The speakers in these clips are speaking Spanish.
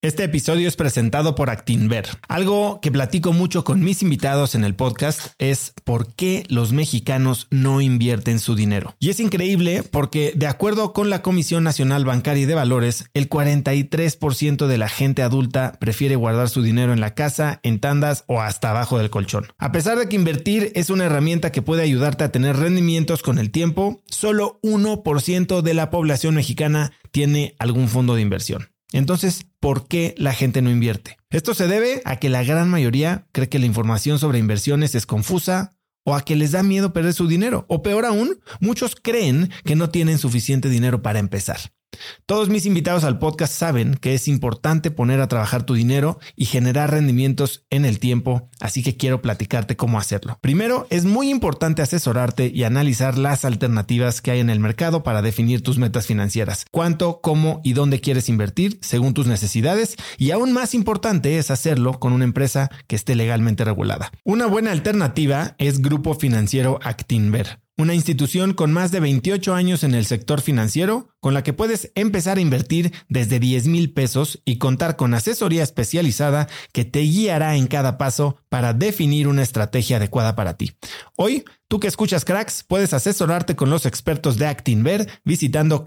Este episodio es presentado por Actinver. Algo que platico mucho con mis invitados en el podcast es por qué los mexicanos no invierten su dinero. Y es increíble porque, de acuerdo con la Comisión Nacional Bancaria y de Valores, el 43% de la gente adulta prefiere guardar su dinero en la casa, en tandas o hasta abajo del colchón. A pesar de que invertir es una herramienta que puede ayudarte a tener rendimientos con el tiempo, solo 1% de la población mexicana tiene algún fondo de inversión. Entonces, ¿por qué la gente no invierte? Esto se debe a que la gran mayoría cree que la información sobre inversiones es confusa o a que les da miedo perder su dinero. O peor aún, muchos creen que no tienen suficiente dinero para empezar. Todos mis invitados al podcast saben que es importante poner a trabajar tu dinero y generar rendimientos en el tiempo, así que quiero platicarte cómo hacerlo. Primero, es muy importante asesorarte y analizar las alternativas que hay en el mercado para definir tus metas financieras, cuánto, cómo y dónde quieres invertir según tus necesidades, y aún más importante es hacerlo con una empresa que esté legalmente regulada. Una buena alternativa es Grupo Financiero Actinver, una institución con más de 28 años en el sector financiero, con la que puedes empezar a invertir desde 10,000 pesos y contar con asesoría especializada que te guiará en cada paso para definir una estrategia adecuada para ti. Hoy, tú que escuchas Cracks, puedes asesorarte con los expertos de Actinver visitando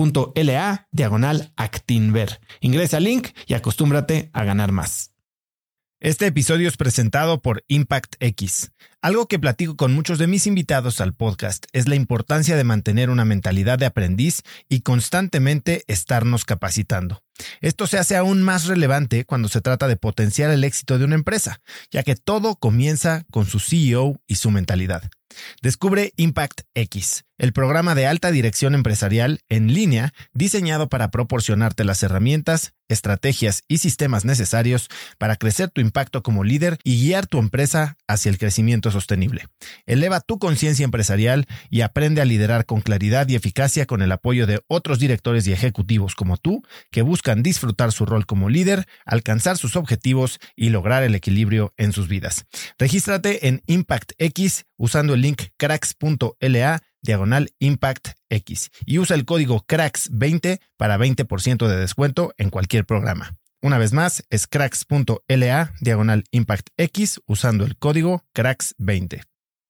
cracks.la/Actinver. Ingresa al link y acostúmbrate a ganar más. Este episodio es presentado por Impact X. Algo que platico con muchos de mis invitados al podcast es la importancia de mantener una mentalidad de aprendiz y constantemente estarnos capacitando. Esto se hace aún más relevante cuando se trata de potenciar el éxito de una empresa, ya que todo comienza con su CEO y su mentalidad. Descubre Impact X, el programa de alta dirección empresarial en línea diseñado para proporcionarte las herramientas, estrategias y sistemas necesarios para crecer tu impacto como líder y guiar tu empresa hacia el crecimiento sostenible. Eleva tu conciencia empresarial y aprende a liderar con claridad y eficacia con el apoyo de otros directores y ejecutivos como tú que buscan disfrutar su rol como líder, alcanzar sus objetivos y lograr el equilibrio en sus vidas. Regístrate en Impact X usando el link cracks.la/ImpactX y usa el código CRACKS20 para 20% de descuento en cualquier programa. Una vez más, es cracks.la/ImpactX usando el código CRACKS20.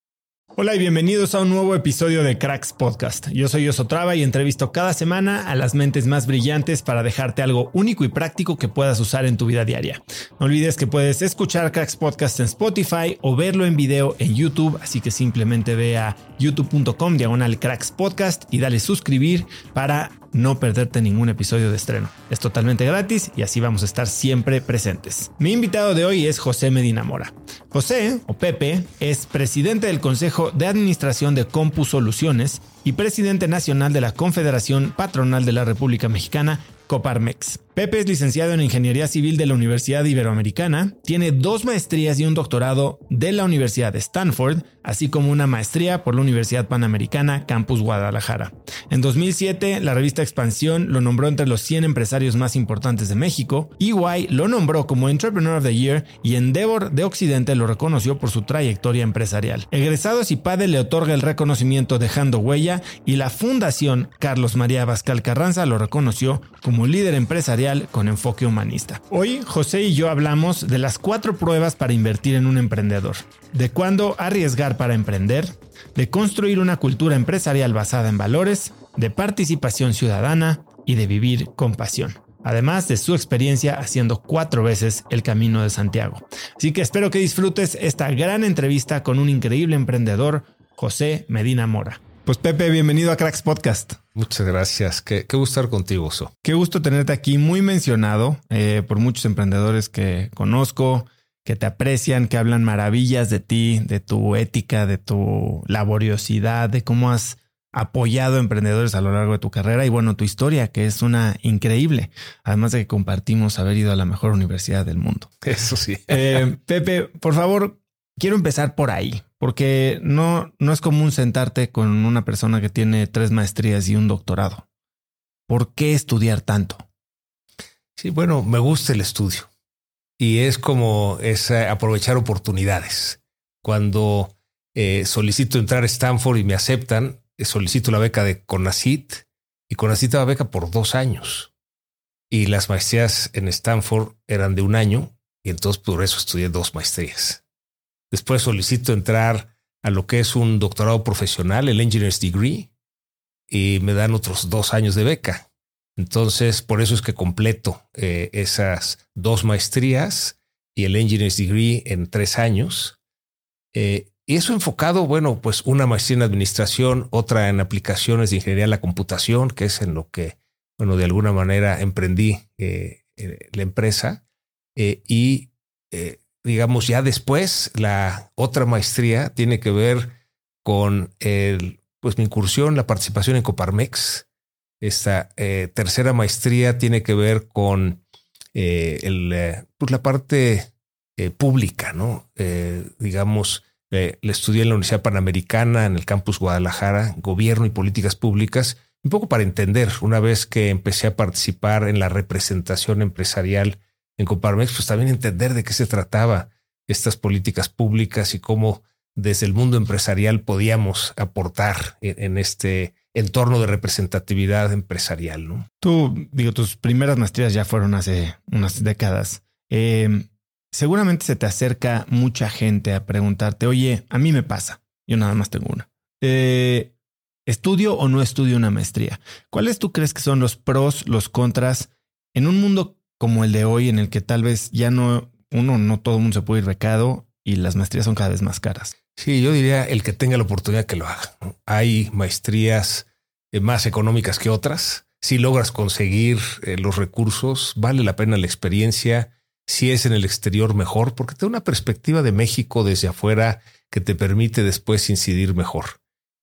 Hola y bienvenidos a un nuevo episodio de Cracks Podcast. Yo soy Osotrava y entrevisto cada semana a las mentes más brillantes para dejarte algo único y práctico que puedas usar en tu vida diaria. No olvides que puedes escuchar Cracks Podcast en Spotify o verlo en video en YouTube, así que simplemente ve a youtube.com/Cracks Podcast y dale suscribir para no perderte ningún episodio de estreno. Es totalmente gratis y así vamos a estar siempre presentes. Mi invitado de hoy es José Medina Mora. José, o Pepe, es presidente del Consejo de Administración de Compu Soluciones y presidente nacional de la Confederación Patronal de la República Mexicana, Coparmex. Pepe es licenciado en Ingeniería Civil de la Universidad Iberoamericana, tiene 2 maestrías y un doctorado de la Universidad de Stanford, así como una maestría por la Universidad Panamericana, Campus Guadalajara. En 2007, la revista Expansión lo nombró entre los 100 empresarios más importantes de México, EY lo nombró como Entrepreneur of the Year y Endeavor de Occidente lo reconoció por su trayectoria empresarial. Egresados IPADE le otorga el reconocimiento Dejando Huella y la Fundación Carlos María Abascal Carranza lo reconoció como líder empresarial con enfoque humanista. Hoy, José y yo hablamos de las 4 pruebas para invertir en un emprendedor, de cuándo arriesgar para emprender, de construir una cultura empresarial basada en valores, de participación ciudadana y de vivir con pasión. Además de su experiencia haciendo 4 veces el Camino de Santiago. Así que espero que disfrutes esta gran entrevista con un increíble emprendedor, José Medina Mora. Pues Pepe, bienvenido a Cracks Podcast. Muchas gracias. Qué gusto estar contigo, So. Qué gusto tenerte aquí, muy mencionado por muchos emprendedores que conozco, que te aprecian, que hablan maravillas de ti, de tu ética, de tu laboriosidad, de cómo has apoyado a emprendedores a lo largo de tu carrera y bueno, tu historia, que es una increíble. Además de que compartimos haber ido a la mejor universidad del mundo. Eso sí. Pepe, por favor, quiero empezar por ahí. Porque no es común sentarte con una persona que tiene 3 maestrías y un doctorado. ¿Por qué estudiar tanto? Sí, bueno, me gusta el estudio y es aprovechar oportunidades. Cuando solicito entrar a Stanford y me aceptan, solicito la beca de CONACYT y CONACYT da beca por 2 años. y las maestrías en Stanford eran de 1 año y entonces por eso estudié 2 maestrías. Después solicito entrar a lo que es un doctorado profesional, el Engineer's Degree, y me dan otros 2 años de beca. Entonces, por eso es que completo esas 2 maestrías y el Engineer's Degree en 3 años. Y eso enfocado, bueno, pues una maestría en administración, otra en aplicaciones de ingeniería de la computación, que es en lo que, bueno, de alguna manera emprendí la empresa. Digamos, ya después, la otra maestría tiene que ver con mi incursión, la participación en Coparmex. Esta tercera maestría tiene que ver con la parte pública, ¿no? Digamos, la estudié en la Universidad Panamericana, en el campus Guadalajara, gobierno y políticas públicas, un poco para entender, una vez que empecé a participar en la representación empresarial en Coparmex, pues también entender de qué se trataba estas políticas públicas y cómo desde el mundo empresarial podíamos aportar en este entorno de representatividad empresarial, ¿no? Tus primeras maestrías ya fueron hace unas décadas. Seguramente se te acerca mucha gente a preguntarte, oye, a mí me pasa, yo nada más tengo una. ¿Estudio o no estudio una maestría? ¿Cuáles tú crees que son los pros, los contras en un mundo como el de hoy, en el que tal vez ya no todo el mundo se puede ir becado y las maestrías son cada vez más caras? Sí, yo diría el que tenga la oportunidad que lo haga, ¿no? Hay maestrías más económicas que otras. Si logras conseguir los recursos, vale la pena la experiencia. Si es en el exterior, mejor, porque te da una perspectiva de México desde afuera que te permite después incidir mejor.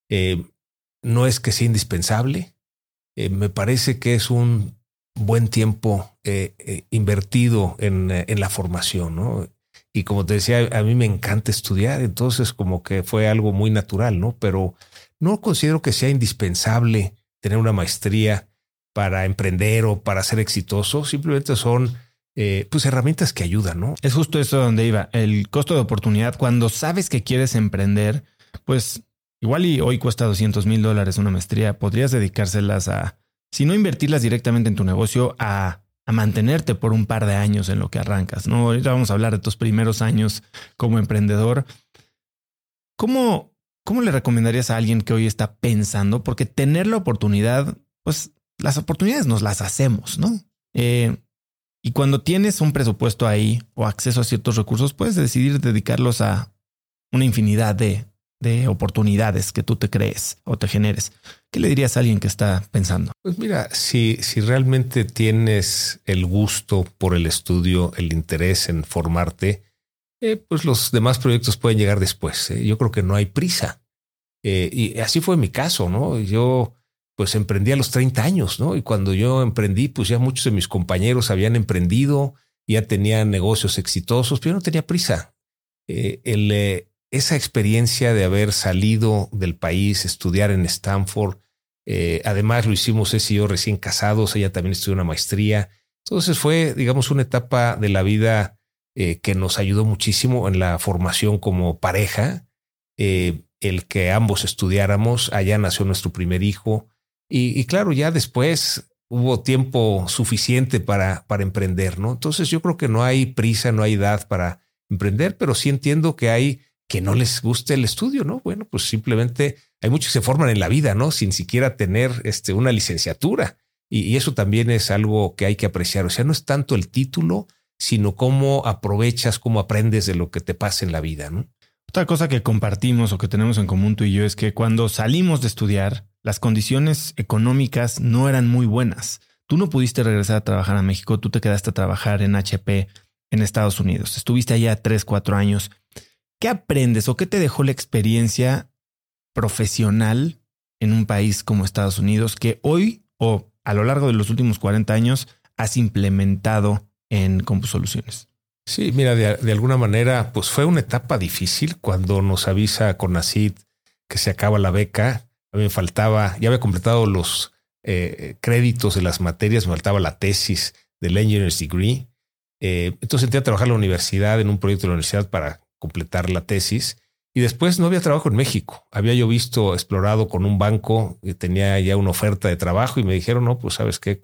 No es que sea indispensable. Me parece que es un buen tiempo invertido en la formación, ¿no? Y como te decía, a mí me encanta estudiar, entonces como que fue algo muy natural, ¿no? Pero no considero que sea indispensable tener una maestría para emprender o para ser exitoso. Simplemente son herramientas que ayudan, ¿no? Es justo eso donde iba. El costo de oportunidad, cuando sabes que quieres emprender, pues igual y hoy cuesta $200,000 una maestría, podrías dedicárselas a, si no invertirlas directamente en tu negocio, a mantenerte por un par de años en lo que arrancas, ¿no? Ahorita vamos a hablar de tus primeros años como emprendedor. ¿Cómo le recomendarías a alguien que hoy está pensando? Porque tener la oportunidad, pues las oportunidades nos las hacemos, ¿no? Y cuando tienes un presupuesto ahí o acceso a ciertos recursos, puedes decidir dedicarlos a una infinidad de oportunidades que tú te crees o te generes. ¿Qué le dirías a alguien que está pensando? Pues mira, si realmente tienes el gusto por el estudio, el interés en formarte, pues los demás proyectos pueden llegar después. Yo creo que no hay prisa. Y así fue mi caso, ¿no? Yo pues emprendí a los 30 años, ¿no? Y cuando yo emprendí, pues ya muchos de mis compañeros habían emprendido, ya tenían negocios exitosos, pero yo no tenía prisa. Esa experiencia de haber salido del país, estudiar en Stanford, además lo hicimos Ceci y yo recién casados, ella también estudió una maestría. Entonces fue, digamos, una etapa de la vida que nos ayudó muchísimo en la formación como pareja, el que ambos estudiáramos. Allá nació nuestro primer hijo y claro, ya después hubo tiempo suficiente para emprender, ¿no? Entonces yo creo que no hay prisa, no hay edad para emprender, pero sí entiendo que hay que no les guste el estudio, ¿no? Bueno, pues simplemente hay muchos que se forman en la vida, ¿no? Sin siquiera tener una licenciatura. Y eso también es algo que hay que apreciar. O sea, no es tanto el título, sino cómo aprovechas, cómo aprendes de lo que te pasa en la vida, ¿no? Otra cosa que compartimos o que tenemos en común tú y yo es que cuando salimos de estudiar, las condiciones económicas no eran muy buenas. Tú no pudiste regresar a trabajar a México, tú te quedaste a trabajar en HP en Estados Unidos. Estuviste allá 3-4 años. ¿Qué aprendes o qué te dejó la experiencia profesional en un país como Estados Unidos que hoy o a lo largo de los últimos 40 años has implementado en CompuSoluciones? Sí, mira, de alguna manera, pues fue una etapa difícil cuando nos avisa CONACYT que se acaba la beca. A mí me faltaba, ya había completado los créditos de las materias, me faltaba la tesis del Engineer's Degree. Entonces entré a trabajar en la universidad, en un proyecto de la universidad para completar la tesis. Y después no había trabajo en México. Había yo explorado con un banco que tenía ya una oferta de trabajo y me dijeron, no, pues sabes qué, con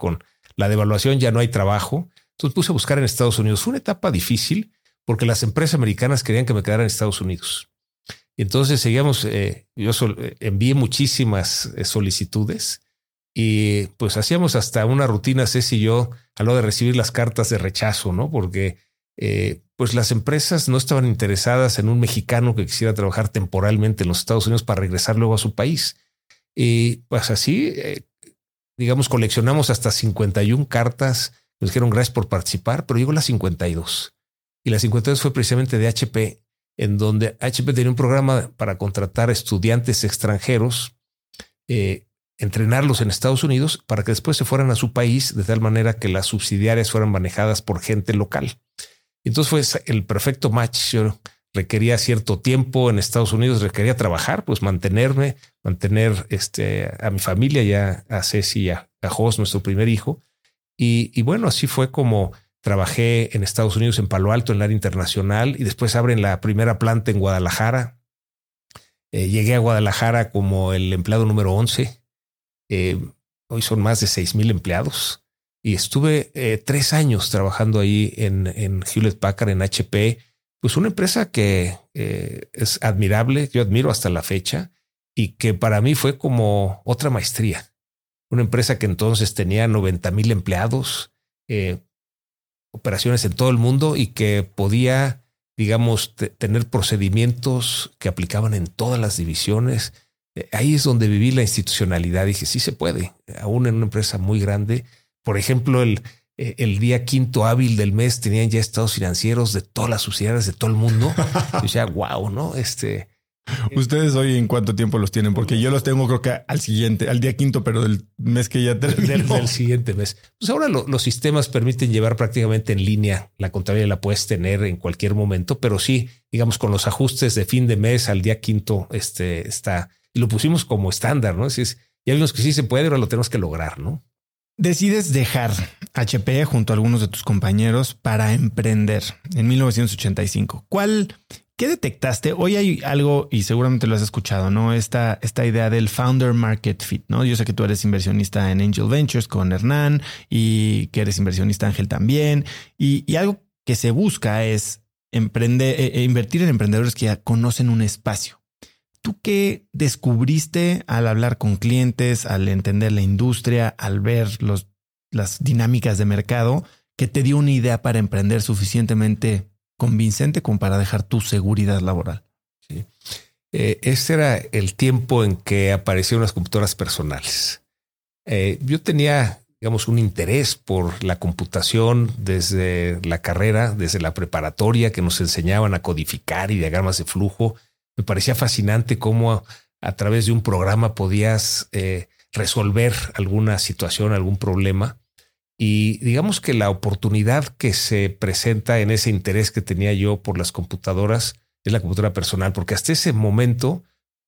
la devaluación, ya no hay trabajo. Entonces puse a buscar en Estados Unidos. Fue una etapa difícil porque las empresas americanas querían que me quedara en Estados Unidos. Y entonces seguíamos, envié muchísimas solicitudes y pues hacíamos hasta una rutina, Ceci y yo, a lo de recibir las cartas de rechazo, ¿no? Porque pues las empresas no estaban interesadas en un mexicano que quisiera trabajar temporalmente en los Estados Unidos para regresar luego a su país. Y pues así, digamos, coleccionamos hasta 51 cartas. Nos dijeron gracias por participar, pero llegó la 52. Y la 52 fue precisamente de HP, en donde HP tenía un programa para contratar estudiantes extranjeros, entrenarlos en Estados Unidos para que después se fueran a su país, de tal manera que las subsidiarias fueran manejadas por gente local. Entonces fue el perfecto match. Yo requería cierto tiempo en Estados Unidos, requería trabajar, pues mantener a mi familia, ya a Ceci y a Jos, nuestro primer hijo. Y bueno, así fue como trabajé en Estados Unidos, en Palo Alto, en el área internacional, y después abren la primera planta en Guadalajara. Llegué a Guadalajara como el empleado número 11. Hoy son más de 6,000 empleados. Y estuve 3 años trabajando ahí en Hewlett Packard, en HP, pues una empresa que es admirable, yo admiro hasta la fecha, y que para mí fue como otra maestría. Una empresa que entonces tenía 90,000 empleados, operaciones en todo el mundo y que podía, digamos, tener procedimientos que aplicaban en todas las divisiones. Ahí es donde viví la institucionalidad. Dije, sí se puede, aún en una empresa muy grande. Por ejemplo, el día 5º hábil del mes tenían ya estados financieros de todas las subsidiarias de todo el mundo. Yo decía, wow, ¿no? ¿Ustedes hoy en cuánto tiempo los tienen? Porque yo los tengo creo que al día 5º, pero del mes que ya terminó. Del siguiente mes. Pues ahora los sistemas permiten llevar prácticamente en línea. La contabilidad la puedes tener en cualquier momento, pero sí, digamos, con los ajustes de fin de mes al día 5º, está, y lo pusimos como estándar, ¿no? Así es, ya vimos que sí se puede, ahora lo tenemos que lograr, ¿no? Decides dejar HP junto a algunos de tus compañeros para emprender en 1985. ¿Qué detectaste? Hoy hay algo, y seguramente lo has escuchado, ¿no? Esta idea del Founder Market Fit, ¿no? Yo sé que tú eres inversionista en Angel Ventures con Hernán y que eres inversionista Ángel también. Y algo que se busca es invertir en emprendedores que ya conocen un espacio. ¿Tú qué descubriste al hablar con clientes, al entender la industria, al ver las dinámicas de mercado, que te dio una idea para emprender suficientemente convincente como para dejar tu seguridad laboral? Sí. Este era el tiempo en que aparecieron las computadoras personales. Yo tenía, digamos, un interés por la computación desde la carrera, desde la preparatoria, que nos enseñaban a codificar y diagramas de flujo. Me parecía fascinante cómo a través de un programa podías resolver alguna situación, algún problema. Y digamos que la oportunidad que se presenta en ese interés que tenía yo por las computadoras es la computadora personal, porque hasta ese momento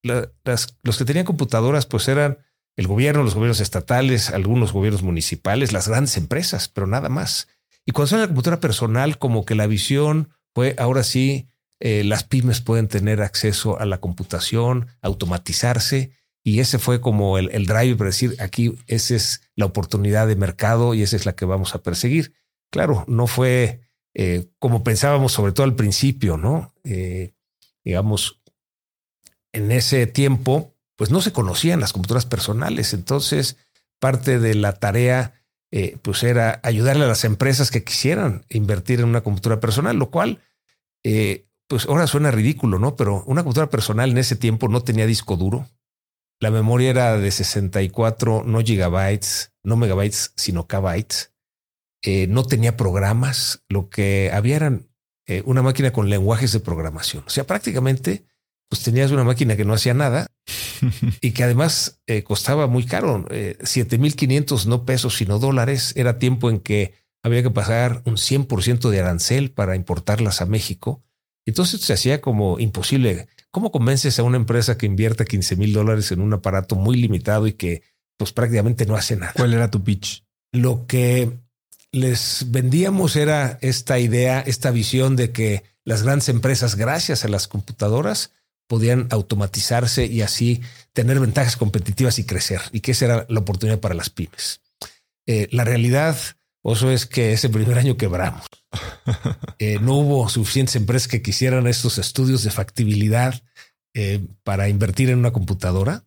los que tenían computadoras pues eran el gobierno, los gobiernos estatales, algunos gobiernos municipales, las grandes empresas, pero nada más. Y cuando sale la computadora personal, como que la visión fue ahora sí, las pymes pueden tener acceso a la computación, automatizarse. Y ese fue como el drive para decir aquí esa es la oportunidad de mercado y esa es la que vamos a perseguir. Claro, no fue como pensábamos, sobre todo al principio, ¿no? Digamos, en ese tiempo, pues no se conocían las computadoras personales. Entonces, parte de la tarea, pues era ayudarle a las empresas que quisieran invertir en una computadora personal, lo cual, pues ahora suena ridículo, ¿no? Pero una computadora personal en ese tiempo no tenía disco duro. La memoria era de 64, no gigabytes, no megabytes, sino kbytes. No tenía programas. Lo que había eran una máquina con lenguajes de programación. O sea, prácticamente pues tenías una máquina que no hacía nada y que además costaba muy caro. 7,500 no pesos, sino dólares. Era tiempo en que había que pagar un 100% de arancel para importarlas a México. Entonces se hacía como imposible. ¿Cómo convences a una empresa que invierta $15,000 en un aparato muy limitado y que pues prácticamente no hace nada? ¿Cuál era tu pitch? Lo que les vendíamos era esta idea, esta visión de que las grandes empresas, gracias a las computadoras, podían automatizarse y así tener ventajas competitivas y crecer. Y que esa era la oportunidad para las pymes. La realidad, Oso, es que ese primer año quebramos. No hubo suficientes empresas que quisieran estos estudios de factibilidad para invertir en una computadora.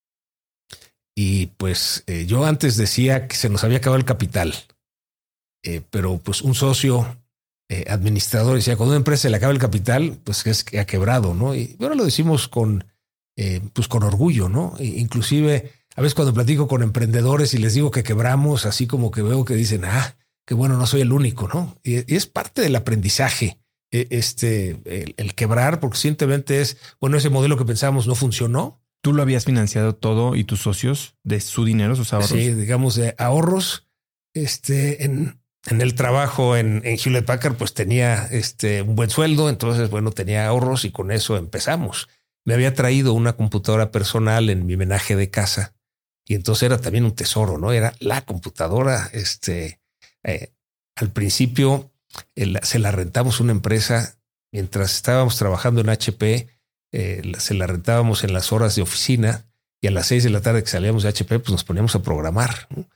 Y pues yo antes decía que se nos había acabado el capital, pero pues un socio administrador decía, cuando una empresa se le acaba el capital, pues es que ha quebrado, ¿no? Y ahora lo decimos pues con orgullo, ¿no? Inclusive a veces cuando platico con emprendedores y les digo que quebramos, así como que veo que dicen, qué bueno, no soy el único, ¿no? Y es parte del aprendizaje, el quebrar, porque simplemente es, bueno, ese modelo que pensábamos no funcionó. ¿Tú lo habías financiado todo y tus socios de su dinero, sus ahorros? Sí, digamos de ahorros. En el trabajo en Hewlett Packard, pues tenía un buen sueldo. Entonces, bueno, tenía ahorros y con eso empezamos. Me había traído una computadora personal en mi homenaje de casa y entonces era también un tesoro, ¿no? Era la computadora. Al principio se la rentamos a una empresa mientras estábamos trabajando en HP. Se la rentábamos en las horas de oficina y a las 6 de la tarde que salíamos de HP, pues nos poníamos a programar, ¿no?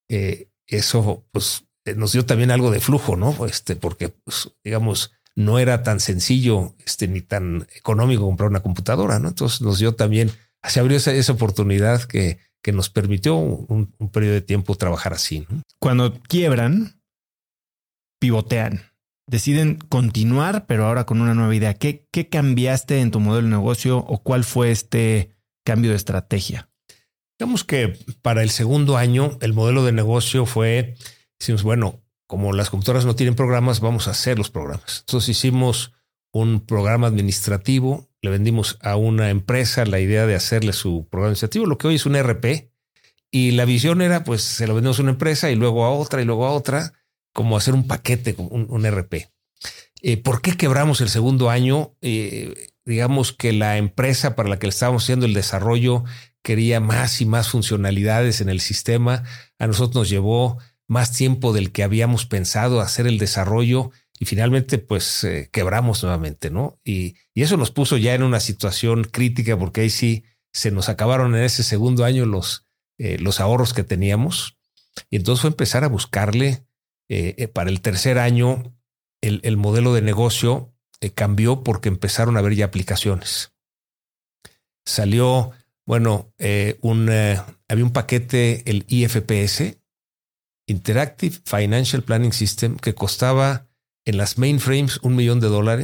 Eso pues nos dio también algo de flujo, ¿no? Porque pues, digamos, no era tan sencillo ni tan económico comprar una computadora, ¿no? Entonces nos dio también, se abrió esa oportunidad que nos permitió un periodo de tiempo trabajar así, ¿no? Cuando quiebran, pivotean. Deciden continuar, pero ahora con una nueva idea. ¿Qué cambiaste en tu modelo de negocio o cuál fue este cambio de estrategia? Digamos que para el segundo año el modelo de negocio fue, decimos, bueno, como las computadoras no tienen programas, vamos a hacer los programas. Entonces hicimos un programa administrativo, le vendimos a una empresa la idea de hacerle su programa administrativo, lo que hoy es un ERP. Y la visión era, pues, se lo vendimos a una empresa y luego a otra y luego a otra, como hacer un paquete, un ERP. ¿Por qué quebramos el segundo año? Digamos que la empresa para la que le estábamos haciendo el desarrollo quería más y más funcionalidades en el sistema. A nosotros nos llevó más tiempo del que habíamos pensado hacer el desarrollo y finalmente pues quebramos nuevamente, ¿no? Y eso nos puso ya en una situación crítica porque ahí sí se nos acabaron en ese segundo año los ahorros que teníamos. Y entonces fue empezar a buscarle para el tercer año el modelo de negocio cambió porque empezaron a haber ya aplicaciones. Salió, bueno, había un paquete, el IFPS, Interactive Financial Planning System, que costaba en las mainframes $1 millón,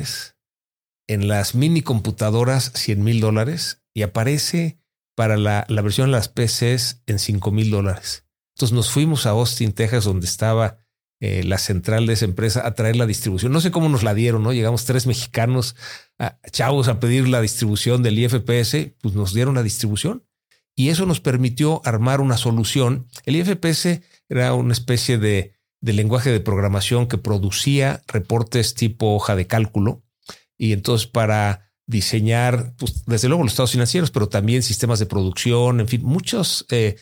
en las mini computadoras $100,000 y aparece para la versión de las PCs en $5,000. Entonces nos fuimos a Austin, Texas, donde estaba la central de esa empresa, a traer la distribución. No sé cómo nos la dieron, ¿no? Llegamos 3 mexicanos chavos a pedir la distribución del IFPS, pues nos dieron la distribución y eso nos permitió armar una solución. El IFPS era una especie de lenguaje de programación que producía reportes tipo hoja de cálculo y entonces para diseñar, pues, desde luego los estados financieros, pero también sistemas de producción, en fin, muchos de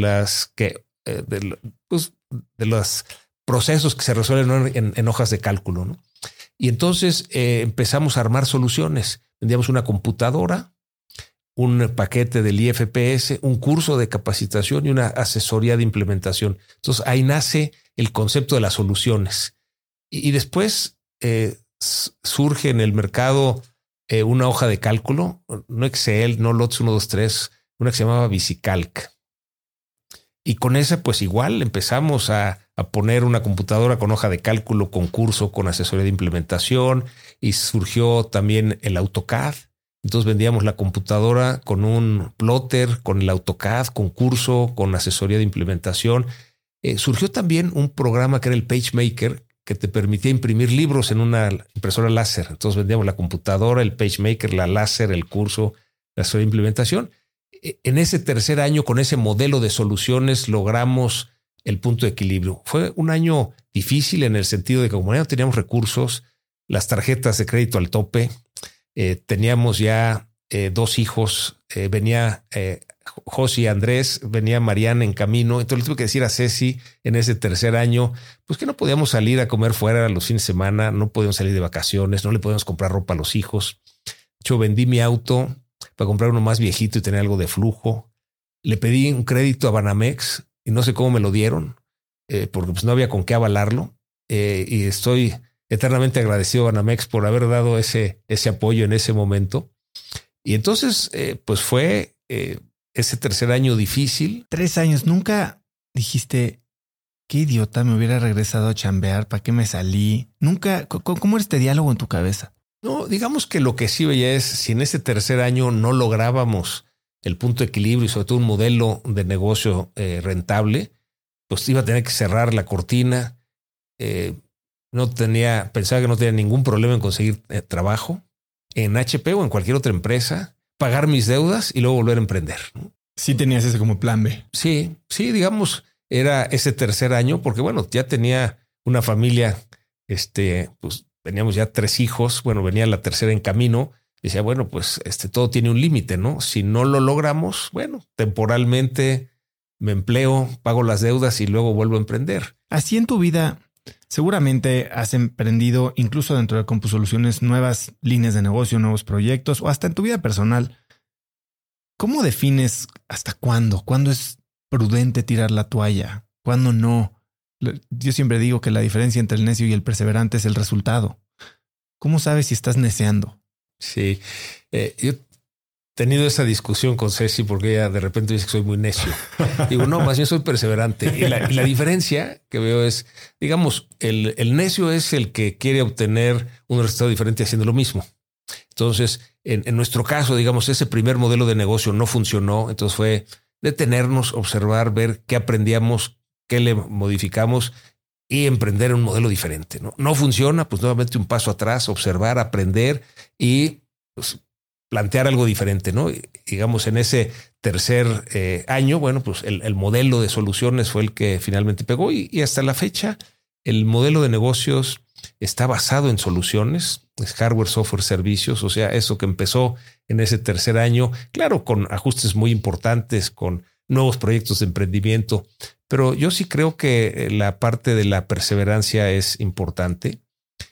los procesos que se resuelven en hojas de cálculo, ¿no? Y entonces empezamos a armar soluciones. Vendíamos una computadora, un paquete del IFPS, un curso de capacitación y una asesoría de implementación. Entonces ahí nace el concepto de las soluciones. Y después surge en el mercado una hoja de cálculo, no Excel, no Lotus 1, 2, 3, una que se llamaba VisiCalc. Y con esa, pues igual empezamos a poner una computadora con hoja de cálculo, con curso, con asesoría de implementación y surgió también el AutoCAD. Entonces vendíamos la computadora con un plotter, con el AutoCAD, con curso, con asesoría de implementación. Surgió también un programa que era el PageMaker que te permitía imprimir libros en una impresora láser. Entonces vendíamos la computadora, el PageMaker, la láser, el curso, la asesoría de implementación. En ese tercer año, con ese modelo de soluciones, logramos el punto de equilibrio. Fue un año difícil en el sentido de que como ya no teníamos recursos, las tarjetas de crédito al tope, teníamos ya 2 hijos, venía José y Andrés, venía Mariana en camino. Entonces le tuve que decir a Ceci en ese tercer año, pues que no podíamos salir a comer fuera los fines de semana, no podíamos salir de vacaciones, no le podíamos comprar ropa a los hijos. Yo vendí mi auto para comprar uno más viejito y tener algo de flujo. Le pedí un crédito a Banamex y no sé cómo me lo dieron. porque pues no había con qué avalarlo. Y estoy eternamente agradecido a Banamex por haber dado ese apoyo en ese momento. Y entonces, pues fue ese tercer año difícil. 3 años. ¿Nunca dijiste, qué idiota, me hubiera regresado a chambear? ¿Para qué me salí? Nunca. ¿Cómo era este diálogo en tu cabeza? No, digamos que lo que sí veía es, si en ese tercer año no lográbamos el punto de equilibrio y sobre todo un modelo de negocio rentable, pues iba a tener que cerrar la cortina. Pensaba que no tenía ningún problema en conseguir trabajo en HP o en cualquier otra empresa, pagar mis deudas y luego volver a emprender, ¿no? Sí tenías ese como plan B. Sí, digamos, era ese tercer año porque bueno, ya tenía una familia, pues teníamos ya 3 hijos, bueno, venía la tercera en camino. Decía, bueno, pues todo tiene un límite, ¿no? Si no lo logramos, bueno, temporalmente me empleo, pago las deudas y luego vuelvo a emprender. Así en tu vida, seguramente has emprendido incluso dentro de CompuSoluciones nuevas líneas de negocio, nuevos proyectos o hasta en tu vida personal. ¿Cómo defines hasta cuándo? ¿Cuándo es prudente tirar la toalla? ¿Cuándo no? Yo siempre digo que la diferencia entre el necio y el perseverante es el resultado. ¿Cómo sabes si estás neceando? Sí, yo he tenido esa discusión con Ceci porque ella de repente dice que soy muy necio. Digo, no, más bien soy perseverante. Y la diferencia que veo es, digamos, el necio es el que quiere obtener un resultado diferente haciendo lo mismo. Entonces, en nuestro caso, digamos, ese primer modelo de negocio no funcionó. Entonces fue detenernos, observar, ver qué aprendíamos, qué le modificamos y emprender un modelo diferente. No funciona, pues nuevamente un paso atrás, observar, aprender y pues, plantear algo diferente, ¿no? Y, digamos, en ese tercer año, bueno, pues el modelo de soluciones fue el que finalmente pegó y hasta la fecha el modelo de negocios está basado en soluciones, es hardware, software, servicios. O sea, eso que empezó en ese tercer año, claro, con ajustes muy importantes, con nuevos proyectos de emprendimiento. Pero yo sí creo que la parte de la perseverancia es importante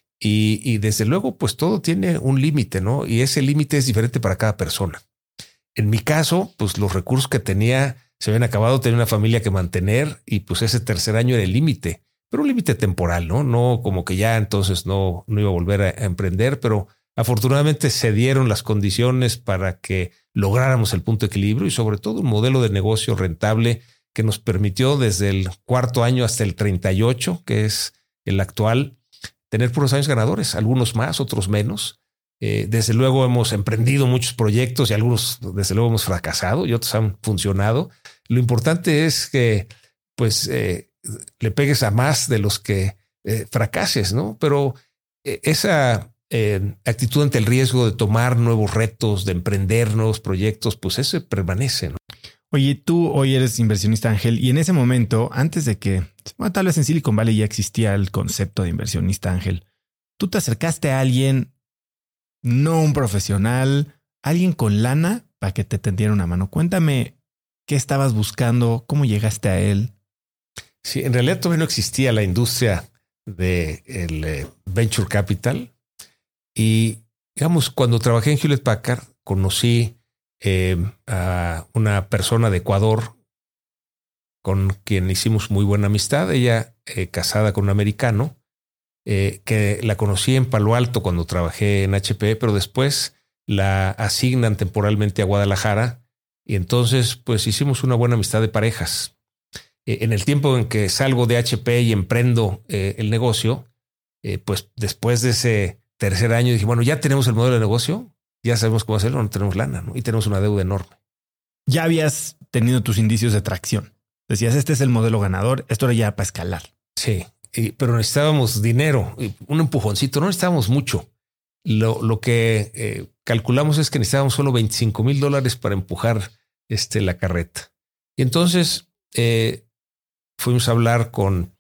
y desde luego, pues todo tiene un límite, ¿no? Y ese límite es diferente para cada persona. En mi caso, pues los recursos que tenía se habían acabado, tenía una familia que mantener y pues ese tercer año era el límite. Pero un límite temporal, ¿no? No como que ya entonces no iba a volver a emprender, pero afortunadamente se dieron las condiciones para que lográramos el punto de equilibrio y sobre todo un modelo de negocio rentable que nos permitió desde el 4º año hasta el 38, que es el actual, tener puros años ganadores, algunos más, otros menos. Desde luego hemos emprendido muchos proyectos y algunos desde luego hemos fracasado y otros han funcionado. Lo importante es que pues le pegues a más de los que fracases, ¿no? Pero esa actitud ante el riesgo de tomar nuevos retos, de emprender nuevos proyectos, pues eso permanece, ¿no? Oye, tú hoy eres inversionista ángel y en ese momento, antes de que, bueno, tal vez en Silicon Valley ya existía el concepto de inversionista ángel, tú te acercaste a alguien, no un profesional, alguien con lana para que te tendiera una mano. Cuéntame qué estabas buscando, cómo llegaste a él. Sí, en realidad todavía no existía la industria del venture capital y digamos, cuando trabajé en Hewlett Packard, conocí a una persona de Ecuador con quien hicimos muy buena amistad. Ella casada con un americano que la conocí en Palo Alto cuando trabajé en HP, pero después la asignan temporalmente a Guadalajara y entonces pues hicimos una buena amistad de parejas. En el tiempo en que salgo de HP y emprendo el negocio, pues después de ese tercer año dije, bueno, ya tenemos el modelo de negocio, ya sabemos cómo hacerlo, no tenemos lana, ¿no? Y tenemos una deuda enorme. Ya habías tenido tus indicios de tracción. Decías, este es el modelo ganador, esto era ya para escalar. Sí, pero necesitábamos dinero, un empujoncito, no necesitábamos mucho. Lo que calculamos es que necesitábamos solo $25,000 para empujar la carreta. Y entonces fuimos a hablar con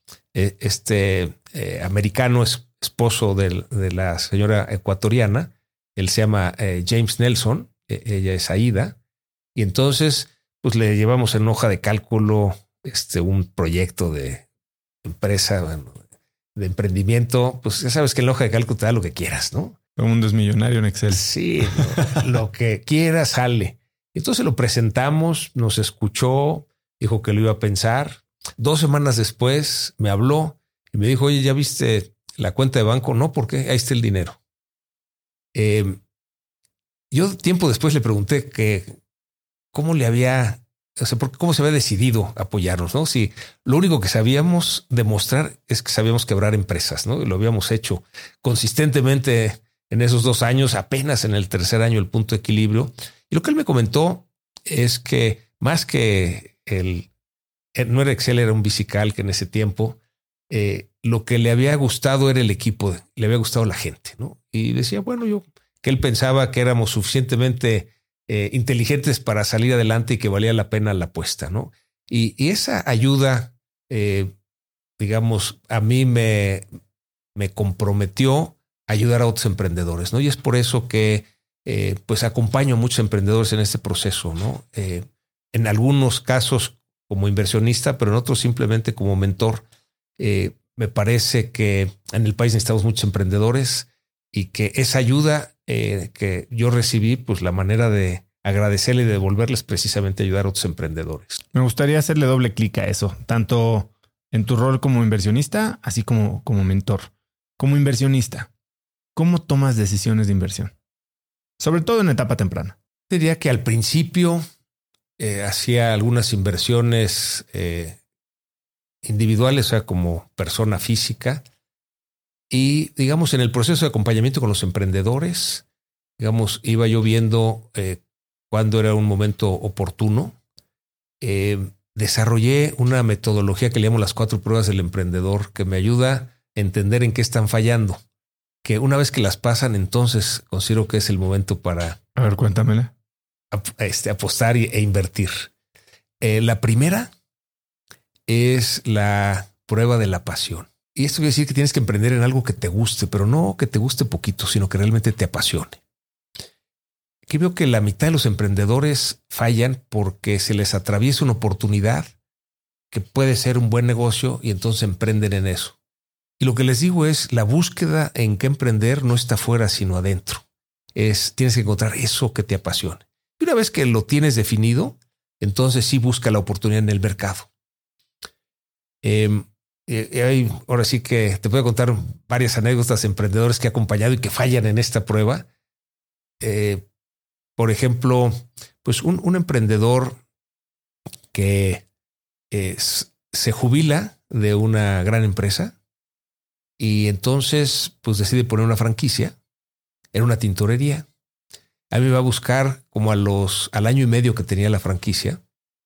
americano, esposo de la señora ecuatoriana. Él se llama James Nelson, ella es Aida. Y entonces pues le llevamos en hoja de cálculo un proyecto de empresa, bueno, de emprendimiento. Pues ya sabes que en la hoja de cálculo te da lo que quieras, ¿no? Todo el mundo es millonario en Excel. Sí, lo que quieras sale. Entonces lo presentamos, nos escuchó, dijo que lo iba a pensar 2 semanas después me habló y me dijo, oye, ¿ya viste la cuenta de banco? No, ¿por qué? Ahí está el dinero. Yo tiempo después le pregunté que cómo le había, o sea, cómo se había decidido apoyarnos, ¿no? Si lo único que sabíamos demostrar es que sabíamos quebrar empresas, ¿no? Y lo habíamos hecho consistentemente en esos 2 años, apenas en el 3er año el punto de equilibrio. Y lo que él me comentó es que más que no era Excel, era un Visical, que en ese tiempo lo que le había gustado era el equipo, le había gustado la gente, ¿no? Y decía, bueno, que él pensaba que éramos suficientemente inteligentes para salir adelante y que valía la pena la apuesta, ¿no? Y esa ayuda, digamos, a mí me comprometió a ayudar a otros emprendedores, ¿no? Y es por eso que pues acompaño a muchos emprendedores en este proceso, ¿no? En algunos casos como inversionista, pero en otros simplemente como mentor. Me parece que en el país necesitamos muchos emprendedores y que esa ayuda que yo recibí, pues la manera de agradecerle y de devolverles precisamente ayudar a otros emprendedores. Me gustaría hacerle doble clic a eso, tanto en tu rol como inversionista, así como mentor. Como inversionista, ¿cómo tomas decisiones de inversión? Sobre todo en etapa temprana. Diría que al principio hacía algunas inversiones individuales, o sea, como persona física. Y, digamos, en el proceso de acompañamiento con los emprendedores, digamos, iba yo viendo cuándo era un momento oportuno. Desarrollé una metodología que le llamo las 4 pruebas del emprendedor, que me ayuda a entender en qué están fallando. Que una vez que las pasan, entonces considero que es el momento para... A ver, cuéntamela. Apostar e invertir. La primera es la prueba de la pasión. Y esto quiere decir que tienes que emprender en algo que te guste, pero no que te guste poquito, sino que realmente te apasione. Aquí veo que la mitad de los emprendedores fallan porque se les atraviesa una oportunidad que puede ser un buen negocio y entonces emprenden en eso. Y lo que les digo es, la búsqueda en qué emprender no está afuera, sino adentro. Tienes que encontrar eso que te apasione. Y una vez que lo tienes definido, entonces sí busca la oportunidad en el mercado. Ahora sí que te puedo contar varias anécdotas de emprendedores que he acompañado y que fallan en esta prueba. Por ejemplo, pues un emprendedor que se jubila de una gran empresa y entonces pues decide poner una franquicia en una tintorería. A mí me va a buscar como al año y medio que tenía la franquicia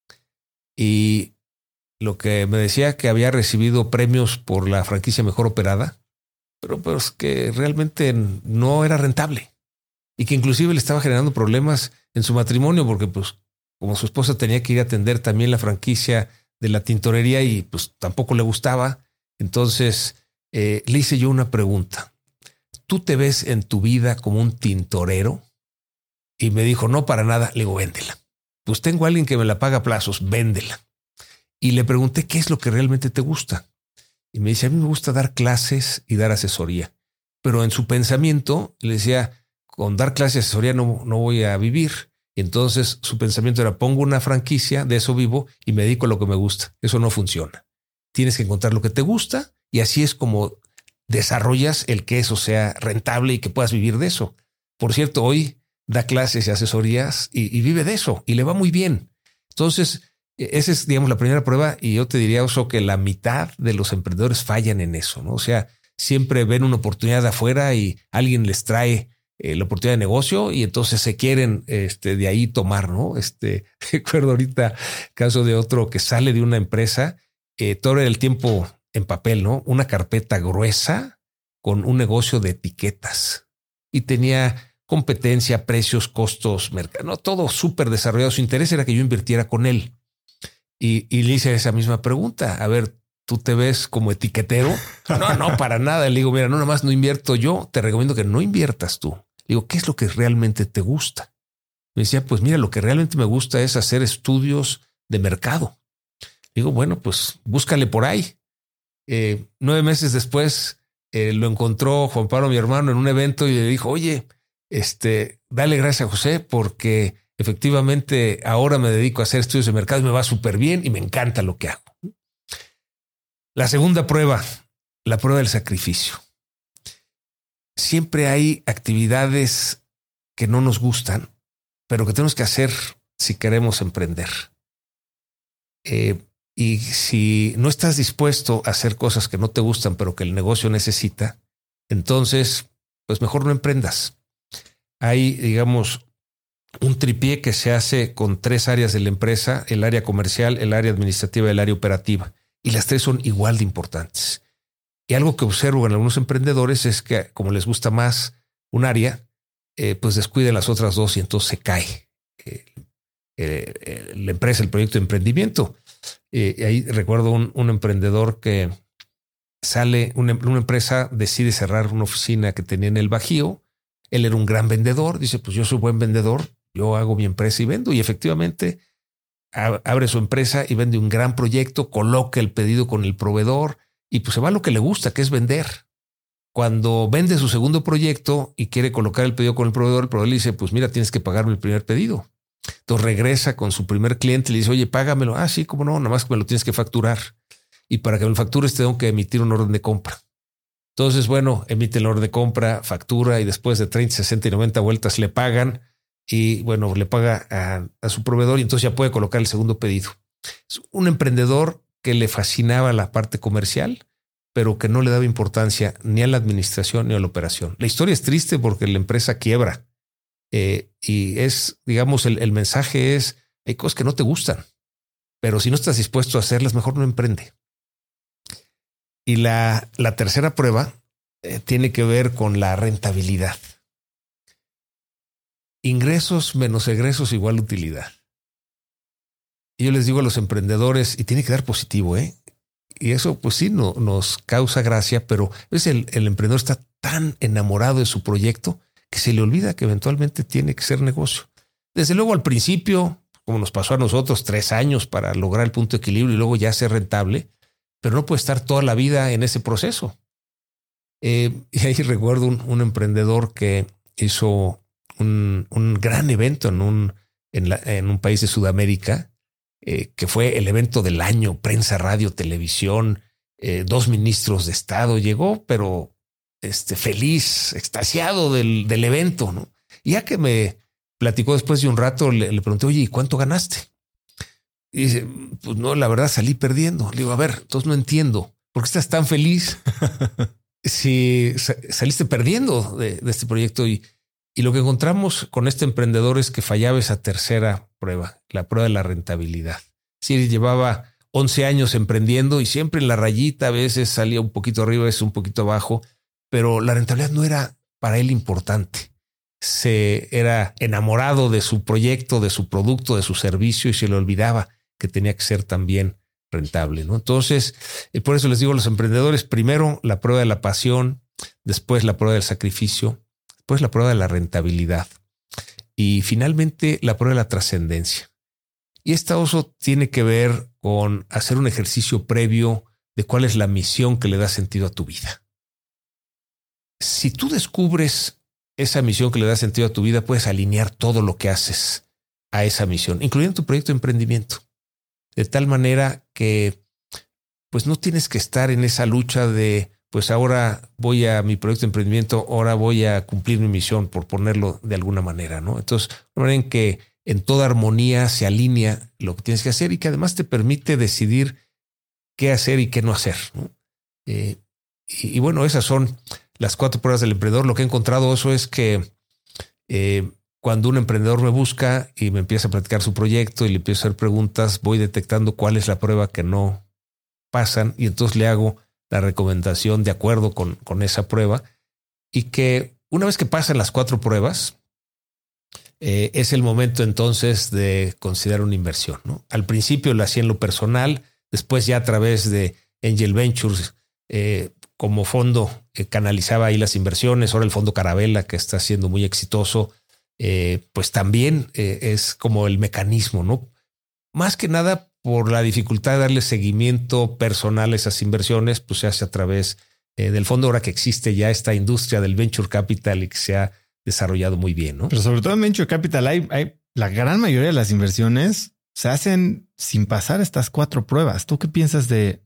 y lo que me decía que había recibido premios por la franquicia mejor operada, pero pues que realmente no era rentable y que inclusive le estaba generando problemas en su matrimonio porque pues como su esposa tenía que ir a atender también la franquicia de la tintorería y pues tampoco le gustaba. Entonces le hice yo una pregunta. ¿Tú te ves en tu vida como un tintorero? Y me dijo, no, para nada. Le digo, véndela. Pues tengo a alguien que me la paga a plazos, véndela. Y le pregunté, ¿qué es lo que realmente te gusta? Y me dice, a mí me gusta dar clases y dar asesoría. Pero en su pensamiento le decía, con dar clases y asesoría no voy a vivir. Y entonces su pensamiento era, pongo una franquicia, de eso vivo y me dedico a lo que me gusta. Eso no funciona. Tienes que encontrar lo que te gusta y así es como desarrollas el que eso sea rentable y que puedas vivir de eso. Por cierto, hoy da clases y asesorías y vive de eso y le va muy bien. Entonces, esa es, digamos, la primera prueba y yo te diría, Oso, que la mitad de los emprendedores fallan en eso, ¿no? O sea, siempre ven una oportunidad de afuera y alguien les trae la oportunidad de negocio y entonces se quieren de ahí tomar, ¿no? Recuerdo ahorita caso de otro que sale de una empresa, todo el tiempo en papel, ¿no? Una carpeta gruesa con un negocio de etiquetas y tenía competencia, precios, costos, mercado, ¿no? Todo súper desarrollado. Su interés era que yo invirtiera con él. Y le hice esa misma pregunta. A ver, ¿tú te ves como etiquetero? No, para nada. Le digo, mira, no, nada más no invierto yo. Te recomiendo que no inviertas tú. Le digo, ¿qué es lo que realmente te gusta? Me decía, pues mira, lo que realmente me gusta es hacer estudios de mercado. Le digo, bueno, pues búscale por ahí. 9 meses después lo encontró Juan Pablo, mi hermano, en un evento y le dijo, oye, dale gracias a José porque efectivamente ahora me dedico a hacer estudios de mercado y me va súper bien y me encanta lo que hago. La segunda prueba, la prueba del sacrificio. Siempre hay actividades que no nos gustan, pero que tenemos que hacer si queremos emprender. Y si no estás dispuesto a hacer cosas que no te gustan, pero que el negocio necesita, entonces, pues mejor no emprendas. Hay, digamos, un tripié que se hace con 3 áreas de la empresa: el área comercial, el área administrativa y el área operativa. Y las 3 son igual de importantes. Y algo que observo en algunos emprendedores es que, como les gusta más un área, pues descuiden las otras 2 y entonces se cae la empresa, el proyecto de emprendimiento. Ahí recuerdo un emprendedor que sale, una empresa decide cerrar una oficina que tenía en el Bajío. Él era un gran vendedor. Dice, pues yo soy buen vendedor, yo hago mi empresa y vendo. Y efectivamente abre su empresa y vende un gran proyecto, coloca el pedido con el proveedor y pues se va a lo que le gusta, que es vender. Cuando vende su segundo proyecto y quiere colocar el pedido con el proveedor le dice, pues mira, tienes que pagarme el primer pedido. Entonces regresa con su primer cliente y le dice, oye, págamelo. Ah, sí, cómo no, nada más que me lo tienes que facturar. Y para que me lo factures tengo que emitir un orden de compra. Entonces, bueno, emite el orden de compra, factura y después de 30, 60 y 90 vueltas le pagan y bueno, le paga a su proveedor y entonces ya puede colocar el segundo pedido. Es un emprendedor que le fascinaba la parte comercial, pero que no le daba importancia ni a la administración ni a la operación. La historia es triste porque la empresa quiebra. Y es, digamos, el mensaje es, hay cosas que no te gustan, pero si no estás dispuesto a hacerlas, mejor no emprende. Y la tercera prueba tiene que ver con la rentabilidad. Ingresos menos egresos igual utilidad. Y yo les digo a los emprendedores, y tiene que dar positivo, y eso pues sí nos causa gracia, pero es el emprendedor está tan enamorado de su proyecto que se le olvida que eventualmente tiene que ser negocio. Desde luego al principio, como nos pasó a nosotros, 3 años para lograr el punto de equilibrio y luego ya ser rentable, pero no puede estar toda la vida en ese proceso. Y ahí recuerdo un emprendedor que hizo un gran evento en un país de Sudamérica, que fue el evento del año, prensa, radio, televisión, 2 ministros de Estado. Llegó, pero feliz, extasiado del evento, ¿no? Y ya que me platicó después de un rato, le pregunté, oye, ¿y cuánto ganaste? Y dice, pues no, la verdad salí perdiendo. Le digo, a ver, entonces no entiendo. ¿Por qué estás tan feliz si saliste perdiendo de este proyecto? Y lo que encontramos con este emprendedor es que fallaba esa tercera prueba, la prueba de la rentabilidad. Sí, llevaba 11 años emprendiendo y siempre en la rayita, a veces salía un poquito arriba, a veces un poquito abajo, pero la rentabilidad no era para él importante. Se era enamorado de su proyecto, de su producto, de su servicio y se le olvidaba que tenía que ser también rentable, ¿no? Entonces, por eso les digo a los emprendedores, primero la prueba de la pasión, después la prueba del sacrificio, después la prueba de la rentabilidad y finalmente la prueba de la trascendencia. Y esta oso tiene que ver con hacer un ejercicio previo de cuál es la misión que le da sentido a tu vida. Si tú descubres esa misión que le da sentido a tu vida, puedes alinear todo lo que haces a esa misión, incluyendo tu proyecto de emprendimiento. De tal manera que pues no tienes que estar en esa lucha de pues ahora voy a mi proyecto de emprendimiento, ahora voy a cumplir mi misión, por ponerlo de alguna manera, ¿no? Entonces, de manera en que en toda armonía se alinea lo que tienes que hacer y que además te permite decidir qué hacer y qué no hacer, ¿no? Y bueno, esas son las 4 pruebas del emprendedor. Lo que he encontrado eso es que cuando un emprendedor me busca y me empieza a platicar su proyecto y le empiezo a hacer preguntas, voy detectando cuál es la prueba que no pasan y entonces le hago la recomendación de acuerdo con esa prueba y que una vez que pasan las 4 pruebas, es el momento entonces de considerar una inversión, ¿no? Al principio lo hacía en lo personal, después ya a través de Angel Ventures, como fondo canalizaba ahí las inversiones. Ahora el fondo Carabela, que está siendo muy exitoso, pues también es como el mecanismo, ¿no? Más que nada por la dificultad de darle seguimiento personal a esas inversiones, pues se hace a través del fondo, ahora que existe ya esta industria del venture capital y que se ha desarrollado muy bien, ¿no? Pero sobre todo en venture capital hay la gran mayoría de las inversiones se hacen sin pasar estas 4 pruebas. ¿Tú qué piensas de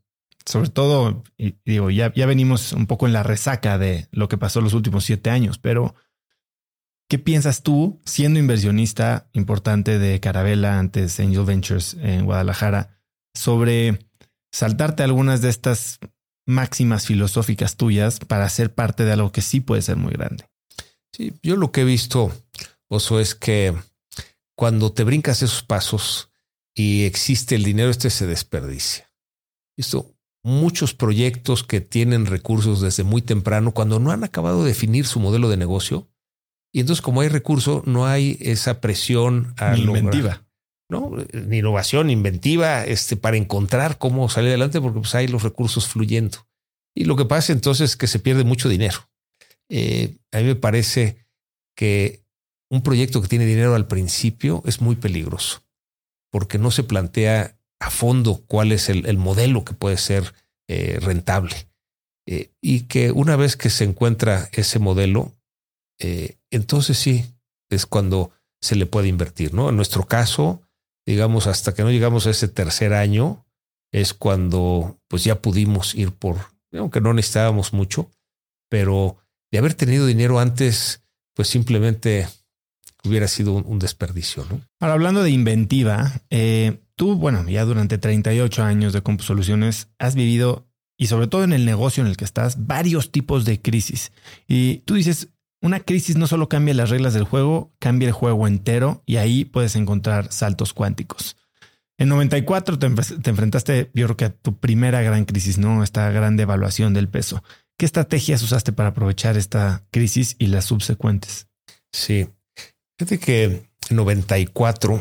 sobre todo, y digo, ya venimos un poco en la resaca de lo que pasó los últimos 7 años, pero ¿qué piensas tú, siendo inversionista importante de Carabela, antes Angel Ventures en Guadalajara, sobre saltarte algunas de estas máximas filosóficas tuyas para ser parte de algo que sí puede ser muy grande? Sí, yo lo que he visto, Oso, es que cuando te brincas esos pasos y existe el dinero, se desperdicia. Muchos proyectos que tienen recursos desde muy temprano, cuando no han acabado de definir su modelo de negocio, y entonces como hay recurso, no hay esa presión a inventiva, ¿no? Ni innovación, inventiva, para encontrar cómo salir adelante, porque pues hay los recursos fluyendo. Y lo que pasa entonces es que se pierde mucho dinero. A mí me parece que un proyecto que tiene dinero al principio es muy peligroso, porque no se plantea a fondo cuál es el modelo que puede ser rentable. Y que una vez que se encuentra ese modelo, entonces sí, es cuando se le puede invertir, ¿no? En nuestro caso, digamos, hasta que no llegamos a ese tercer año, es cuando pues ya pudimos ir aunque no necesitábamos mucho, pero de haber tenido dinero antes, pues simplemente hubiera sido un desperdicio, ¿no? Ahora, hablando de inventiva, tú, bueno, ya durante 38 años de CompuSoluciones has vivido, y sobre todo en el negocio en el que estás, varios tipos de crisis. Y tú dices, una crisis no solo cambia las reglas del juego, cambia el juego entero, y ahí puedes encontrar saltos cuánticos. En 94 te enfrentaste, yo creo que a tu primera gran crisis, ¿no? Esta gran devaluación del peso. ¿Qué estrategias usaste para aprovechar esta crisis y las subsecuentes? Sí, fíjate que en 94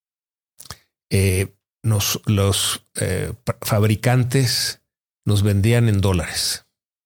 los fabricantes nos vendían en dólares.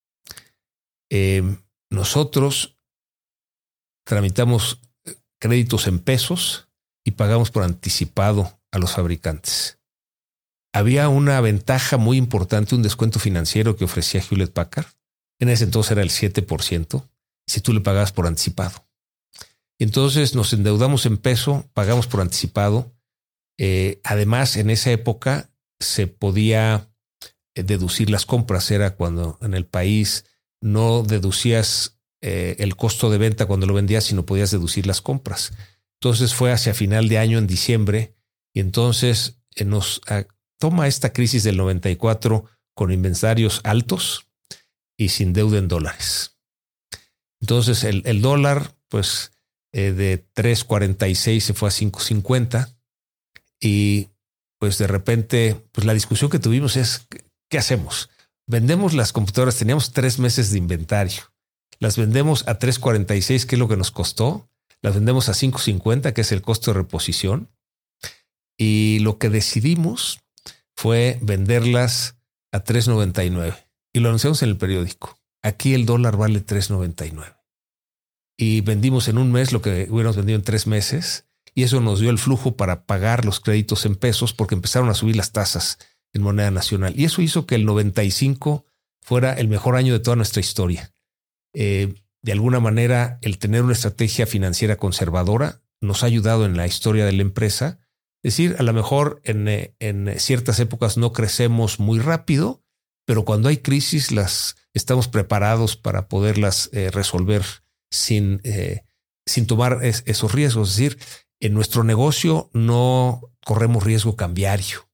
Nosotros tramitamos créditos en pesos y pagamos por anticipado a los fabricantes. Había una ventaja muy importante, un descuento financiero que ofrecía Hewlett Packard. En ese entonces era el 7% si tú le pagabas por anticipado. Entonces nos endeudamos en peso, pagamos por anticipado. Además, en esa época se podía deducir las compras. Era cuando en el país no deducías el costo de venta cuando lo vendías, sino podías deducir las compras. Entonces fue hacia final de año, en diciembre, y entonces nos toma esta crisis del 94 con inventarios altos y sin deuda en dólares. Entonces el dólar, pues de 3.46 se fue a 5.50 y pues de repente, pues la discusión que tuvimos es, ¿qué hacemos? Vendemos las computadoras, teníamos 3 meses de inventario. Las vendemos a 3.46, que es lo que nos costó. Las vendemos a 5.50, que es el costo de reposición. Y lo que decidimos fue venderlas a 3.99 y lo anunciamos en el periódico. Aquí el dólar vale 3.99 y vendimos en un mes lo que hubiéramos vendido en 3 meses, y eso nos dio el flujo para pagar los créditos en pesos porque empezaron a subir las tasas en moneda nacional, y eso hizo que el 95 fuera el mejor año de toda nuestra historia. De alguna manera, el tener una estrategia financiera conservadora nos ha ayudado en la historia de la empresa. Es decir, a lo mejor en ciertas épocas no crecemos muy rápido, pero cuando hay crisis estamos preparados para poderlas resolver sin tomar esos riesgos. Es decir, en nuestro negocio no corremos riesgo cambiario.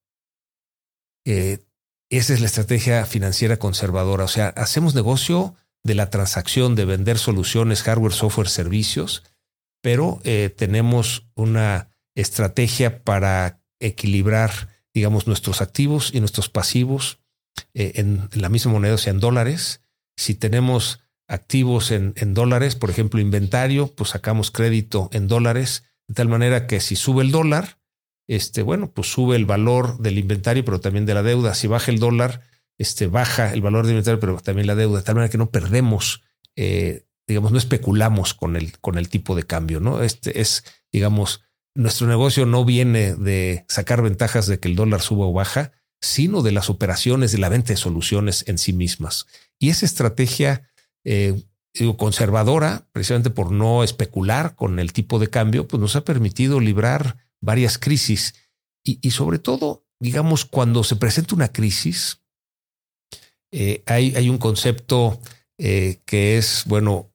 Esa es la estrategia financiera conservadora. O sea, hacemos negocio de la transacción de vender soluciones, hardware, software, servicios, pero tenemos una estrategia para equilibrar, digamos, nuestros activos y nuestros pasivos en la misma moneda, o sea, en dólares. Si tenemos activos en dólares, por ejemplo, inventario, pues sacamos crédito en dólares, de tal manera que si sube el dólar, bueno, pues sube el valor del inventario, pero también de la deuda. Si baja el dólar, baja el valor del inventario, pero también la deuda, de tal manera que no perdemos, digamos, no especulamos con el tipo de cambio, ¿no? Digamos, nuestro negocio no viene de sacar ventajas de que el dólar suba o baja, sino de las operaciones de la venta de soluciones en sí mismas. Y esa estrategia conservadora, precisamente por no especular con el tipo de cambio, pues nos ha permitido librar varias crisis. Y sobre todo, digamos, cuando se presenta una crisis, Hay un concepto que es, bueno,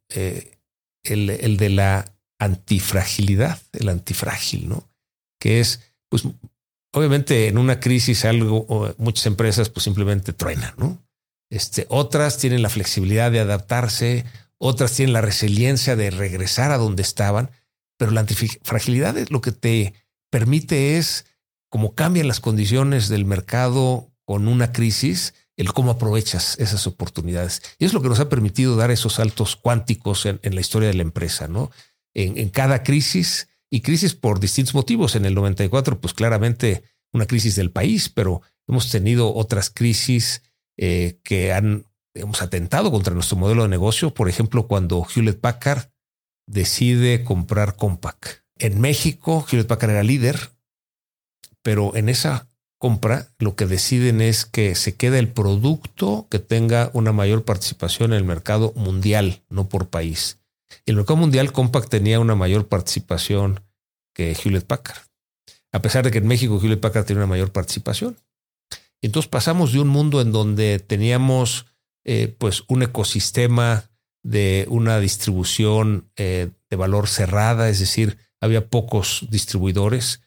el de la antifragilidad, el antifrágil, ¿no? Que es, pues, obviamente en una crisis muchas empresas pues simplemente truenan, ¿no? Otras tienen la flexibilidad de adaptarse, otras tienen la resiliencia de regresar a donde estaban, pero la antifragilidad es lo que te permite es, como cambian las condiciones del mercado con una crisis, el cómo aprovechas esas oportunidades. Y es lo que nos ha permitido dar esos saltos cuánticos en la historia de la empresa, ¿no? En cada crisis, y crisis por distintos motivos. En el 94, pues claramente una crisis del país, pero hemos tenido otras crisis que hemos atentado contra nuestro modelo de negocio. Por ejemplo, cuando Hewlett Packard decide comprar Compaq. En México, Hewlett Packard era líder, pero en esa compra lo que deciden es que se quede el producto que tenga una mayor participación en el mercado mundial, no por país. En el mercado mundial, Compaq tenía una mayor participación que Hewlett Packard, a pesar de que en México Hewlett Packard tiene una mayor participación. Y entonces pasamos de un mundo en donde teníamos pues un ecosistema de una distribución de valor cerrada, es decir, había pocos distribuidores,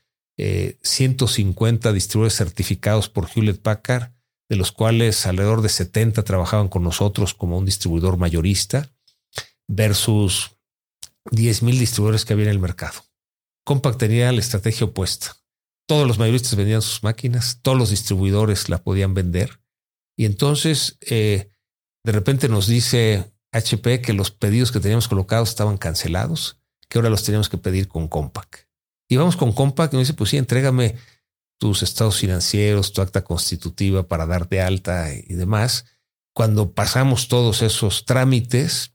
150 distribuidores certificados por Hewlett Packard, de los cuales alrededor de 70 trabajaban con nosotros como un distribuidor mayorista, versus 10,000 distribuidores que había en el mercado. Compaq tenía la estrategia opuesta. Todos los mayoristas vendían sus máquinas, todos los distribuidores la podían vender. Y entonces de repente nos dice HP que los pedidos que teníamos colocados estaban cancelados, que ahora los teníamos que pedir con Compaq. Y vamos con Compaq y me dice, pues sí, entrégame tus estados financieros, tu acta constitutiva para darte alta y demás. Cuando pasamos todos esos trámites,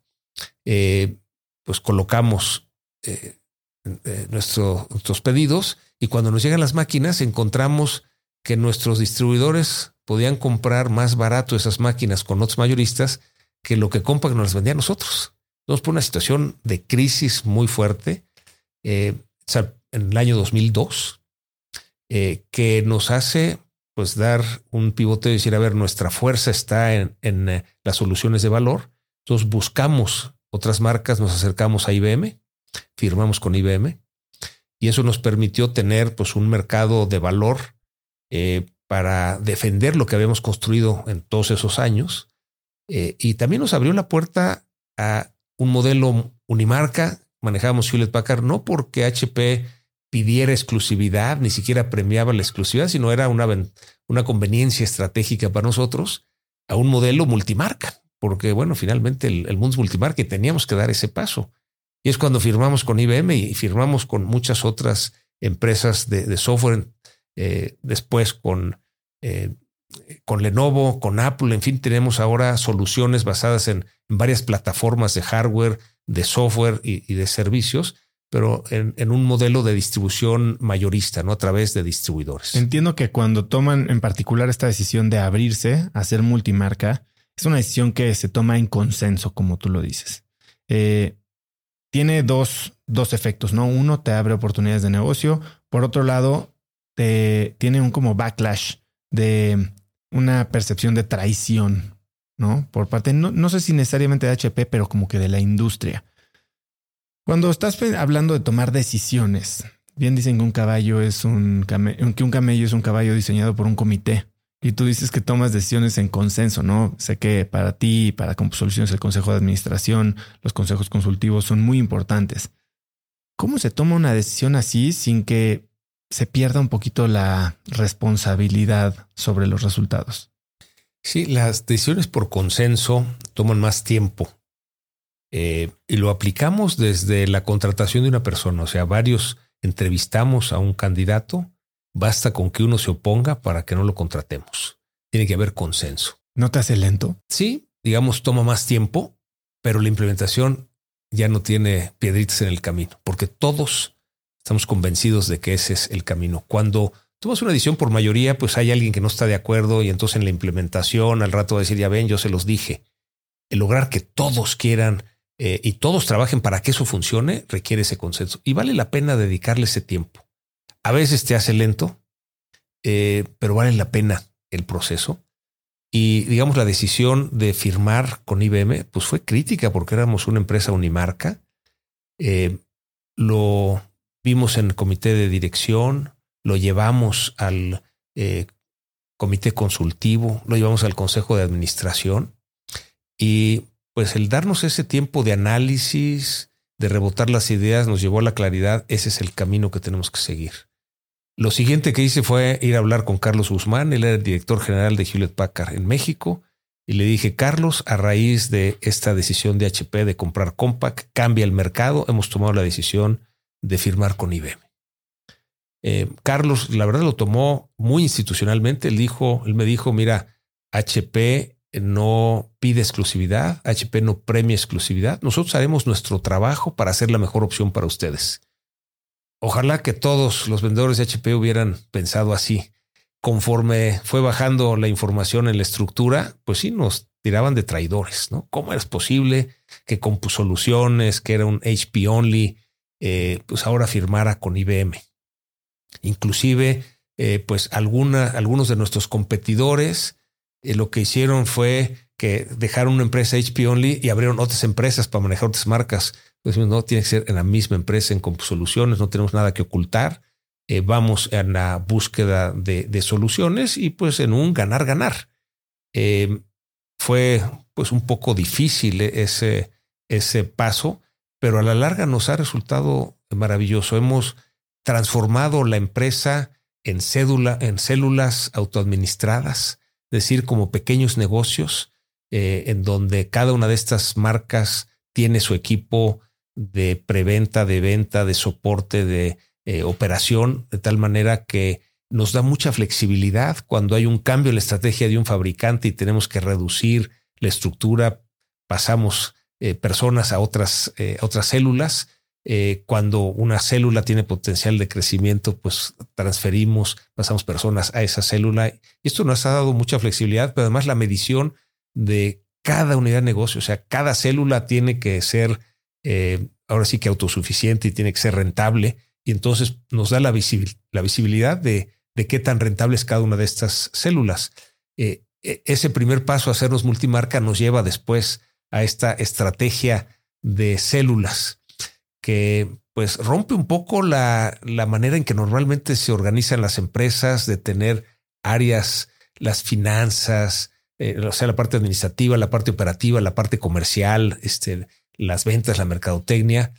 pues colocamos nuestros pedidos, y cuando nos llegan las máquinas encontramos que nuestros distribuidores podían comprar más barato esas máquinas con otros mayoristas que lo que Compaq nos las vendía a nosotros. Entonces, por una situación de crisis muy fuerte, en el año 2002, que nos hace pues dar un pivoteo y decir, a ver, nuestra fuerza está en las soluciones de valor. Entonces buscamos otras marcas, nos acercamos a IBM, firmamos con IBM, y eso nos permitió tener pues un mercado de valor para defender lo que habíamos construido en todos esos años. Y también nos abrió la puerta a un modelo unimarca. Manejábamos Hewlett Packard no porque HP pidiera exclusividad, ni siquiera premiaba la exclusividad, sino era una conveniencia estratégica para nosotros, a un modelo multimarca, porque bueno, finalmente el mundo es multimarca y teníamos que dar ese paso. Y es cuando firmamos con IBM y firmamos con muchas otras empresas de software, después con Lenovo, con Apple. En fin, tenemos ahora soluciones basadas en varias plataformas de hardware, de software y de servicios, pero en un modelo de distribución mayorista, ¿no? A través de distribuidores. Entiendo que cuando toman en particular esta decisión de abrirse a ser multimarca, es una decisión que se toma en consenso, como tú lo dices. Tiene dos efectos, ¿no? Uno, te abre oportunidades de negocio. Por otro lado, tiene un como backlash de una percepción de traición, ¿no? Por parte, no sé si necesariamente de HP, pero como que de la industria. Cuando estás hablando de tomar decisiones, bien dicen que un camello es un caballo diseñado por un comité. Y tú dices que tomas decisiones en consenso, ¿no? Sé que para ti, para Compu Soluciones, el consejo de administración, los consejos consultivos son muy importantes. ¿Cómo se toma una decisión así sin que se pierda un poquito la responsabilidad sobre los resultados? Sí, las decisiones por consenso toman más tiempo. Y lo aplicamos desde la contratación de una persona. O sea, varios entrevistamos a un candidato. Basta con que uno se oponga para que no lo contratemos. Tiene que haber consenso. ¿No te hace lento? Sí, digamos, toma más tiempo, pero la implementación ya no tiene piedritas en el camino, porque todos estamos convencidos de que ese es el camino. Cuando tomas una decisión por mayoría, pues hay alguien que no está de acuerdo y entonces en la implementación al rato va a decir, ya ven, yo se los dije. El lograr que todos quieran y todos trabajen para que eso funcione requiere ese consenso y vale la pena dedicarle ese tiempo. A veces te hace lento, pero vale la pena el proceso. Y digamos, la decisión de firmar con IBM pues fue crítica porque éramos una empresa unimarca. Lo vimos en el comité de dirección, lo llevamos al comité consultivo, lo llevamos al consejo de administración y pues el darnos ese tiempo de análisis, de rebotar las ideas, nos llevó a la claridad. Ese es el camino que tenemos que seguir. Lo siguiente que hice fue ir a hablar con Carlos Guzmán. Él era el director general de Hewlett Packard en México. Y le dije, Carlos, a raíz de esta decisión de HP de comprar Compaq, cambia el mercado. Hemos tomado la decisión de firmar con IBM. Carlos, la verdad, lo tomó muy institucionalmente. Él me dijo, mira, HP no pide exclusividad. HP no premia exclusividad. Nosotros haremos nuestro trabajo para hacer la mejor opción para ustedes. Ojalá que todos los vendedores de HP hubieran pensado así. Conforme fue bajando la información en la estructura, pues sí, nos tiraban de traidores, ¿no? ¿Cómo es posible que CompuSoluciones, que era un HP only, pues ahora firmara con IBM? Inclusive, pues algunos de nuestros competidores lo que hicieron fue que dejaron una empresa HP only y abrieron otras empresas para manejar otras marcas. Pues no, tiene que ser en la misma empresa, en CompuSoluciones, no tenemos nada que ocultar. Vamos en la búsqueda de soluciones y pues en un ganar-ganar. Fue pues un poco difícil ese paso, pero a la larga nos ha resultado maravilloso. Hemos transformado la empresa en células autoadministradas, es decir, como pequeños negocios en donde cada una de estas marcas tiene su equipo de preventa, de venta, de soporte, de operación, de tal manera que nos da mucha flexibilidad cuando hay un cambio en la estrategia de un fabricante y tenemos que reducir la estructura, pasamos personas a otras células. Cuando una célula tiene potencial de crecimiento, pues pasamos personas a esa célula. Y esto nos ha dado mucha flexibilidad, pero además la medición de cada unidad de negocio, o sea, cada célula tiene que ser ahora sí que autosuficiente y tiene que ser rentable. Y entonces nos da la visibilidad de qué tan rentable es cada una de estas células. Ese primer paso a hacernos multimarca nos lleva después a esta estrategia de células que pues rompe un poco la manera en que normalmente se organizan las empresas, de tener áreas, las finanzas, o sea, la parte administrativa, la parte operativa, la parte comercial, las ventas, la mercadotecnia,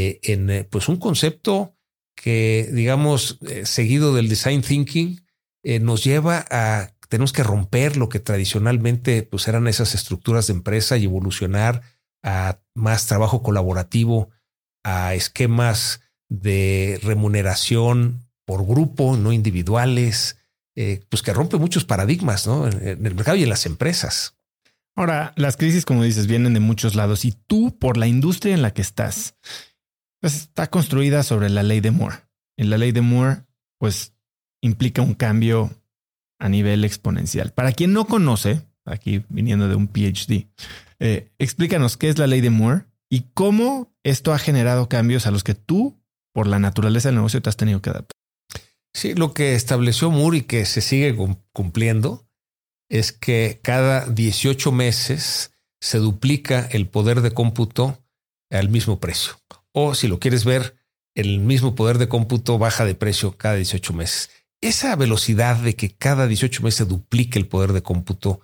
en pues un concepto que, digamos, seguido del design thinking, nos lleva a tenemos que romper lo que tradicionalmente pues eran esas estructuras de empresa y evolucionar a más trabajo colaborativo, a esquemas de remuneración por grupo, no individuales, pues que rompe muchos paradigmas, ¿no? En el mercado y en las empresas. Ahora, las crisis, como dices, vienen de muchos lados y tú, por la industria en la que estás, pues está construida sobre la ley de Moore. En la ley de Moore, pues implica un cambio a nivel exponencial. Para quien no conoce, aquí viniendo de un PhD, explícanos qué es la ley de Moore y cómo esto ha generado cambios a los que tú, por la naturaleza del negocio, te has tenido que adaptar. Sí, lo que estableció Moore y que se sigue cumpliendo es que cada 18 meses se duplica el poder de cómputo al mismo precio. O si lo quieres ver, el mismo poder de cómputo baja de precio cada 18 meses. Esa velocidad de que cada 18 meses se duplique el poder de cómputo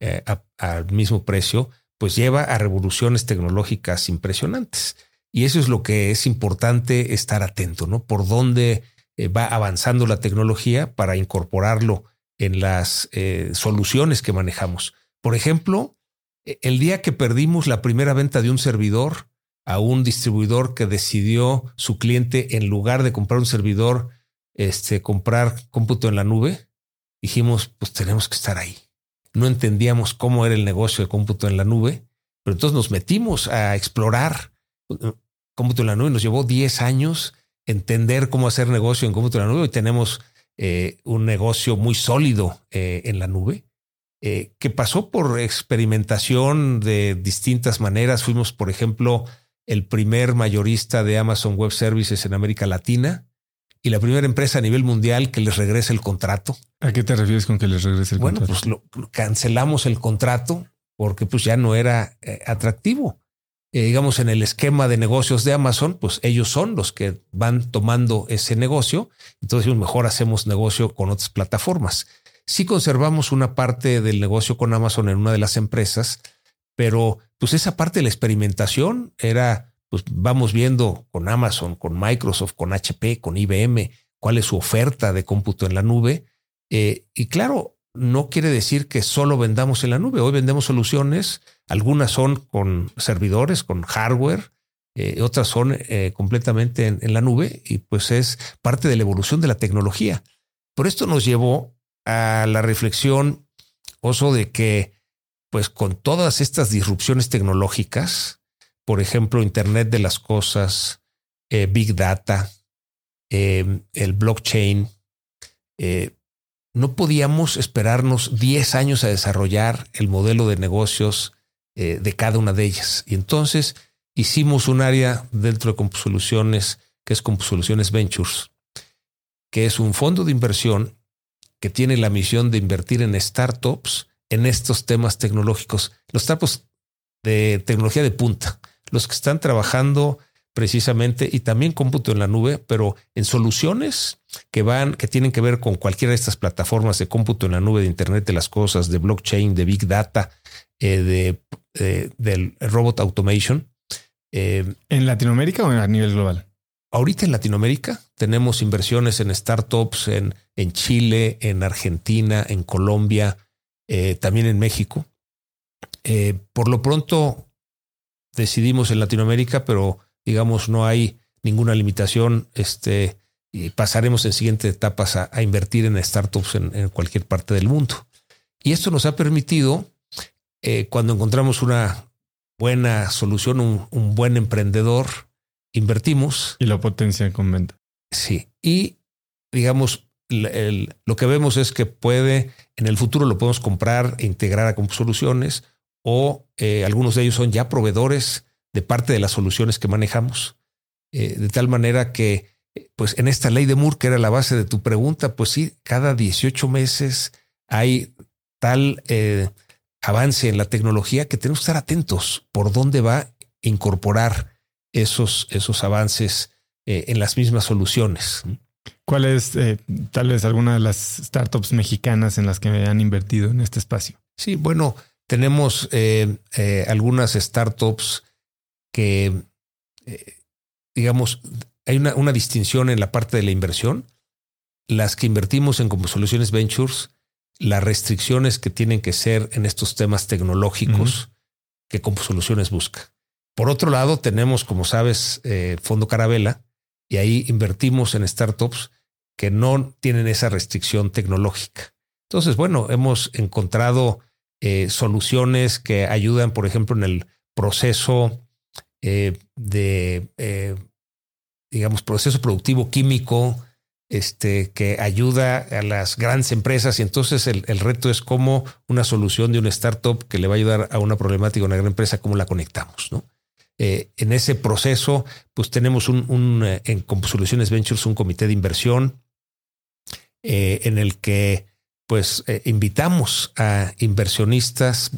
al mismo precio, pues lleva a revoluciones tecnológicas impresionantes. Y eso es lo que es importante estar atento, ¿no? Por dónde va avanzando la tecnología para incorporarlo en las soluciones que manejamos. Por ejemplo, el día que perdimos la primera venta de un servidor a un distribuidor que decidió su cliente, en lugar de comprar un servidor, comprar cómputo en la nube, dijimos, pues tenemos que estar ahí. No entendíamos cómo era el negocio de cómputo en la nube, pero entonces nos metimos a explorar cómputo en la nube. Nos llevó 10 años entender cómo hacer negocio en cómputo en la nube y tenemos un negocio muy sólido en la nube, que pasó por experimentación de distintas maneras. Fuimos, por ejemplo, el primer mayorista de Amazon Web Services en América Latina. y la primera empresa a nivel mundial que les regresa el contrato. ¿A qué te refieres con que les regrese el contrato? Bueno, pues cancelamos el contrato porque pues ya no era atractivo. Digamos, en el esquema de negocios de Amazon, pues ellos son los que van tomando ese negocio. Entonces, mejor hacemos negocio con otras plataformas. Sí conservamos una parte del negocio con Amazon en una de las empresas, pero pues esa parte de la experimentación era, pues vamos viendo con Amazon, con Microsoft, con HP, con IBM, cuál es su oferta de cómputo en la nube. Y claro, no quiere decir que solo vendamos en la nube. Hoy vendemos soluciones. Algunas son con servidores, con hardware. Otras son completamente en la nube. Y pues es parte de la evolución de la tecnología. Por esto nos llevó a la reflexión, Oso, de que pues con todas estas disrupciones tecnológicas, por ejemplo, Internet de las cosas, Big Data, el blockchain, no podíamos esperarnos 10 años a desarrollar el modelo de negocios de cada una de ellas. Y entonces hicimos un área dentro de CompuSoluciones, que es CompuSoluciones Ventures, que es un fondo de inversión que tiene la misión de invertir en startups en estos temas tecnológicos, los startups de tecnología de punta, los que están trabajando precisamente y también cómputo en la nube, pero en soluciones que tienen que ver con cualquiera de estas plataformas de cómputo en la nube, de Internet de las cosas, de blockchain, de Big Data, del robot automation. ¿En Latinoamérica o a nivel global? Ahorita en Latinoamérica tenemos inversiones en startups en Chile, en Argentina, en Colombia, también en México. Por lo pronto decidimos en Latinoamérica, pero digamos no hay ninguna limitación. Y pasaremos en siguientes etapas a invertir en startups en cualquier parte del mundo. Y esto nos ha permitido, cuando encontramos una buena solución, un buen emprendedor, invertimos. Y lo potencian con venta. Sí. Y digamos, lo que vemos es que en el futuro lo podemos comprar e integrar a CompuSoluciones, o algunos de ellos son ya proveedores de parte de las soluciones que manejamos. De tal manera que, pues en esta ley de Moore, que era la base de tu pregunta, pues sí, cada 18 meses hay tal avance en la tecnología que tenemos que estar atentos por dónde va a incorporar esos avances en las mismas soluciones. ¿Cuál es tal vez alguna de las startups mexicanas en las que han invertido en este espacio? Sí, bueno, tenemos algunas startups que, digamos, hay una distinción en la parte de la inversión. Las que invertimos en CompuSoluciones Ventures, las restricciones que tienen que ser en estos temas tecnológicos que CompuSoluciones busca. Por otro lado, tenemos, como sabes, Fondo Carabela, y ahí invertimos en startups que no tienen esa restricción tecnológica. Entonces, bueno, hemos encontrado soluciones que ayudan, por ejemplo, en el proceso proceso productivo químico, que ayuda a las grandes empresas. Y entonces el reto es cómo una solución de una startup que le va a ayudar a una problemática de una gran empresa, cómo la conectamos, ¿no? En ese proceso, pues tenemos en CompuSoluciones Ventures un comité de inversión en el que pues invitamos a inversionistas,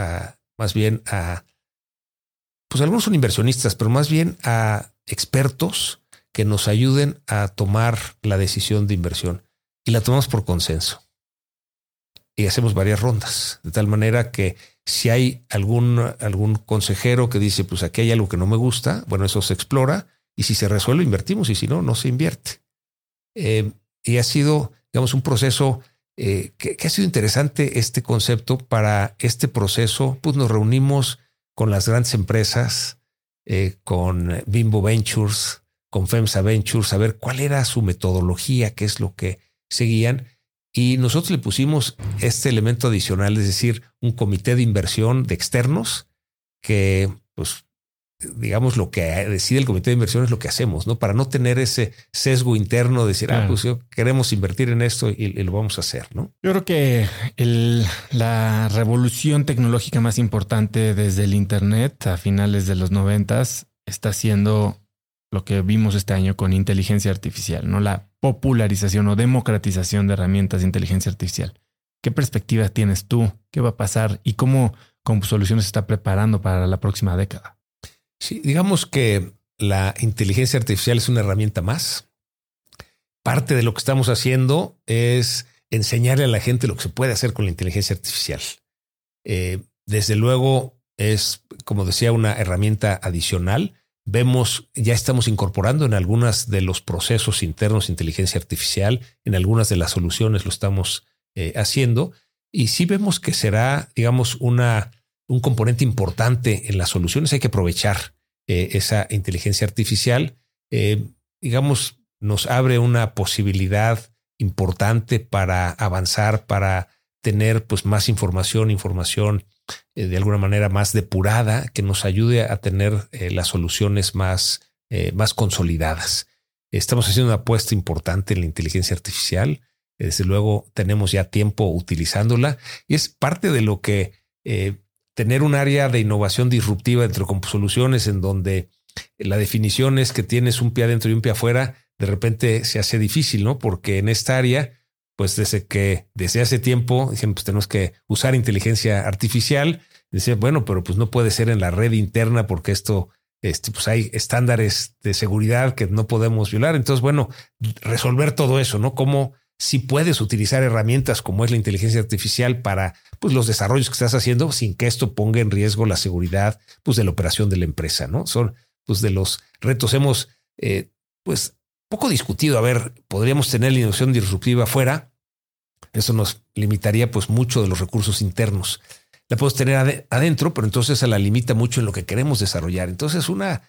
pues algunos son inversionistas, pero más bien a expertos que nos ayuden a tomar la decisión de inversión, y la tomamos por consenso. Y hacemos varias rondas, de tal manera que si hay algún consejero que dice, pues aquí hay algo que no me gusta, bueno, eso se explora, y si se resuelve, invertimos, y si no, no se invierte. Y ha sido, digamos, un proceso que ha sido interesante este concepto. Para este proceso, pues nos reunimos con las grandes empresas, con Bimbo Ventures, con FEMSA Ventures, a ver cuál era su metodología, qué es lo que seguían. Y nosotros le pusimos este elemento adicional, es decir, un comité de inversión de externos que, pues, digamos, lo que decide el comité de inversión es lo que hacemos, ¿no? Para no tener ese sesgo interno de decir, claro, pues queremos invertir en esto y lo vamos a hacer, ¿no? Yo creo que la revolución tecnológica más importante desde el Internet a finales de los 90 está siendo lo que vimos este año con inteligencia artificial, ¿no? La popularización o democratización de herramientas de inteligencia artificial. ¿Qué perspectiva tienes tú? ¿Qué va a pasar? ¿Y cómo CompuSoluciones se está preparando para la próxima década? Sí, digamos que la inteligencia artificial es una herramienta más. Parte de lo que estamos haciendo es enseñarle a la gente lo que se puede hacer con la inteligencia artificial. Desde luego es, como decía, una herramienta adicional. Ya estamos incorporando en algunos de los procesos internos de inteligencia artificial, en algunas de las soluciones lo estamos haciendo. Y sí vemos que será, digamos, un componente importante en las soluciones. Hay que aprovechar esa inteligencia artificial. Digamos, nos abre una posibilidad importante para avanzar, para tener pues más información de alguna manera más depurada, que nos ayude a tener las soluciones más consolidadas. Estamos haciendo una apuesta importante en la inteligencia artificial. Desde luego tenemos ya tiempo utilizándola y es parte de lo que tener un área de innovación disruptiva entre CompuSoluciones, en donde la definición es que tienes un pie adentro y un pie afuera, de repente se hace difícil, ¿no? Porque en esta área, pues desde hace tiempo dijeron, pues tenemos que usar inteligencia artificial. Decía, bueno, pero pues no puede ser en la red interna porque pues hay estándares de seguridad que no podemos violar. Entonces, bueno, resolver todo eso, ¿no? Cómo si puedes utilizar herramientas como es la inteligencia artificial para pues los desarrollos que estás haciendo sin que esto ponga en riesgo la seguridad pues de la operación de la empresa, ¿no? Son pues de los retos. Hemos pues poco discutido. A ver, podríamos tener la innovación disruptiva fuera. Eso nos limitaría pues mucho de los recursos internos. La podemos tener adentro, pero entonces se la limita mucho en lo que queremos desarrollar. Entonces una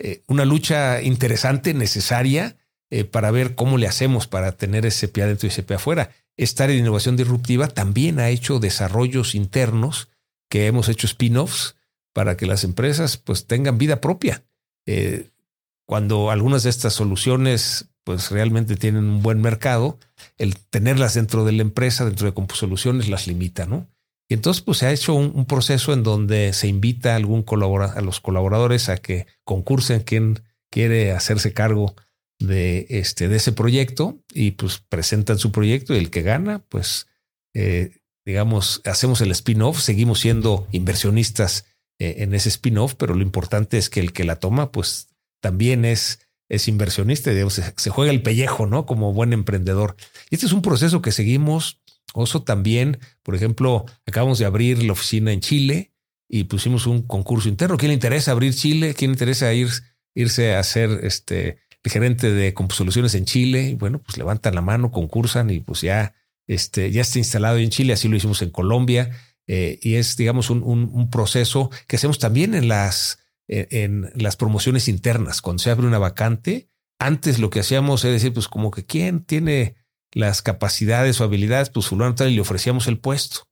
lucha interesante, necesaria, para ver cómo le hacemos para tener ese pie adentro y ese pie afuera. Esta área de innovación disruptiva también ha hecho desarrollos internos que hemos hecho spin-offs para que las empresas pues tengan vida propia. Cuando algunas de estas soluciones pues realmente tienen un buen mercado, el tenerlas dentro de la empresa, dentro de CompuSoluciones, las limita, ¿no? Y entonces pues se ha hecho un proceso en donde se invita a los colaboradores a que concursen quién quiere hacerse cargo de ese proyecto y pues presentan su proyecto y el que gana, pues digamos, hacemos el spin-off, seguimos siendo inversionistas en ese spin-off, pero lo importante es que el que la toma pues también es inversionista, digamos, se juega el pellejo, ¿no? Como buen emprendedor. Y este es un proceso que seguimos. Oso también, por ejemplo, acabamos de abrir la oficina en Chile y pusimos un concurso interno. ¿Quién le interesa abrir Chile? ¿Quién le interesa irse a ser el gerente de CompuSoluciones en Chile? Y bueno, pues levantan la mano, concursan y pues ya está instalado en Chile. Así lo hicimos en Colombia. Y es, digamos, un proceso que hacemos también en las promociones internas. Cuando se abre una vacante, antes lo que hacíamos es decir, pues como que quién tiene las capacidades o habilidades, pues fulano tal, y le ofrecíamos el puesto.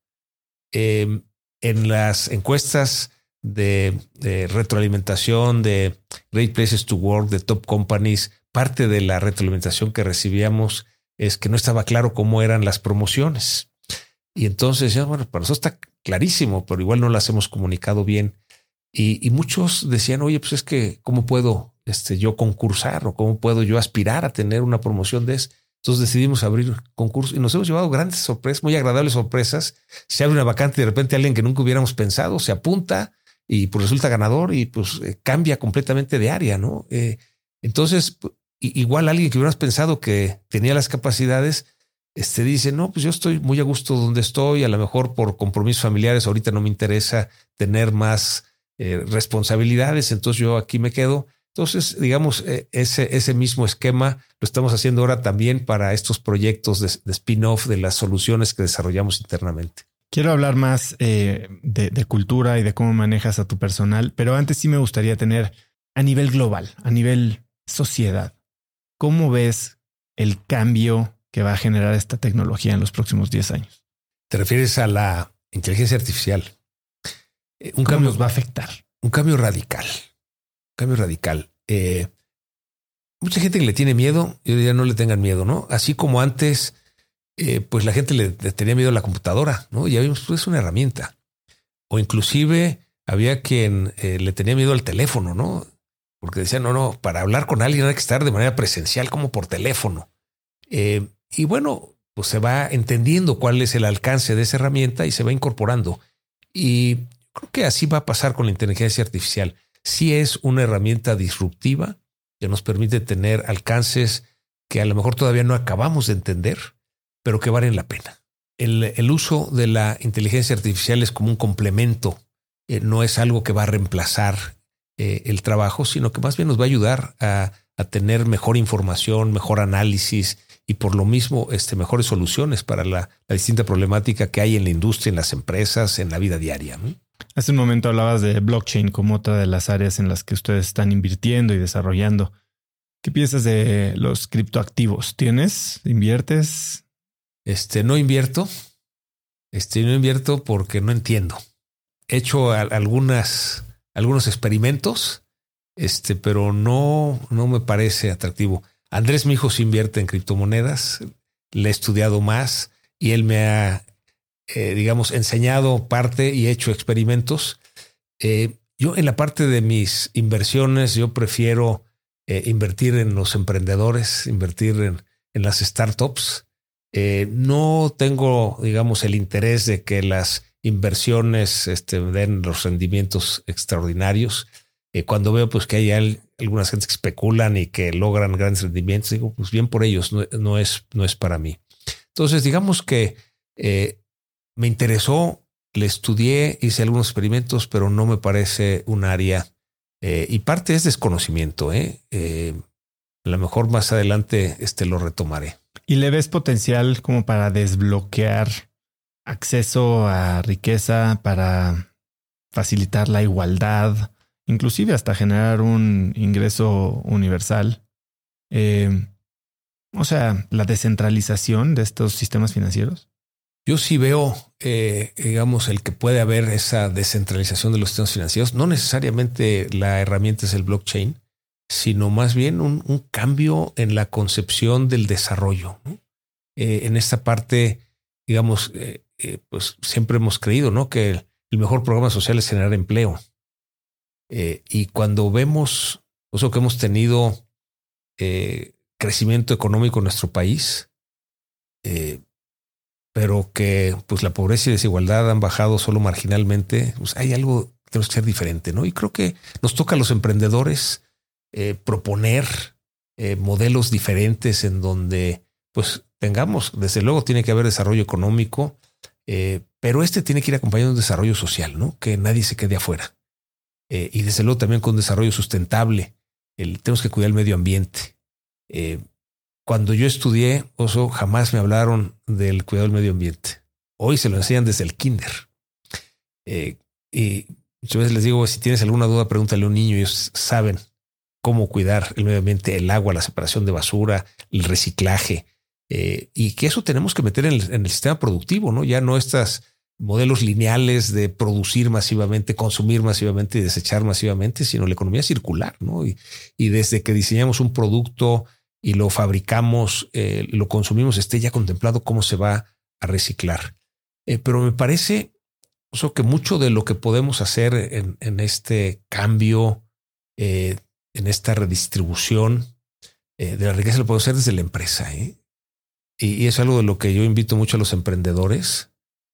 En las encuestas de retroalimentación de Great Places to Work, de Top Companies, parte de la retroalimentación que recibíamos es que no estaba claro cómo eran las promociones. Y entonces, bueno, para eso está clarísimo, pero igual no las hemos comunicado bien. Y muchos decían, oye, pues es que ¿cómo puedo yo concursar o cómo puedo yo aspirar a tener una promoción de eso? Entonces decidimos abrir concurso y nos hemos llevado grandes sorpresas, muy agradables sorpresas. Se abre una vacante y de repente alguien que nunca hubiéramos pensado se apunta y pues resulta ganador y pues cambia completamente de área, ¿no? Entonces, igual alguien que hubiéramos pensado que tenía las capacidades, dice, no, pues yo estoy muy a gusto donde estoy, a lo mejor por compromisos familiares ahorita no me interesa tener más responsabilidades, entonces yo aquí me quedo. Entonces, digamos, ese mismo esquema lo estamos haciendo ahora también para estos proyectos de spin-off de las soluciones que desarrollamos internamente. Quiero hablar más de cultura y de cómo manejas a tu personal, pero antes sí me gustaría tener a nivel global, a nivel sociedad, ¿cómo ves el cambio que va a generar esta tecnología en los próximos 10 años? ¿Te refieres a la inteligencia artificial? Un cambio nos va a afectar. Un cambio radical. Cambio radical. Mucha gente que le tiene miedo, yo diría no le tengan miedo, ¿no? Así como antes, pues la gente le tenía miedo a la computadora, ¿no? Ya vimos, pues es una herramienta. O inclusive había quien le tenía miedo al teléfono, ¿no? Porque decían, no, para hablar con alguien hay que estar de manera presencial como por teléfono. Y bueno, pues se va entendiendo cuál es el alcance de esa herramienta y se va incorporando. Y creo que así va a pasar con la inteligencia artificial. Sí es una herramienta disruptiva que nos permite tener alcances que a lo mejor todavía no acabamos de entender, pero que valen la pena. El uso de la inteligencia artificial es como un complemento, no es algo que va a reemplazar el trabajo, sino que más bien nos va a ayudar a tener mejor información, mejor análisis y por lo mismo mejores soluciones para la distinta problemática que hay en la industria, en las empresas, en la vida diaria, ¿no? Hace un momento hablabas de blockchain como otra de las áreas en las que ustedes están invirtiendo y desarrollando. ¿Qué piensas de los criptoactivos? ¿Tienes? ¿Inviertes? No invierto. No invierto porque no entiendo. He hecho algunos experimentos, pero no me parece atractivo. Andrés, mi hijo, sí invierte en criptomonedas. Le he estudiado más y él me ha, enseñado parte y hecho experimentos. Yo en la parte de mis inversiones, yo prefiero invertir en los emprendedores, invertir en las startups. No tengo, el interés de que las inversiones den los rendimientos extraordinarios. Cuando veo pues que hay algunas gentes que especulan y que logran grandes rendimientos, digo, pues bien por ellos, no es para mí. Entonces, digamos que me interesó, le estudié, hice algunos experimentos, pero no me parece un área y parte es desconocimiento. A lo mejor más adelante lo retomaré. ¿Y le ves potencial como para desbloquear acceso a riqueza, para facilitar la igualdad, inclusive hasta generar un ingreso universal? La descentralización de estos sistemas financieros. Yo sí veo, el que puede haber esa descentralización de los sistemas financieros. No necesariamente la herramienta es el blockchain, sino más bien un cambio en la concepción del desarrollo, ¿no? En esta parte, pues siempre hemos creído, ¿no?, que el mejor programa social es generar empleo. Y cuando vemos eso que hemos tenido crecimiento económico en nuestro país, pero que pues la pobreza y desigualdad han bajado solo marginalmente, pues hay algo que tenemos que ser diferente, ¿no? Y creo que nos toca a los emprendedores proponer modelos diferentes en donde pues tengamos, desde luego tiene que haber desarrollo económico, pero tiene que ir acompañado de un desarrollo social, ¿no? Que nadie se quede afuera. Y desde luego también con desarrollo sustentable. Tenemos que cuidar el medio ambiente. Cuando yo estudié, jamás me hablaron del cuidado del medio ambiente. Hoy se lo enseñan desde el kinder. Y muchas veces les digo, si tienes alguna duda, pregúntale a un niño. Ellos saben cómo cuidar el medio ambiente, el agua, la separación de basura, el reciclaje. Y que eso tenemos que meter en el sistema productivo, ¿no? Ya no estas modelos lineales de producir masivamente, consumir masivamente y desechar masivamente, sino la economía circular, ¿no? Y desde que diseñamos un producto y lo fabricamos, lo consumimos, esté ya contemplado cómo se va a reciclar. Pero me parece que mucho de lo que podemos hacer en este cambio, en esta redistribución de la riqueza, lo podemos hacer desde la empresa. Y es algo de lo que yo invito mucho a los emprendedores,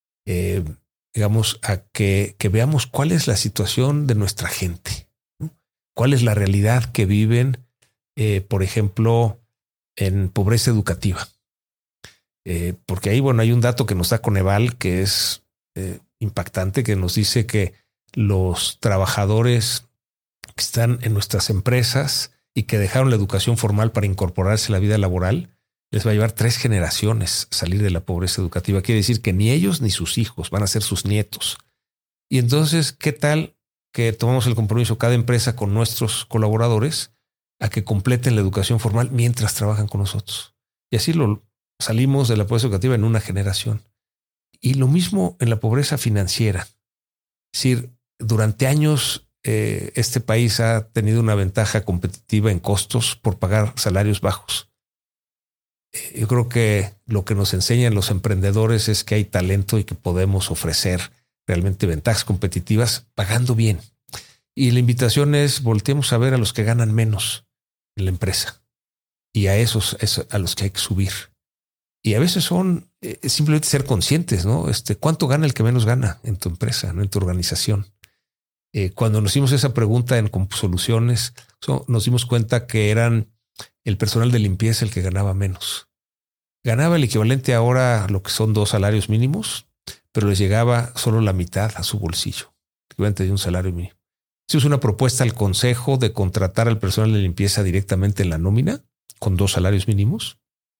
a que veamos cuál es la situación de nuestra gente, ¿no? Cuál es la realidad que viven, por ejemplo, en pobreza educativa. Porque ahí, hay un dato que nos da Coneval que es impactante, que nos dice que los trabajadores que están en nuestras empresas y que dejaron la educación formal para incorporarse a la vida laboral, les va a llevar 3 generaciones salir de la pobreza educativa. Quiere decir que ni ellos ni sus hijos van a ser sus nietos. Y entonces, ¿qué tal que tomamos el compromiso cada empresa con nuestros colaboradores a que completen la educación formal mientras trabajan con nosotros? Y así salimos de la pobreza educativa en una generación. Y lo mismo en la pobreza financiera. Es decir, durante años este país ha tenido una ventaja competitiva en costos por pagar salarios bajos. Yo creo que lo que nos enseñan los emprendedores es que hay talento y que podemos ofrecer realmente ventajas competitivas pagando bien. Y la invitación es volteemos a ver a los que ganan menos en la empresa. y a esos es a los que hay que subir. Y a veces son simplemente ser conscientes, ¿no? ¿Cuánto gana el que menos gana en tu empresa, no en tu organización? Cuando nos hicimos esa pregunta en CompuSoluciones, nos dimos cuenta que eran el personal de limpieza el que ganaba menos. Ganaba el equivalente ahora a lo que son 2 salarios mínimos, pero les llegaba solo la mitad a su bolsillo, equivalente de un salario mínimo. Hicimos una propuesta al consejo de contratar al personal de limpieza directamente en la nómina con 2 salarios mínimos.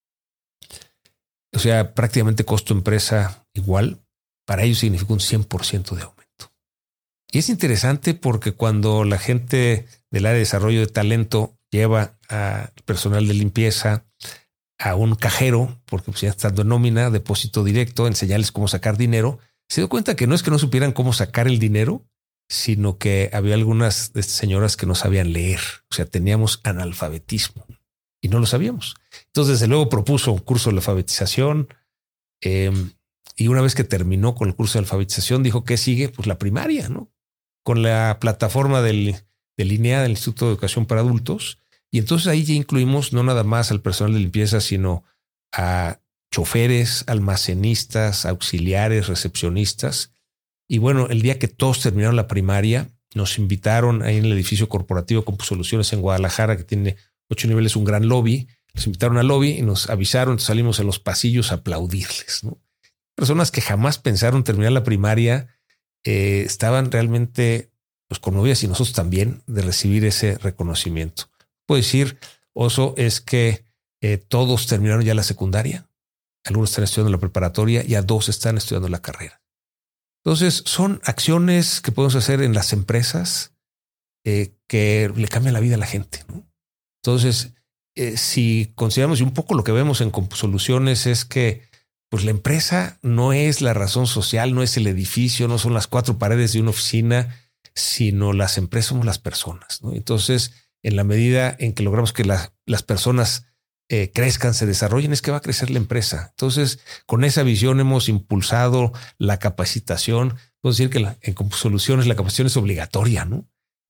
O sea, prácticamente costo empresa igual. Para ellos significa un 100% de aumento. Y es interesante porque cuando la gente del área de desarrollo de talento lleva al personal de limpieza a un cajero, porque pues ya estando en nómina, depósito directo, enseñarles cómo sacar dinero, se dio cuenta que no es que no supieran cómo sacar el dinero, sino que había algunas de estas señoras que no sabían leer. O sea, teníamos analfabetismo y no lo sabíamos. Entonces, desde luego propuso un curso de alfabetización y una vez que terminó con el curso de alfabetización, dijo que sigue pues la primaria, ¿no? Con la plataforma de línea del Instituto de Educación para Adultos. Y entonces ahí ya incluimos no nada más al personal de limpieza, sino a choferes, almacenistas, auxiliares, recepcionistas. Y bueno, el día que todos terminaron la primaria, nos invitaron ahí en el edificio corporativo CompuSoluciones en Guadalajara, que tiene 8 niveles, un gran lobby. Nos invitaron al lobby y nos avisaron, salimos en los pasillos a aplaudirles, ¿no? Personas que jamás pensaron terminar la primaria estaban realmente pues, conmovidas y nosotros también de recibir ese reconocimiento. Puedo decir, Oso, es que todos terminaron ya la secundaria. Algunos están estudiando la preparatoria y a 2 están estudiando la carrera. Entonces son acciones que podemos hacer en las empresas que le cambian la vida a la gente, ¿no? Entonces, si consideramos y un poco lo que vemos en CompuSoluciones es que pues la empresa no es la razón social, no es el edificio, no son las 4 paredes de una oficina, sino las empresas somos las personas, ¿no? Entonces, en la medida en que logramos que las personas crezcan, se desarrollen, es que va a crecer la empresa. Entonces, con esa visión hemos impulsado la capacitación. Puedo decir que en CompuSoluciones la capacitación es obligatoria, ¿no?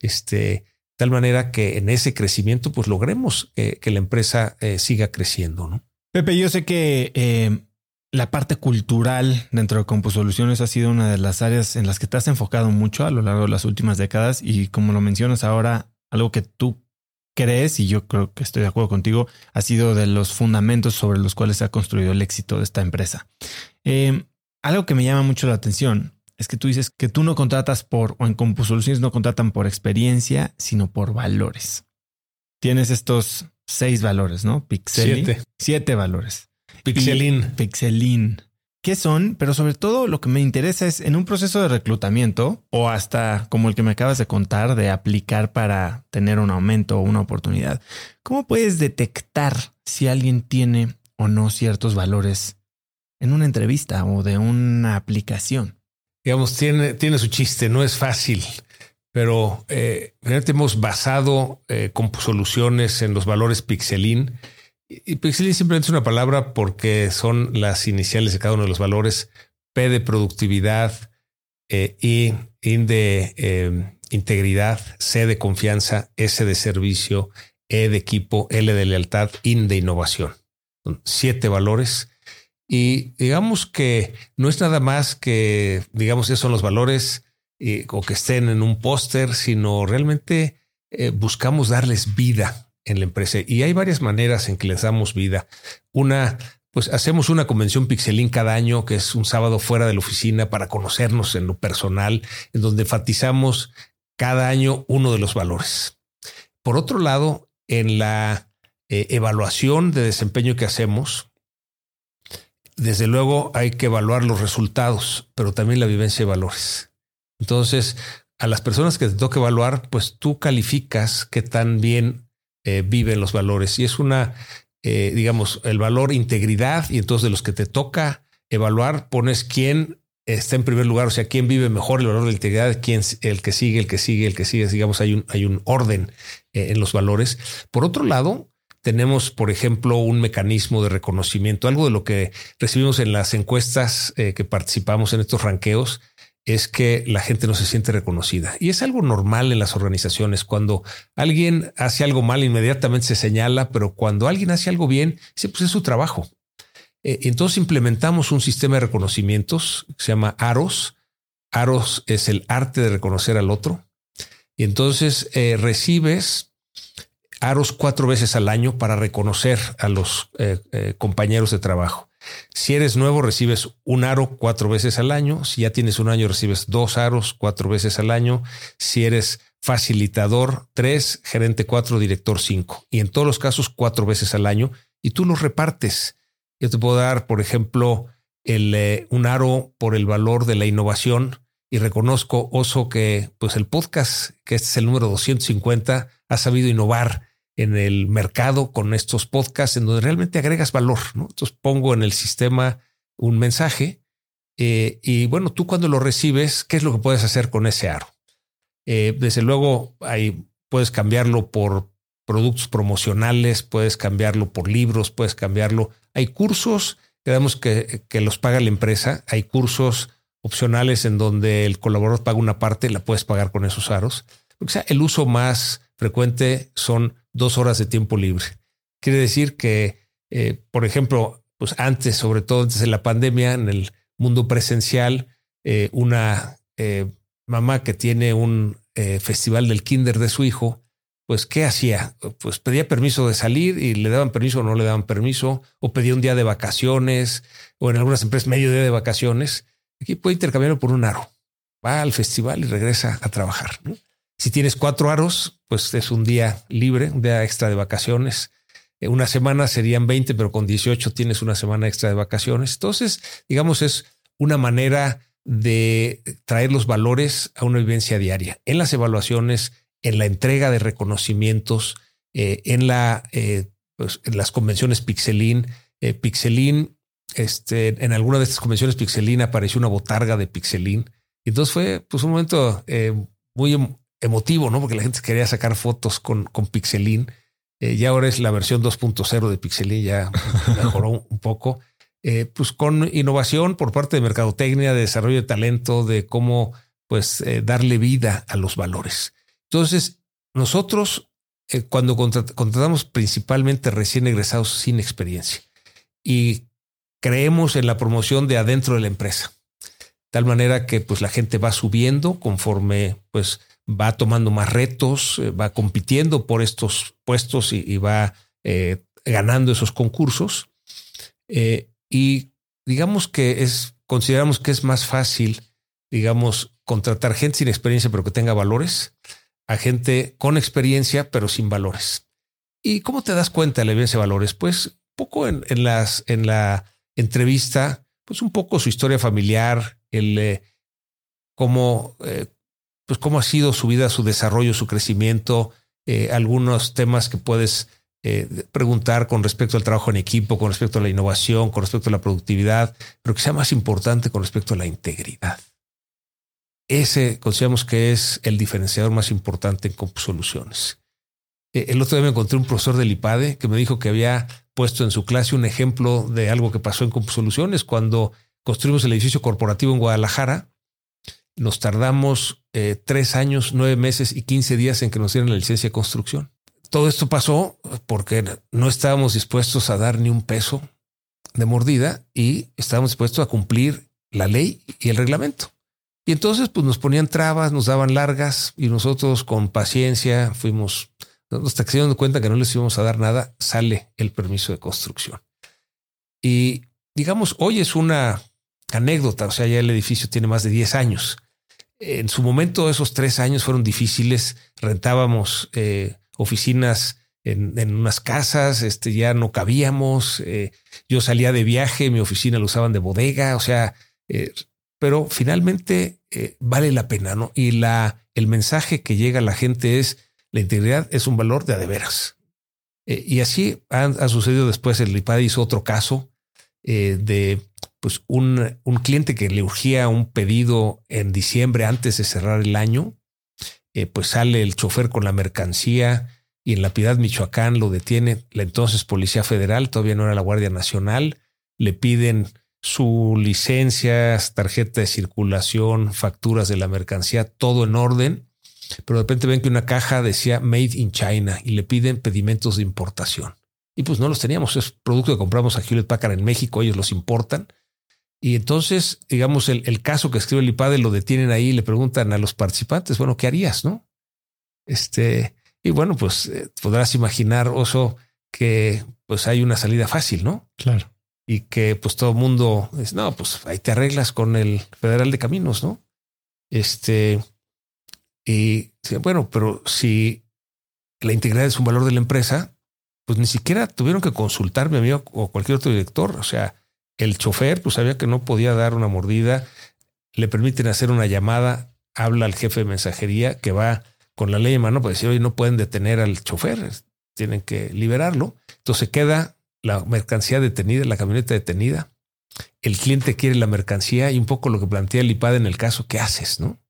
Tal manera que en ese crecimiento, pues logremos que la empresa siga creciendo, ¿no? Pepe, yo sé que la parte cultural dentro de CompuSoluciones ha sido una de las áreas en las que te has enfocado mucho a lo largo de las últimas décadas y como lo mencionas ahora, algo que tú crees, y yo creo que estoy de acuerdo contigo, ha sido de los fundamentos sobre los cuales se ha construido el éxito de esta empresa. Algo que me llama mucho la atención es que tú dices que tú no contratas o en CompuSoluciones no contratan por experiencia, sino por valores. Tienes estos 6 valores, ¿no? Pixeli. 7 valores. Pixelin. ¿Qué son? Pero sobre todo lo que me interesa es en un proceso de reclutamiento o hasta como el que me acabas de contar de aplicar para tener un aumento o una oportunidad. ¿Cómo puedes detectar si alguien tiene o no ciertos valores en una entrevista o de una aplicación? Digamos, tiene su chiste, no es fácil, pero realmente hemos basado CompuSoluciones en los valores Pixelin. Y Pixelin simplemente es una palabra porque son las iniciales de cada uno de los valores. P de productividad, I de integridad, C de confianza, S de servicio, E de equipo, L de lealtad, IN de innovación. Son 7 valores. Y digamos que no es nada más que, digamos, esos son los valores o que estén en un póster, sino realmente buscamos darles vida en la empresa. Y hay varias maneras en que les damos vida. Pues hacemos una convención Pixelin cada año, que es un sábado fuera de la oficina para conocernos en lo personal, en donde enfatizamos cada año uno de los valores. Por otro lado, en la evaluación de desempeño que hacemos, desde luego hay que evaluar los resultados, pero también la vivencia de valores. Entonces, a las personas que te toca evaluar, pues tú calificas qué tan bien viven los valores. Y es digamos, el valor integridad. Y entonces de los que te toca evaluar, pones quién está en primer lugar. O sea, quién vive mejor el valor de la integridad, quién el que sigue. Digamos, hay un orden en los valores. Por otro lado, tenemos, por ejemplo, un mecanismo de reconocimiento, algo de lo que recibimos en las encuestas que participamos en estos ranqueos, es que la gente no se siente reconocida. Y es algo normal en las organizaciones. Cuando alguien hace algo mal, inmediatamente se señala, pero cuando alguien hace algo bien, pues es su trabajo. Entonces implementamos un sistema de reconocimientos que se llama AROS. AROS es el arte de reconocer al otro. Y entonces recibes AROS 4 veces al año para reconocer a los compañeros de trabajo. Si eres nuevo, recibes un aro 4 veces al año. Si ya tienes un año, recibes 2 aros 4 veces al año. Si eres facilitador, 3, gerente 4, director 5. Y en todos los casos, 4 veces al año. Y tú los repartes. Yo te puedo dar, por ejemplo, un aro por el valor de la innovación. Y reconozco, Oso, que pues el podcast, que este es el número 250, ha sabido innovar en el mercado con estos podcasts en donde realmente agregas valor, ¿no? Entonces pongo en el sistema un mensaje y bueno, tú cuando lo recibes, ¿qué es lo que puedes hacer con ese aro? Desde luego, ahí puedes cambiarlo por productos promocionales, puedes cambiarlo por libros, puedes cambiarlo. Hay cursos, digamos que los paga la empresa, hay cursos opcionales en donde el colaborador paga una parte, la puedes pagar con esos aros. O sea, el uso más frecuente son 2 horas de tiempo libre. Quiere decir que, por ejemplo, pues antes, sobre todo antes de la pandemia, en el mundo presencial, una mamá que tiene un festival del kinder de su hijo, pues ¿qué hacía? Pues pedía permiso de salir y le daban permiso o no le daban permiso, o pedía un día de vacaciones, o en algunas empresas medio día de vacaciones. Aquí puede intercambiarlo por un aro. Va al festival y regresa a trabajar, ¿no? Si tienes 4 aros, pues es un día libre, un día extra de vacaciones. Una semana serían 20, pero con 18 tienes una semana extra de vacaciones. Entonces, digamos, es una manera de traer los valores a una vivencia diaria. En las evaluaciones, en la entrega de reconocimientos, en las convenciones Pixelín. Pixelín, en alguna de estas convenciones Pixelín apareció una botarga de Pixelín. Y entonces fue pues un momento muy emotivo, ¿no? Porque la gente quería sacar fotos con Pixelín. Ya ahora es la versión 2.0 de Pixelín, ya mejoró un poco. Pues con innovación por parte de mercadotecnia, de desarrollo de talento, de cómo pues darle vida a los valores. Entonces, nosotros cuando contratamos principalmente recién egresados sin experiencia y creemos en la promoción de adentro de la empresa, tal manera que pues la gente va subiendo conforme pues va tomando más retos, va compitiendo por estos puestos y va ganando esos concursos. Y digamos que consideramos que es más fácil, digamos, contratar gente sin experiencia, pero que tenga valores, a gente con experiencia, pero sin valores. ¿Y cómo te das cuenta de la evidencia de valores? Pues poco en la entrevista, pues un poco su historia familiar, cómo ha sido su vida, su desarrollo, su crecimiento, algunos temas que puedes preguntar con respecto al trabajo en equipo, con respecto a la innovación, con respecto a la productividad, pero que sea más importante con respecto a la integridad. Ese consideramos que es el diferenciador más importante en CompuSoluciones. El otro día me encontré un profesor del IPADE que me dijo que había puesto en su clase un ejemplo de algo que pasó en CompuSoluciones cuando construimos el edificio corporativo en Guadalajara. Nos tardamos 3 años, 9 meses y 15 días en que nos dieran la licencia de construcción. Todo esto pasó porque no estábamos dispuestos a dar ni un peso de mordida y estábamos dispuestos a cumplir la ley y el reglamento. Y entonces pues nos ponían trabas, nos daban largas y nosotros con paciencia fuimos, hasta que se dieron cuenta que no les íbamos a dar nada, sale el permiso de construcción. Y digamos, hoy es una anécdota, o sea, ya el edificio tiene más de 10 años. En su momento esos 3 años fueron difíciles, rentábamos oficinas en unas casas, ya no cabíamos, yo salía de viaje, mi oficina lo usaban de bodega, o sea, pero finalmente vale la pena, ¿no? Y el mensaje que llega a la gente es: la integridad es un valor de a de veras. Y así ha sucedido después. El IPADE hizo otro caso de pues un cliente que le urgía un pedido en diciembre antes de cerrar el año. Pues sale el chofer con la mercancía y en La Piedad, Michoacán, lo detiene la entonces Policía Federal, todavía no era la Guardia Nacional. Le piden su licencias, tarjeta de circulación, facturas de la mercancía, todo en orden. Pero de repente ven que una caja decía Made in China y le piden pedimentos de importación. Y pues no los teníamos. Es producto que compramos a Hewlett Packard en México. Ellos los importan. Y entonces, digamos, el caso que escribe el IPADE lo detienen ahí y le preguntan a los participantes, bueno, ¿qué harías? ¿No? Y bueno, pues podrás imaginar, Oso, que pues hay una salida fácil, ¿no? Claro. Y que pues todo el mundo dice, no, pues ahí te arreglas con el Federal de Caminos, ¿no? Y bueno, pero si la integridad es un valor de la empresa, pues ni siquiera tuvieron que consultarme a mí o cualquier otro director. O sea, el chofer pues sabía que no podía dar una mordida, le permiten hacer una llamada, habla al jefe de mensajería que va con la ley en mano para decir, oye, no pueden detener al chofer, tienen que liberarlo. Entonces queda la mercancía detenida, la camioneta detenida. El cliente quiere la mercancía y un poco lo que plantea el IPADE en el caso, ¿qué haces? ¿No?